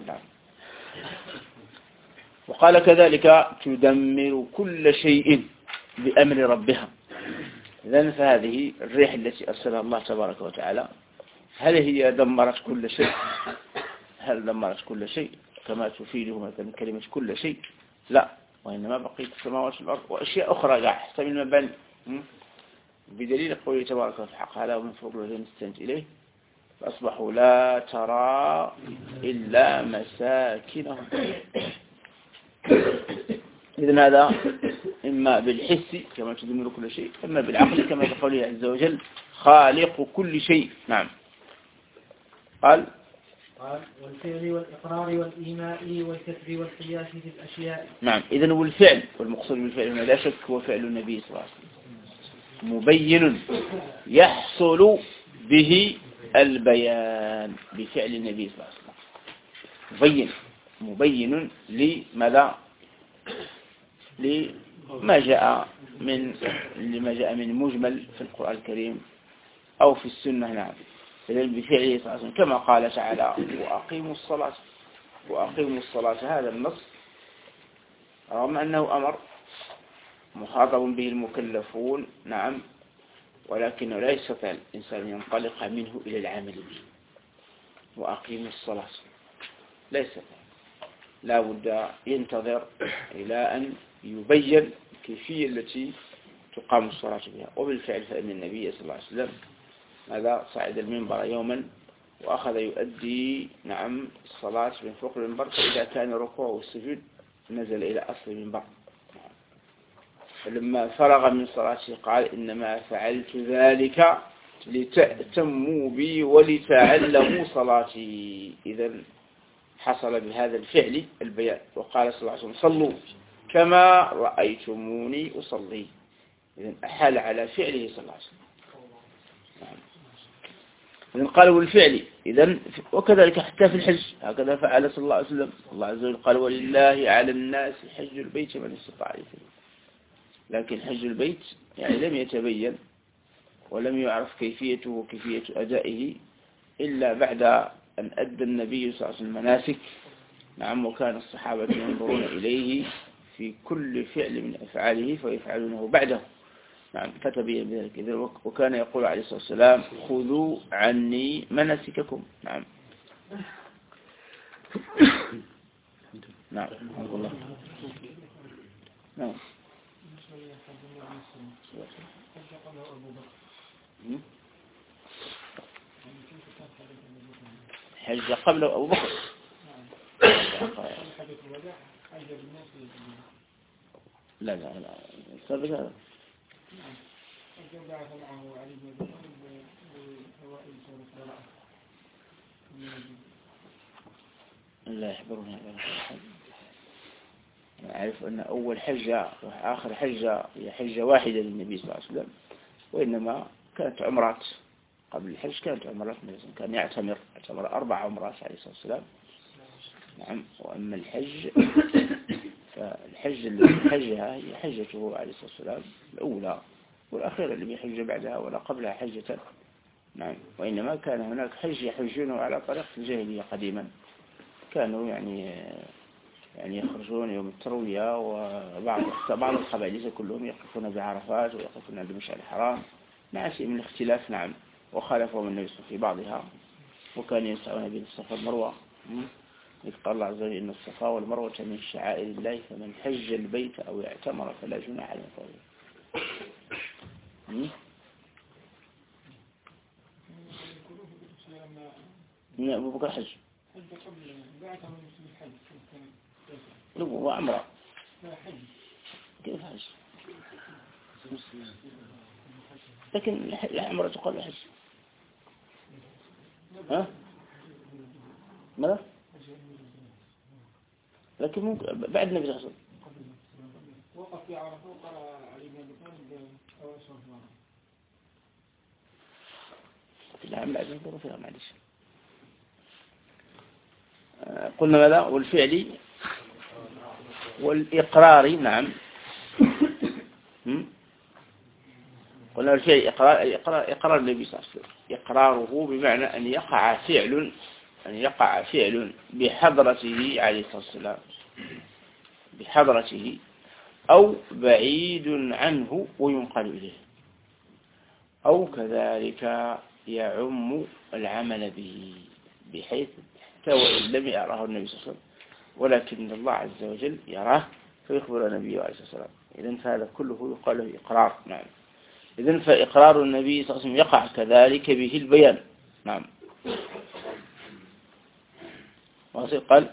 وقال كذلك تدمر كل شيء بأمر ربها. إذن فهذه الريح التي أرسلها الله تبارك وتعالى هل هي دمرت كل شيء؟ هل دمرت كل شيء كما تفيده مثلا كلمة كل شيء؟ لا، وإنما بقيت السماوات والأرض وأشياء أخرى حتى من المباني، بدليل قوله تبارك وتعالى قال ومن فوق الذين استند إليه فأصبحوا لا ترى إلا مساكنهم. إذن هذا إما بالحس كما تدمر كل شيء، إما بالعقل كما بقوله عز وجل خالق كل شيء. نعم. قال والفعل والإقرار والإيماء والكسب والقياس في الأشياء. نعم. إذن والفعل، والمقصود بالفعل هنا لا شك هو فعل النبي صلى الله عليه وسلم مبين يحصل به البيان بفعل النبي صلى الله عليه وسلم، مبين لماذا؟ لما جاء من مجمل في القرآن الكريم أو في السنة. نعم. بفعله صلى الله عليه وسلم كما قال تعالى وأقيموا الصلاة. هذا النص رغم أنه أمر مخاطب به المكلفون، نعم، ولكنه لا يستطيع الإنسان ينطلق منه إلى العمل به. وأقيموا الصلاة لا يستطيع، لا بد ينتظر إلى أن يبين كيفية التي تقام الصلاة بها. وبالفعل فإن النبي صلى الله عليه وسلم هذا صعد المنبر يوما وأخذ يؤدي، نعم، الصلاة من فوق المنبر، فإذا كان الركوع والسجود نزل إلى أصل المنبر. فلما فرغ من صلاته قال إنما فعلت ذلك لتأتموا بي ولتعلموا صلاتي. إذن حصل بهذا الفعل البيان. وقال صلى الله عليه وسلم صلوا كما رأيتموني أصلي. إذن أحال على فعله صلى الله عليه وسلم. إذن قالوا بالفعل. إذن وكذلك حتى في الحج هكذا فعل صلى الله عليه وسلم. الله عز وجل قال ولله على الناس حج البيت من استطاع إليه سبيلا. لكن حج البيت يعني لم يتبين ولم يعرف كيفيته وكيفية أدائه إلا بعد أن أدى النبي صلى الله عليه وسلم المناسك. نعم. وكان الصحابة ينظرون إليه في كل فعل من أفعاله فيفعلونه بعده. نعم. فتبين بذلك. وكان يقول عليه الصلاة والسلام خذوا عني مناسككم. نعم. نعم. الله. نعم. حج قبله أبو بكر. لا سبب هذا. لا يحضرون هذا الحج. أعرف أن أول حجة وآخر حجة هي حجة واحدة للنبي صلى الله عليه وسلم، وإنما كانت عمرات. قبل الحج كانت عمرات، كان يعتمر 4 عمرات عليه الصلاة والسلام. نعم. وأما الحج فالحج الذي حجها هي حجته عليه الصلاة والسلام الأولى والأخيرة اللي بيحج بعدها ولا قبلها حجة. نعم. وإنما كان هناك حج يحجونه على طريقة الجاهلية قديما. كانوا يعني يخرجون يوم التروية، وبعض القبائل كلهم يقفون بعرفات ويقفون عند المشعر الحرام مع شيء من الاختلاف. نعم. وخالفهم النبي صلى الله عليه وسلم في بعضها، وكان يسعون بين الصفا والمروة. إذ قال الله عز وجل إن الصفا والمروة من شعائر الله فمن حج البيت أو اعتمر فلا جناح عليه من أبو بكر حج هو عمره كيف حج؟ لكن العمرة تقال حج. ها؟ ماذا؟ لكن ممكن بعد النبي صلى الله عليه وسلم وقف في عرفة وقرأ علي بن أبي طالب أواسر لا بعد نقول فيها معلش. قلنا ماذا؟ والفعل والإقرار. نعم. قلنا الفعل إقرار النبي صلى الله عليه وسلم، إقراره بمعنى أن يقع فعل أن يقع فعل بحضرته عليه الصلاة والسلام، بحضرته أو بعيد عنه وينقل إليه، أو كذلك يعم العمل به بحيث حتى وإن لم يراه النبي صلى الله عليه وسلم ولكن الله عز وجل يراه فيخبر النبي عليه الصلاة والسلام. إذن فهذا كله يقال له إقرار. نعم. إذن فإقرار النبي صلى الله عليه وسلم يقع كذلك به البيان. نعم. قال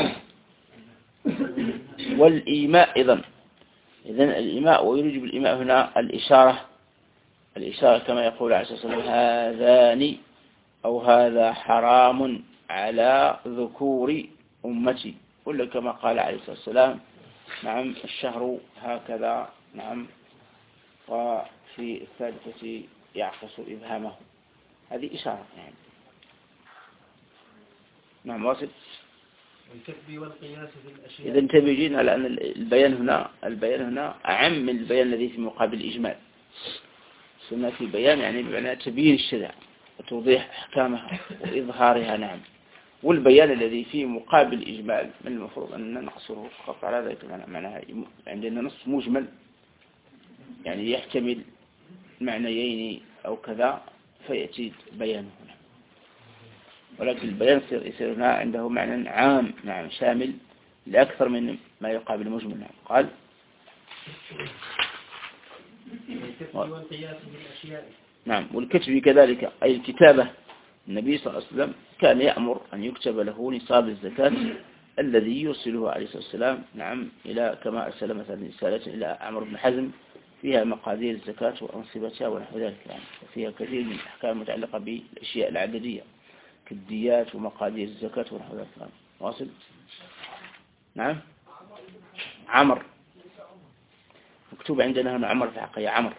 والإيماء أيضا. إذن الإيماء ويرجى بالإيماء هنا الإشارة كما يقول عليه الصلاة والسلام هذان أو هذا حرام على ذكور أمتي، ولا كما قال عليه الصلاة والسلام نعم الشهر هكذا. نعم. وفي الثالثة يعكس إبهامه. هذه إشارة يعني. نعم واصل. الكتب والقياس في الأشياء. إذا انتبه جينا على أن البيان هنا أعم من البيان الذي في مقابل الإجمال. سنة البيان يعني بمعنى تبيين الشرع وتوضيح أحكامها وإظهارها. نعم. والبيان الذي فيه مقابل الإجمال من المفروض أن نقصره فقط على ذلك. معناها عندنا نص مجمل يعني يحتمل معنيين أو كذا فيأتي بيانه هنا، ولكن البيان يصير هنا عنده معنى عام. نعم شامل لأكثر من ما يقابل المجمل. نعم. قال الكتب والقياس في الأشياء. نعم. والكتب كذلك أي الكتابة. النبي صلى الله عليه وسلم كان يأمر أن يكتب له نصاب الزكاة الذي يوصله عليه الصلاة والسلام. نعم. إلى كما أرسل مثلا رسالة إلى عمرو بن حزم فيها مقادير الزكاة وأنصبتها ونحو ذلك. يعني فيها كثير من الأحكام المتعلقة بالأشياء العددية كالديات ومقادير الزكاة ونحو ذلك. واصل. نعم. عمر مكتوب عندنا هنا عمر في الحقيقة عمر.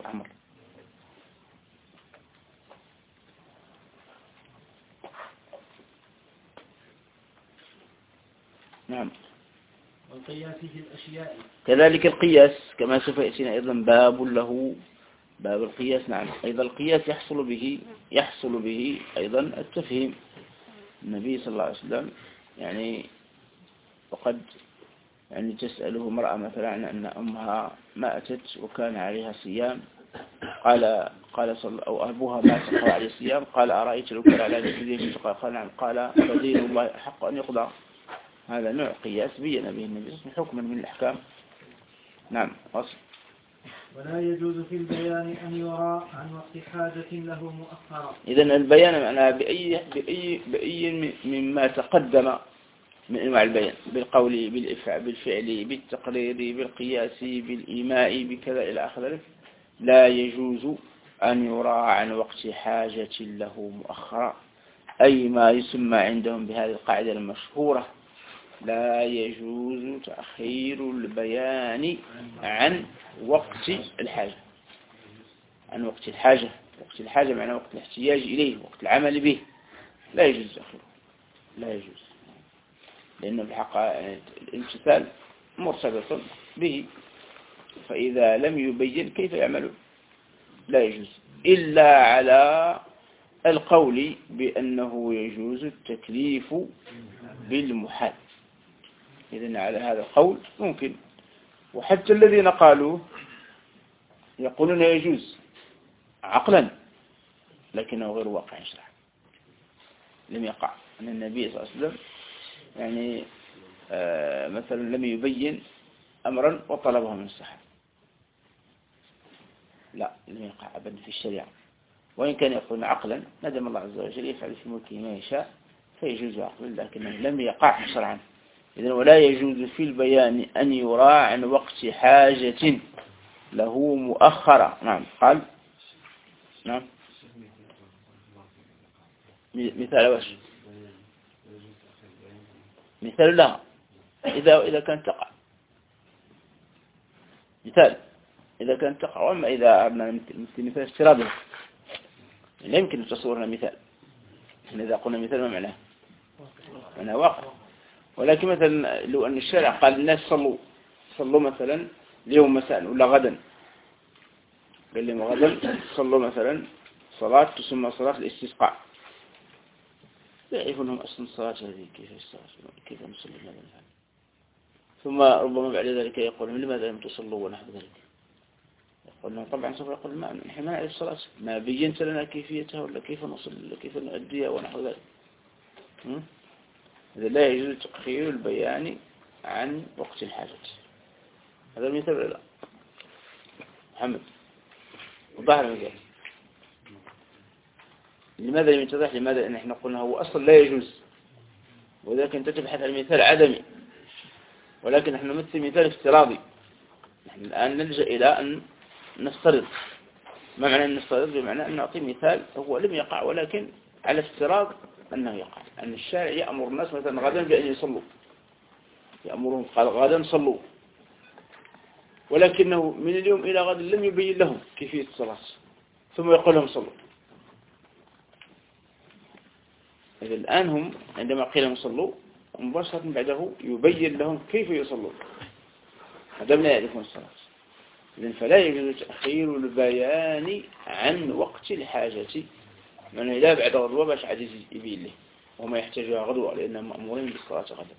نعم. والقياس في الأشياء. كذلك القياس كما سوف يأتينا أيضا باب له باب القياس. نعم. أيضا القياس يحصل به أيضا التفهيم. النبي صلى الله عليه وسلم يعني وقد يعني تسأله امرأة مثلا عن أن أمها ماتت وكان عليها صيام، قال أو أبوها مات وقال عليه صيام، قال أرأيت لو كان على ذلك قال نعم، قال فدين الله حق أن يقضى. هذا نوع قياس بين به النبي حكما من الأحكام. نعم. أصل. ولا يجوز في البيان أن يرى عن وقت حاجة له مؤخرا. إذن البيان معناها بأي مما تقدم من أنواع البيان، بالقول بالفعل بالتقرير بالقياس بالإيماء بكذا إلى آخره. لا يجوز أن يرى عن وقت حاجة له مؤخرا، أي ما يسمى عندهم بهذه القاعدة المشهورة لا يجوز تأخير البيان عن وقت الحاجة. عن وقت الحاجة. وقت الحاجة معنى وقت الاحتياج إليه وقت العمل به لا يجوز تأخيره. لا يجوز، لأن الحق الامتثال مرتبط به، فإذا لم يبين كيف يعمل لا يجوز إلا على القول بأنه يجوز التكليف بالمحال. إذن على هذا القول ممكن، وحتى الذين قالوا يقولون يجوز عقلا لكنه غير واقع شرعا. لم يقع أن النبي صلى الله عليه وسلم يعني مثلا لم يبين أمرا وطلبه من الصحابة، لا لم يقع أبدا في الشريعة. وإن كان يقولون عقلا ندم الله عز وجل يفعل في ملكه ما يشاء فيجوز عقلا، لكنه لم يقع شرعا. إذن ولا يجوز في البيان أن يرى عن وقت حاجة له مؤخرة. نعم. قال نعم. مثال وش؟ مثال لا إذا كانت تقع، مثال إذا كانت تقع. وأما إذا أردنا مثال افتراضي لا يمكن تصورنا مثال. إذا قلنا مثال ما معناه؟ معناه واقع. ولكن مثلا لو أن الشارع قال الناس صلوا مثلا اليوم مساء ولا غدا، قال لهم غدا صلوا مثلا صلاة تسمى صلاة الاستسقاء، يعرفونهم أصلا الصلاة هذه كيف الصلاة كيف نصلي هذا الحال. ثم ربما بعد ذلك يقولون لماذا لم تصلوا ونحو ذلك. يقولون طبعا سوف يقول ما نحن ما نعرف الصلاة، ما بينت لنا كيفيتها ولا كيف نصلي ولا كيف نؤديها ونحو ذلك. إذا لا يجوز تأخير البيان عن وقت الحاجة. هذا المثال ولا لا؟ محمد وضح المثال. لماذا لم يتضح؟ لماذا؟ لأن احنا قلنا هو أصلا لا يجوز، وذلك أنت تبحث عن مثال عدمي، ولكن نحن نمثل مثال افتراضي. نحن الآن نلجأ إلى أن نفترض. ما معنى أن نفترض؟ بمعنى أن نعطي مثال هو لم يقع ولكن على افتراض أنه يقع. أن الشارع يأمر الناس مثلا غدا بأن يصلوا، يأمرهم قال غدا صلوا، ولكنه من اليوم إلى غد لم يبين لهم كيفية الصلاة، ثم يقول لهم صلوا. إذا الآن هم عندما قيل لهم صلوا مباشرة بعده يبين لهم كيف يصلوا، هذا لا يعرفون الصلاة. إذن فلا يجوز تأخير البيان عن وقت الحاجة، من لا بعد غدوة باش عاد يبين له وما يحتاجها غدوة لأنهم مأمورين بالصلاة غدا.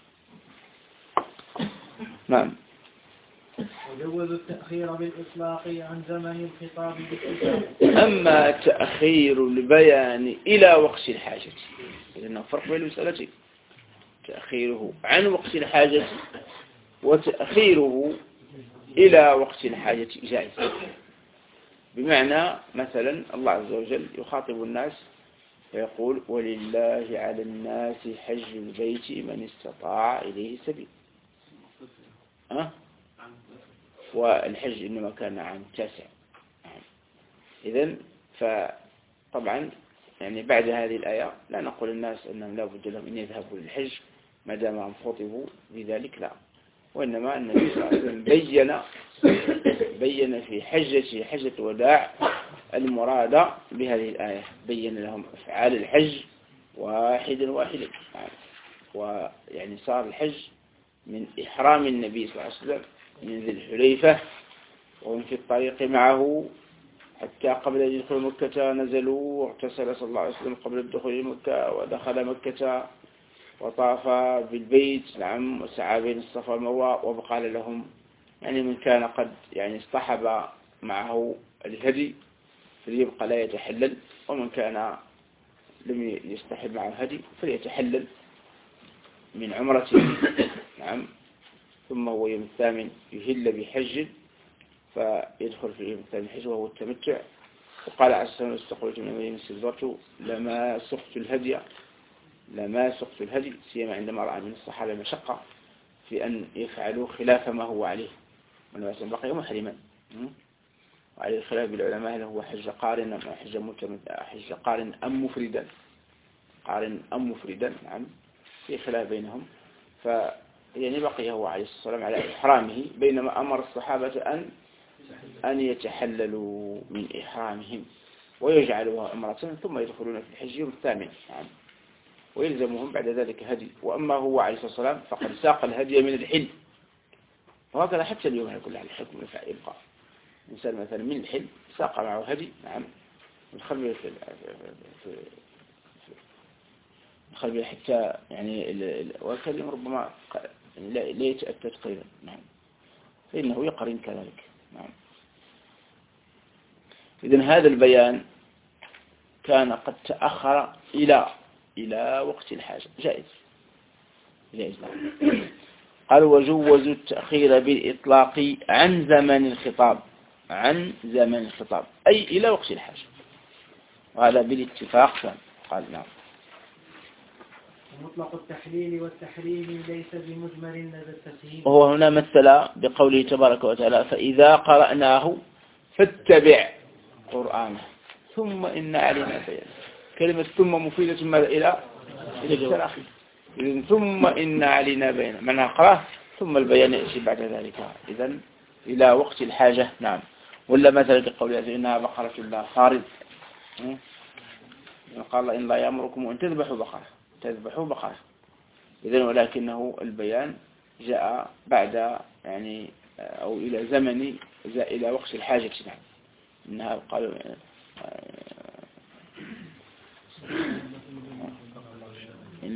نعم. وجوز التأخير بالإطلاق عن زمن الخطاب بالاتفاق. أما تأخير البيان إلى وقت الحاجة، لأنه فرق بين المسألتين، تأخيره عن وقت الحاجة وتأخيره إلى وقت الحاجة جائز. بمعنى مثلا الله عز وجل يخاطب الناس ويقول ولله على الناس حج البيت من استطاع إليه سبيل. والحج إنما كان عام 9. إذن فطبعا يعني بعد هذه الآية لا نقول الناس أنهم لا بد لهم أن يذهبوا للحج ما دام هم خطبوا بذلك، لا، وإنما النبي صلى الله عليه وسلم بين في حجة الوداع المراد بهذه الآية، بين لهم أفعال الحج واحدا ويعني صار الحج من إحرام النبي صلى الله عليه وسلم من ذي الحليفة وهم في الطريق معه حتى قبل أن يدخلوا مكة نزلوا واغتسل صلى الله عليه وسلم قبل الدخول مكة ودخل مكة وطاف بالبيت نعم وسعى بين الصفا والمروة وقال لهم يعني من كان قد يعني اصطحب معه الهدي فليبقى لا يتحلل، ومن كان لم يصطحب معه الهدي فليتحلل من عمرته نعم، ثم هو يوم الثامن يهل بحج فيدخل في اليوم الثامن حج وهو التمتع. وقال عليه الصلاة والسلام استقلت من أمرين استدبرت لما سقت الهدي سيما عندما رأى من الصحابة مشقة في أن يفعلوا خلاف ما هو عليه، من بقي محرما. وعليه الخلاف بالعلماء هل هو حج قارن أم حج قارن أم مفردا، نعم في خلاف بينهم. يعني بقي هو عليه الصلاة والسلام على إحرامه بينما أمر الصحابة أن يتحللوا من إحرامهم ويجعلوها أمرة ثم يدخلون في الحج يوم الثامن نعم، ويلزمهم بعد ذلك هدي. وأما هو عليه الصلاة والسلام فقد ساق الهدي من الحل، وهكذا حتى اليوم على كل حال الحكم يبقى إنسان مثلا من الحل ساق معه هدي نعم الخلبية الخلبية حتى يعني والكلم ربما لا يتأتى تقريبا نعم، فإنه يقرن كذلك نعم. إذن هذا البيان كان قد تأخر إلى وقت الحاجة جائز. قال وجوز التأخير بالإطلاق عن زمن الخطاب أي إلى وقت الحاجة، وهذا بالاتفاق قال نعم. مطلق التحليل والتحريم ليس بمجمل لدى التفهيم. وهو هنا مثل بقوله تبارك وتعالى فإذا قرأناه فاتبع قرآنه ثم إن علينا بيانه. كلمة ثم مفيدة ماذا إلى التراخي. إذن ثم إن علينا بيانه معنى قرأه ثم البيان يأتي بعد ذلك، إذن إلى وقت الحاجة نعم. ولا مثلا بقوله إنها بقرة لا خارج، قال إن الله يأمركم أن تذبحوا بقرة إذن ولكنه البيان جاء بعد يعني أو إلى زمن إلى وقت الحاجة نعم. إنها قالوا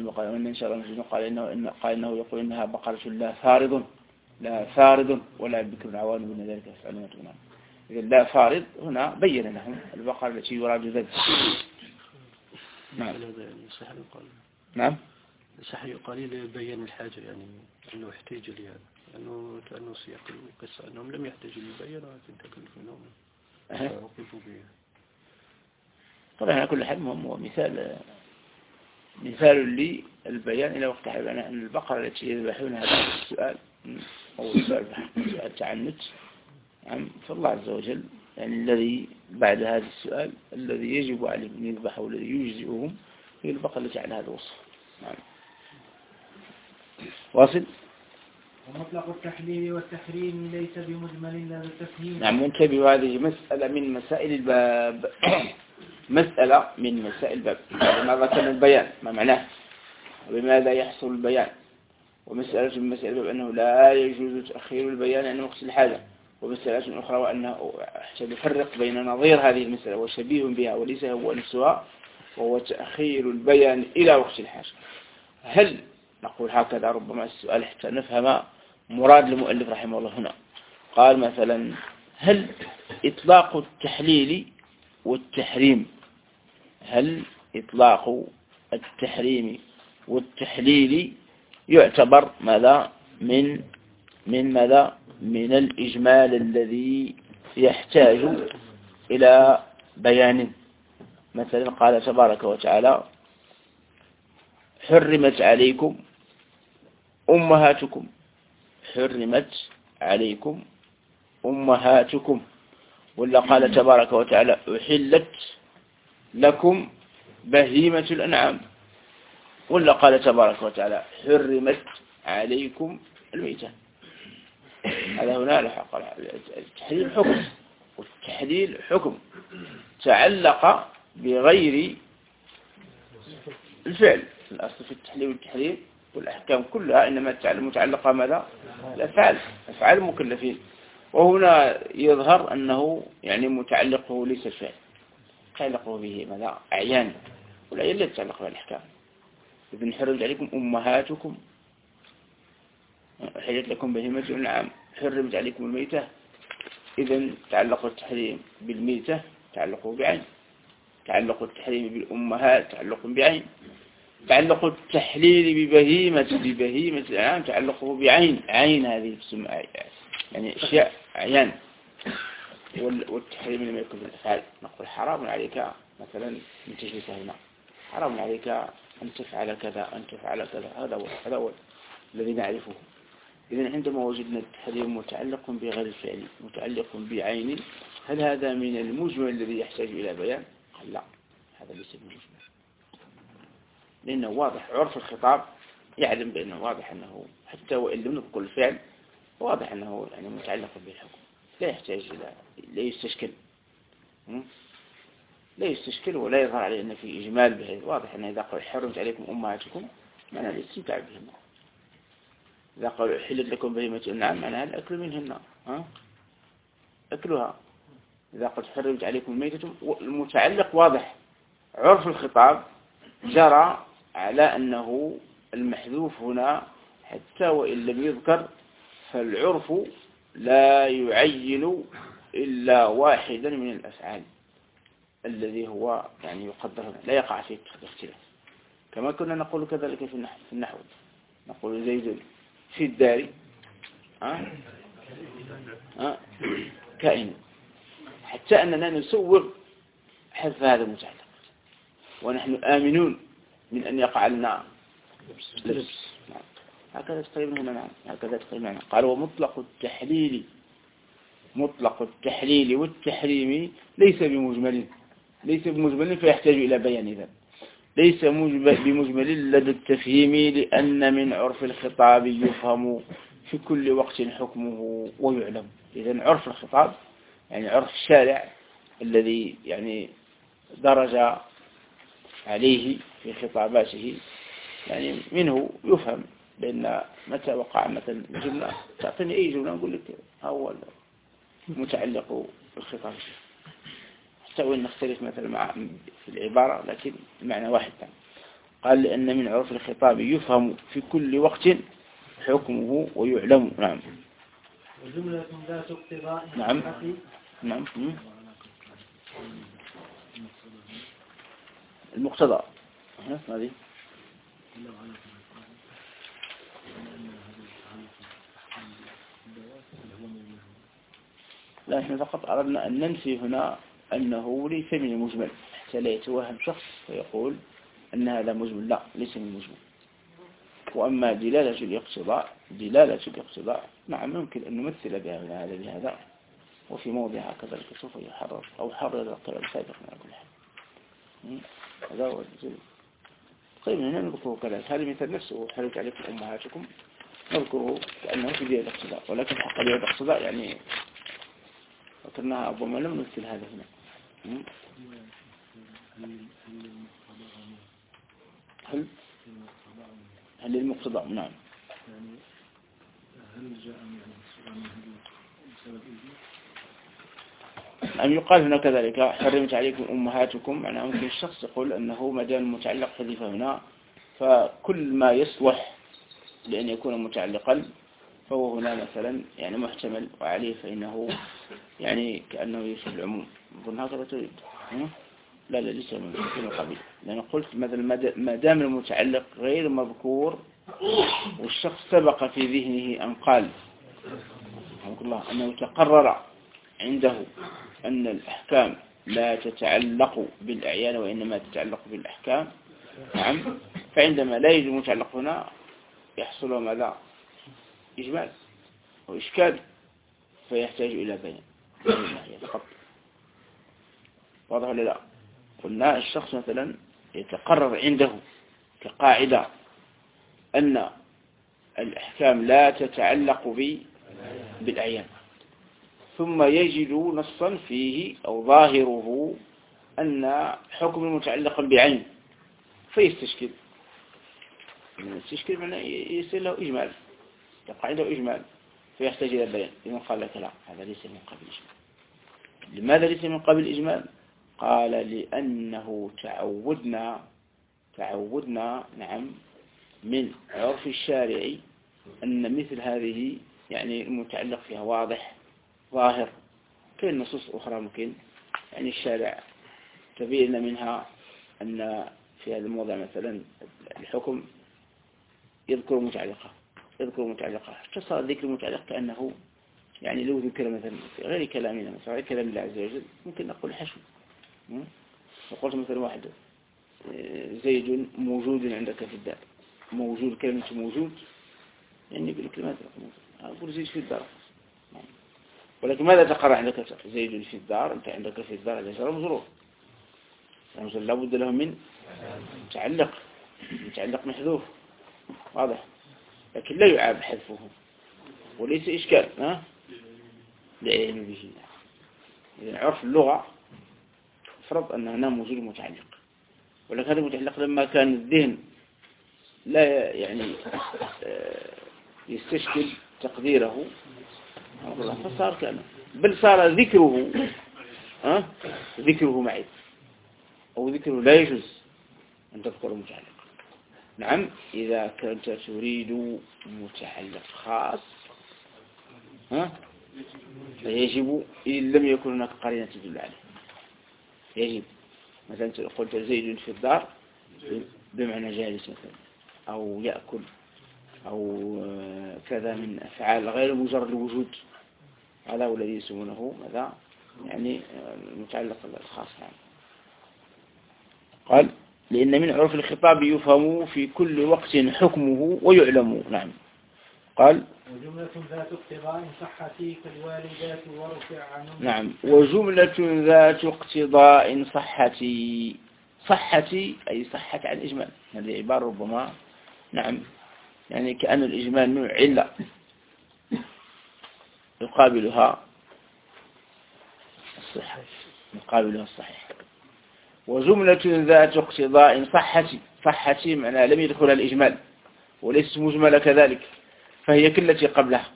البقرة وإن شاء الله قال إنه يقول إنها بقرة لا فارض ولا بكر عوان من ذلك يفعلون ما تؤمرون. إذا لا فارض هنا بين لهم البقرة التي يراد ذبح. نعم. نعم. صح يقال بيان الحاجة يعني أنه يحتاج لهذا لأنه سياق القصة أنهم لم يحتاجوا للبيان ولكن تكلف منهم وقفوا به. طبعا على كل حال هو مثال للبيان إلى وقت حيوان أن البقرة التي يذبحون هذا السؤال أو سؤال تعنت فالله عز وجل يعني الذي بعد هذا السؤال الذي يجب عليهم أن يذبحوا والذي يجزئهم هي البقرة التي على هذا الوصف. نعم. واصل. ومطلق التحليل والتحريم ليس بمجمل لا بالتفهيم. نعم. وانتبهوا هذه مسألة من مسائل الباب مسألة من مسائل الباب. ما ذكرنا البيان ما معناه وبماذا يحصل البيان ومسألة من مسائل الباب أنه لا يجوز تأخير البيان عن وقت الحاجة ومسألة أخرى وأنه يفرق بين نظير هذه المسألة وشبيه بها وليس هو نفسها وهو تأخير البيان إلى وقت الحاجة. هل نقول هكذا ربما السؤال حتى نفهم مراد المؤلف رحمه الله هنا قال مثلا هل إطلاق التحليل والتحريم والتحليل يعتبر ماذا من الإجمال الذي يحتاج إلى بيان. مثلا قال تبارك وتعالى حرمت عليكم أمهاتكم ولا قال تبارك وتعالى أحلت لكم بهيمة الأنعام ولا قال تبارك وتعالى حرمت عليكم الميتة. هذا هنا التحليل حكم والتحليل حكم تعلق بغير الفعل. الأصل في التحليل والتحريم والأحكام كلها إنما متعلقة ماذا؟ الأفعال أفعال المكلفين. وهنا يظهر أنه يعني متعلقه ليس الفعل تعلقه به ماذا؟ أعيان والأعيان لا تتعلق بالأحكام. إذن حرمت عليكم أمهاتكم أحلت لكم بهيمة الأنعام حرمت عليكم الميتة. إذن تعلق التحريم بالميتة تعلقه بعين تعلق التحريم بالأمهات تعلق بعين تعلق التحليل ببهيمة الأنعام تعلقه بعين هذه تسمى يعني أشياء عيان. والتحريم لما يكون بالأفعال نقول حرام عليك مثلا من تجلس هنا حرام عليك أن تفعل كذا أن تفعل كذا. هذا هو الذي نعرفه. إذن عندما وجدنا التحريم متعلق بغير الفعل متعلق بعين هل هذا من المجمل الذي يحتاج إلى بيان؟ قال لا هذا ليس المجمل لأنه واضح عرف الخطاب يعلم بأنه واضح أنه حتى وإن لم نذكر الفعل واضح أنه يعني متعلق بالحكم لا يحتاج إلى لا يستشكل ولا يظهر عليه أن في إجمال به. واضح أنه إذا قال حرمت عليكم أمهاتكم معنى الاستمتاع بهن. إذا قالوا حلت لكم بهيمة الأنعام معناها الأكل منهن أكلها. إذا قلت حرمت عليكم الميتة المتعلق واضح عرف الخطاب جرى على أنه المحذوف هنا حتى وإن لم يذكر فالعرف لا يعين إلا واحدا من الأفعال الذي هو يعني يقدر هنا لا يقع فيه اختلاف. كما كنا نقول كذلك في النحو نقول زيد في الدار كائن حتى أننا نسوغ حذف هذا المتعلق ونحن آمنون من أن يقع لنا لبس. هكذا تقريبا هنا هكذا تقريبا قال ومطلق التحليل والتحريم ليس بمجمل فيحتاج إلى بيان. إذن ليس بمجمل لدى التفهيم لأن من عرف الخطاب يفهم في كل وقت حكمه ويعلم. إذن عرف الخطاب يعني عرف الشارع الذي يعني درج عليه في خطاباته يعني منه يفهم لأن متى وقع مثلا جملة تعطيني أي جملة نقول لك هو متعلق بالخطاب حتى وإن نختلف مثلا في العبارة لكن المعنى واحد. قال لأن من عرف الخطاب يفهم في كل وقت حكمه ويعلم. نعم. وجملة ذات اقتضاء. نعم. نعم. المقتضى هذه لا، احنا فقط أردنا أن ننفي هنا أنه ليس من المجمل حتى لا يتوهم شخص فيقول أن هذا مجمل. لا، ليس من المجمل. وأما دلالة الاقتضاء نعم يمكن أن نمثل بها هنا هذا بهذا، وفي موضعها كذلك سوف يحرر أو حرر القرار السابق على كل حال. هذا هو الجزء. طيب هنا نذكره كذلك، هذا مثل نفسه حرك عليكم أمهاتكم، نذكره كأنه في دلالة الاقتضاء، ولكن حق دلالة الاقتضاء يعني ذكرناها أبوما لم نمثل هذا هنا. هل المقتضى؟ نعم. هل جاء أن يقال هنا كذلك حرمت عليكم أمهاتكم، معناه ممكن الشخص يقول أنه ما دام المتعلق حذف هنا فكل ما يصلح لأن يكون متعلقا فهو هنا مثلا يعني محتمل وعليه فإنه يعني كأنه يشبه العموم. نظن هكذا تريد؟ لا ليس من قبيل، لأن قلت مثلا ما دام المتعلق غير مذكور والشخص سبق في ذهنه أن قال الله أنه تقرر عنده أن الأحكام لا تتعلق بالأعيان وإنما تتعلق بالأحكام. نعم. فعندما لا يوجد متعلق هنا يحصل ماذا؟ إجمال وإشكال، فيحتاج إلى بيان فقط. واضح ولا لا؟ قلنا الشخص مثلا يتقرر عنده كقاعدة أن الأحكام لا تتعلق بالأعيان، ثم يجد نصا فيه أو ظاهره أن حكم متعلق بعين فيستشكل. يستشكل معناه يصير له إجمال، يقع عنده إجمال فيحتاج إلى بيان. إذن قال لك لا، هذا ليس من قبل الإجمال. لماذا ليس من قبل الإجمال؟ قال لأنه تعودنا نعم من عرف الشارع أن مثل هذه يعني المتعلق فيها واضح ظاهر. كاين نصوص أخرى ممكن يعني الشارع تبين منها أن في هذا الموضع مثلا الحكم يذكر متعلقة حتى صار ذكر المتعلق كأنه يعني لو ذكر مثلا في غير كلامنا مثلا غير كلام الله عز وجل ممكن نقول حشو. وقلت مثلا واحد زيد موجود عندك في الدار، موجود كلمة موجود يعني بالكلمات أقول زيد في الدار، ولكن ماذا تقرأ عندك زيد في الدار؟ أنت عندك في الدار هذا جرى مجرور، المجرور لا بد له من متعلق محذوف واضح، لكن لا يعاب حذفه وليس إشكال لعلم به. إذا عرف اللغة فرض أن هنا موجود متعلق، ولكن هذا المتعلق لما كان الذهن لا يعني يستشكل تقديره فصار كلام، بل صار ذكره معي أو ذكره لا يجوز أن تذكر متعلق. نعم إذا كنت تريد متعلق خاص فيجب إن لم يكن هناك قرينة تدل عليه يجب. مثلا قلت زيد في الدار بمعنى جالس مثلا أو يأكل أو كذا من أفعال غير مجرد الوجود، هذا هو الذي يسمونه ماذا يعني المتعلق الخاص. قال لأن من عرف الخطاب يفهم في كل وقت حكمه ويعلم. نعم. قال وجملة ذات اقتضاء صحتي كالوالدات ورفع عنه. نعم. وجملة ذات اقتضاء صحتي أي صحت عن الإجمال، هذه عبارة ربما نعم يعني كأن الإجمال نوع علة يقابلها الصحيح. وجملة ذات اقتضاء صحتي معناها لم يدخلها الإجمال وليست مجملة كذلك، فهي كالتي قبلها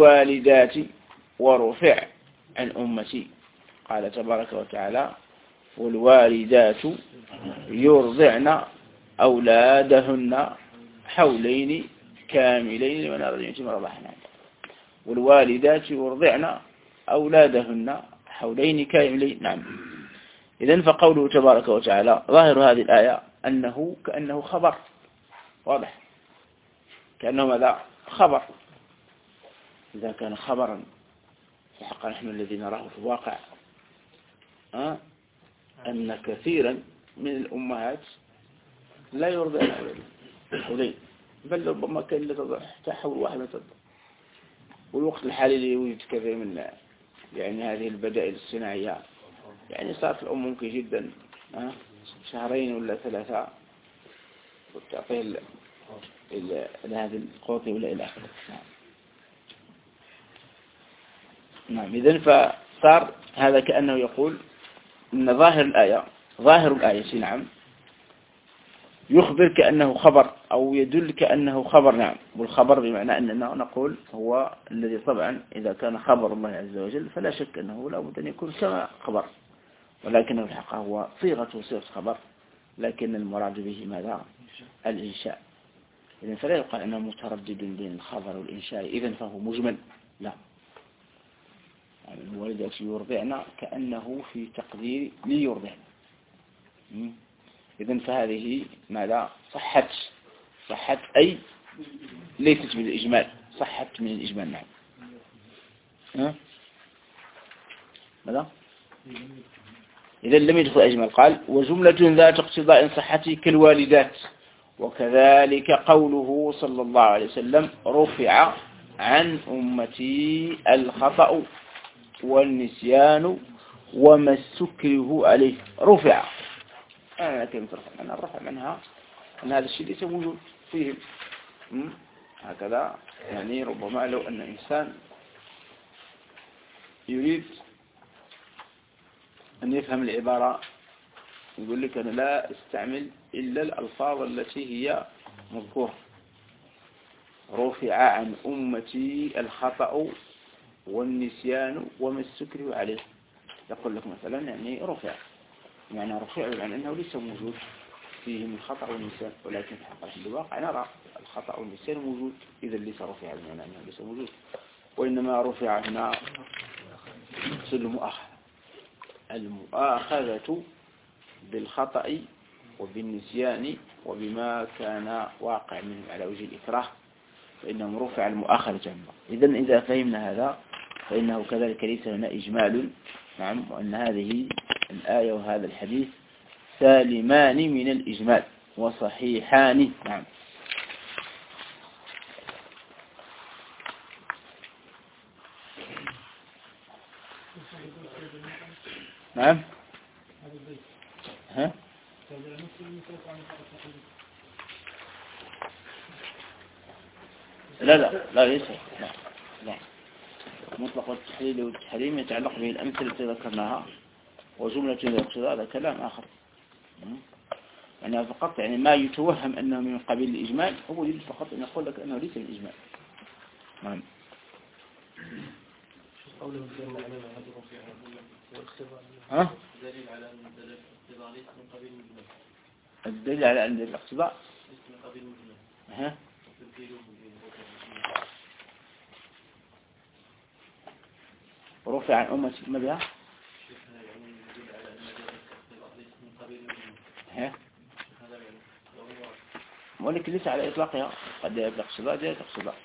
كالوالدات ورفع عن أمتي. قال تبارك وتعالى والوالدات يرضعن أولادهن حولين كاملين لمن أراد أن يتم الرضاعة. والوالدات يرضعن أولادهن حولين كاملين. نعم. إذن فقوله تبارك وتعالى ظاهر هذه الآية أنه كأنه خبر واضح، كأنه ماذا؟ خبر. إذا كان خبرا فحقا نحن الذي نراه في الواقع أن كثيرا من الأمهات لا يرضعن أولادهن، بل ربما كان لتضع تحول واحدة تضع. والوقت الحالي اللي يوجد كثير من يعني هذه البدائل الصناعية، يعني صارت الأم ممكن جدا شهرين ولا 3 وتعطيه هذه القوة ولا إلى آخره. نعم. إذن فصار هذا كأنه يقول إن ظاهر الآية نعم يخبر كأنه خبر أو يدل كأنه خبر. نعم. والخبر بمعنى أننا نقول هو الذي طبعا إذا كان خبر الله عز وجل فلا شك أنه لا بد أن يكون كما خبر، ولكن الحق هو صيغة خبر، لكن المراد به ماذا؟ الإنشاء. إذن فلا يقال أنه متردد بين الخبر والإنشاء إذن فهو مجمل، لا. يعني الوالدات يرضعن كأنه في تقدير ليرضعن. إذن فهذه ماذا؟ صحت أي ليست من الإجمال، صحت من الإجمال. نعم. ماذا؟ إذا لم يدخل إجمال. قال وجملة ذات اقتضاء صحته كالوالدات. وكذلك قوله صلى الله عليه وسلم رفع عن أمتي الخطأ والنسيان وما استكره عليه. رفع كلمة رفع أنا الرفع منها أن هذا الشيء ليس موجود فيهم. هكذا يعني ربما لو أن إنسان يريد أن يفهم العبارة يقول لك أنا لا استعمل إلا الألفاظ التي هي مذكورة. رفع عن أمتي الخطأ والنسيان وما استكره عليه. يقول لك مثلا يعني رفع، يعني رفع يعني أنه ليس موجود فيهم الخطأ والنسيان، ولكن في حقيقة الواقع نرى الخطأ والنسيان موجود. إذا ليس رفع يعني أنه ليس موجود، وإنما رفع هنا المؤاخذة بالخطأ وبالنسيان وبما كان واقع منهم على وجه الإكراه، فإنهم رفع المؤاخذة عنه. إذن إذا فهمنا هذا فإنه كذلك ليس هنا إجمال. نعم. وأن هذه الآية وهذا الحديث سالمان من الإجمال وصحيحان. نعم. نعم. ها؟ لا ليس. لا. مطلق التحليل والتحريم يتعلق به الأمثلة التي ذكرناها، وجملة الاقتضاء هذا كلام آخر. يعني فقط يعني ما يتوهم أنه من قبيل الإجمال هو يريد فقط أن يقول لك أنه ليس من الإجمال. نعم. الدليل على أن الاقتضاء ليس من قبيل المجمل. الدليل على أن الاقتضاء ليس من قبيل المجمل. ورفع عن أمة ما بها؟ ولكن ليس على إطلاقها، قد جاءت الاقتضاء جاءت الاقتضاء.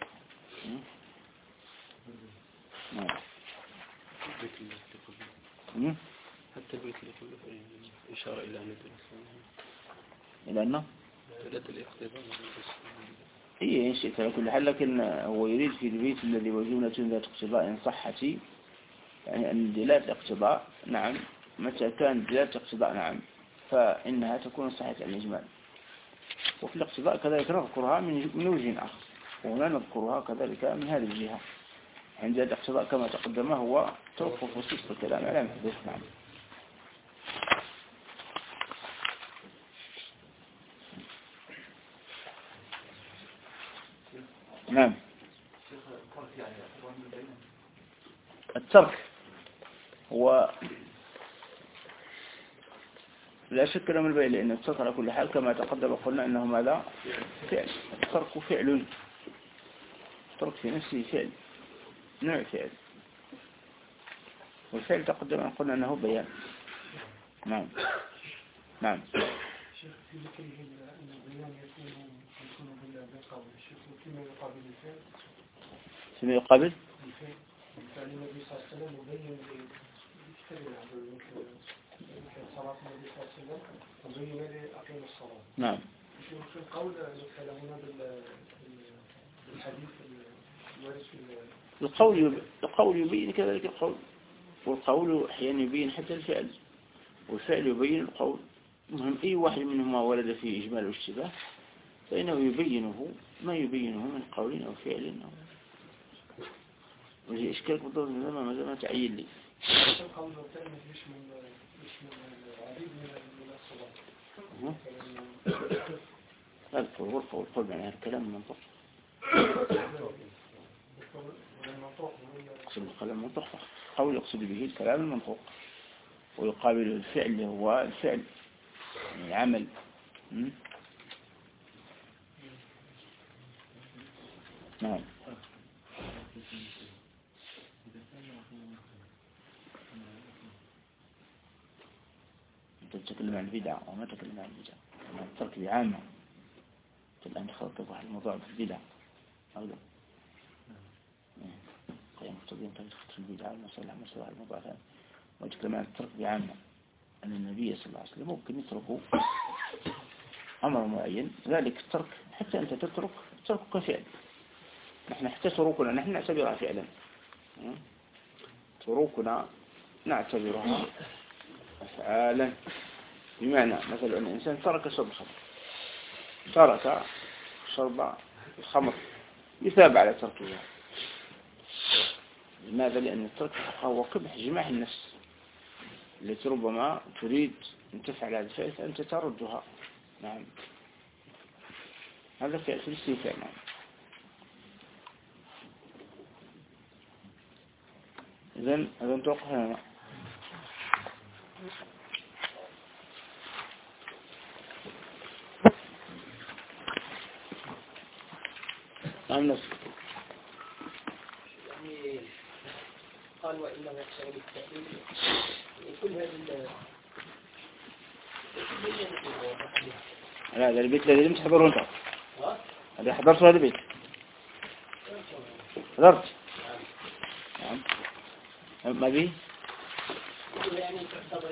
حتى البيت اللي كله إشارة إلى أن إلى أنه ثلاثة الاقتضاء إيه إن شئت على كل حال، لكن هو يريد في البيت الذي وجملة ذات اقتضاء صحتي، يعني أن دلالة الاقتضاء نعم متى كان دلالة الاقتضاء نعم فإنها تكون صحيحة عن الإجمال. وفي الاقتضاء كذلك نذكرها من وجه آخر، وهنا نذكرها كذلك من هذه الجهة. عند دلالة الاقتضاء كما تقدم هو توقف وسط الكلام على محدث. نعم. نعم. الترك هو لا شك له من البيان، لأن الترك على كل حال كما تقدم قلنا أنه ماذا؟ فعل. الترك فعل، الترك في نفسه فعل، نوع فعل، والفعل تقدم أن قلنا أنه بيان. نعم نعم. شيخ في ذكره أن البيان يكون بالقول، الشيخ فيما يقابل الفعل، فيما يقابل الفعل النبي صلى الله عليه وسلم مبين يشتغل مثل صلاة النبي صلى الله عليه وسلم مبين لأقيم الصلاة. نعم. في القول نتكلمون بالحديث الوارد في القول يبين كذلك القول، والقول أحيانا يبين حتى الفعل، والفعل يبين القول. المهم أي واحد منهما ورد فيه إجمال واشتباه فإنه يبينه ما يبينه من قول أو فعل أو وهي إشكالك بالضبط ما تعين لي. القول والفعل مش من العديد من الصلاة. القول معناها الكلام المنطق. يقصد الكلام المنطق، القول يقصد به الكلام المنطق، ويقابل الفعل هو الفعل يعني العمل. نعم. تتكلم عن البدع وما تتكلم عن البدع، الترك بعامة. الآن خلطت واحد الموضوع في البدع أولا قيام مقتضين تخص البدع والمصالح مسألة الموضوع ثاني، وتتكلم عن الترك بعامة أن النبي صلى الله عليه وسلم ممكن يتركه أمر معين، ذلك الترك حتى أنت تترك تركك فعل. نحن حتى تروكنا نحن نعتبرها فعلا، تروكنا نعتبرها أفعالا. بمعنى مثلا أن الإنسان ترك شرب الخمر، ترك شرب الخمر يثاب على تركها. لماذا؟ لأن الترك هو قبح جماح النفس التي ربما تريد أن تفعل هذا الفعل فأنت تردها. نعم هذا فعل في الاستيفاء. نعم. إذن نتوقف هنا. نعم نفسك. يعني قال وإنما يحصل بالتأليل كل هذه لا هذا البيت الذي لم تحضره أنت. هذا حضرت هذا البيت. حضرت. نعم. ما بيه؟ يعني تعتبر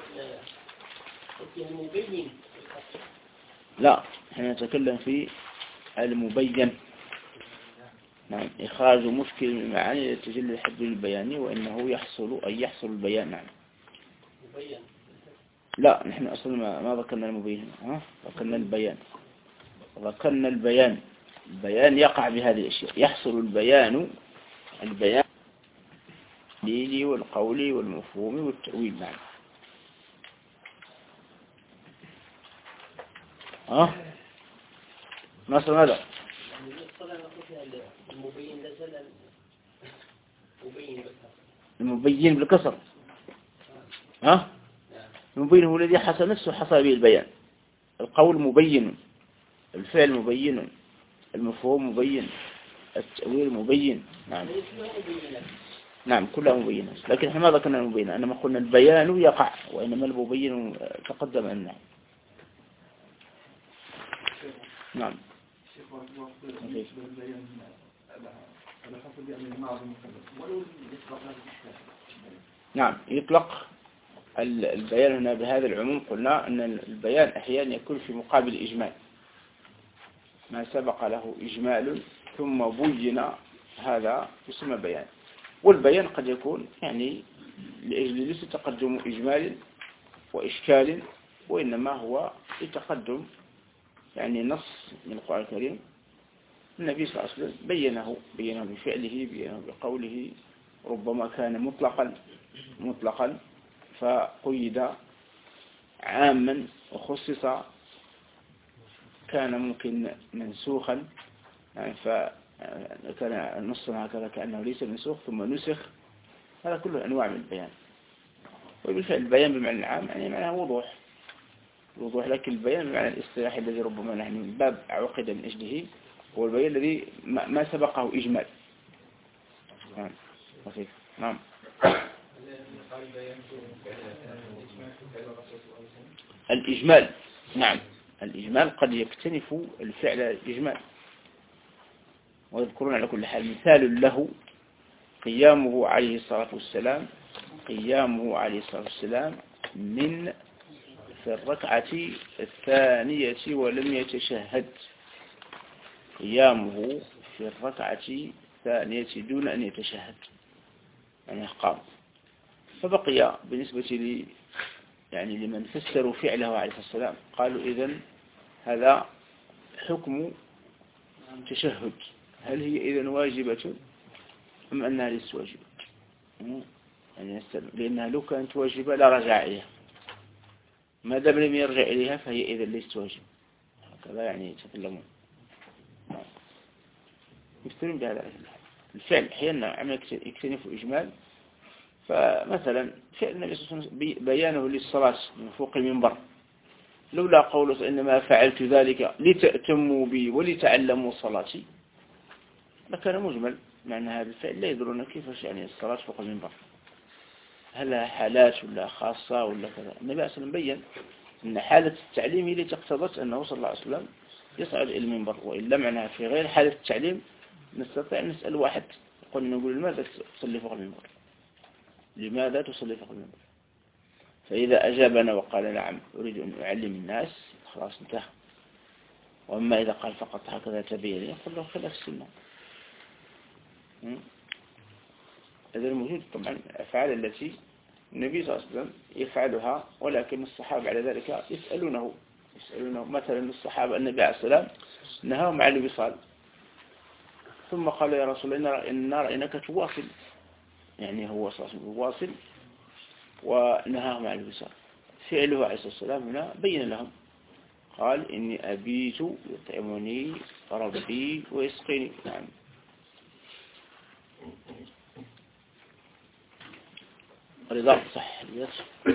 يعني المبين. لا احنا نتكلم في المبين. نعم إخراج مشكل من المعاني لتجلي الحد البياني وإنه يحصل البيان. نعم مبين. لا نحن أصلا ما ذكرنا المبين، ذكرنا البيان. ذكرنا البيان يقع بهذه الأشياء، يحصل البيان الدليل والقول والمفهوم والتأويل. نعم نصر ماذا؟ المبين بالكسر. المبين هو الذي حصل نفسه حصل به البيان. القول مبين، الفعل مبين، المفهوم مبين، التأويل مبين. نعم نعم كلها مبينات، لكن احنا ما ذكرنا المبين، انما قلنا البيان يقع وإنما المبين تقدم أنه. نعم نعم يطلق البيان هنا بهذا العموم. قلنا أن البيان أحيانا يكون في مقابل إجمال، ما سبق له إجمال ثم بين هذا يسمى بيان. والبيان قد يكون يعني لأجل ليس تقدم إجمال وإشكال، وإنما هو لتقدم يعني نص من القرآن الكريم النبي صلى الله عليه وسلم بينه بفعله، بينه بقوله، ربما كان مطلقا فقيد عاما وخصص، كان ممكن منسوخا يعني فكان نصنا هكذا كأنه ليس منسوخ ثم نسخ. هذا كله أنواع من البيان. وبالفعل البيان بمعنى العام يعني معناه وضوح، الوضوح، لكن البيان بمعنى الاصطلاح الذي ربما نحن من باب عقد من أجله هو البيان الذي ما سبقه إجمال. نعم بسيط. نعم. الإجمال، نعم الإجمال قد يكتنف الفعل الإجمال، ويذكرون على كل حال مثال له قيامه عليه الصلاة والسلام من في الركعة الثانية ولم يتشهد، قيامه في الركعة الثانية دون أن يتشهد، يعني قام. فبقي بالنسبة يعني لمن فسروا فعله عليه السلام قالوا إذن هذا حكم تشهد، هل هي إذن واجبة أم أنها ليست واجبة؟ يعني لأنها لو كانت واجبة لا رجع إليها، ما دام لم يرجع إليها فهي إذن ليست واجبة. هكذا يعني يتكلمون. يفترون بهذا الفعل أحيانا يكتنف إجمال. فمثلا فعل النبي صلى الله عليه وسلم بيانه للصلاة من فوق المنبر، لولا قوله إنما فعلت ذلك لتأتموا بي ولتعلموا صلاتي لكان مجمل، معنى هذا الفعل لا يدرون كيف يعني الصلاة فوق المنبر، هل لها حالات ولا خاصة ولا كذا. النبي صلى الله عليه وسلم بيّن أن حالة التعليم هي التي اقتضت أنه صلى الله عليه وسلم يصعد إلى المنبر، وإلا معناها في غير حالة التعليم نستطيع أن نسأل واحد نقول لماذا تصلي فوق المنبر، لماذا تصلي فوق المنبر؟ فإذا أجابنا وقال نعم أريد أن أعلم الناس خلاص انتهى. وأما إذا قال فقط هكذا تبين يقول له خلاف السنة. هذا الموجود طبعا أفعال التي النبي صلى الله عليه وسلم يفعلها، ولكن الصحابة على ذلك يسألونه مثلا الصحابة النبي عليه السلام نهاهم عن الوصال، ثم قال يا رسول الله إن رأيناك تواصل، يعني هو صلى الله عليه وسلم يواصل ونهاهم عن الوصال. فعله عليه الصلاة والسلام هنا بين لهم قال إني أبيت يطعمني ربي ويسقيني. نعم. رضا صح.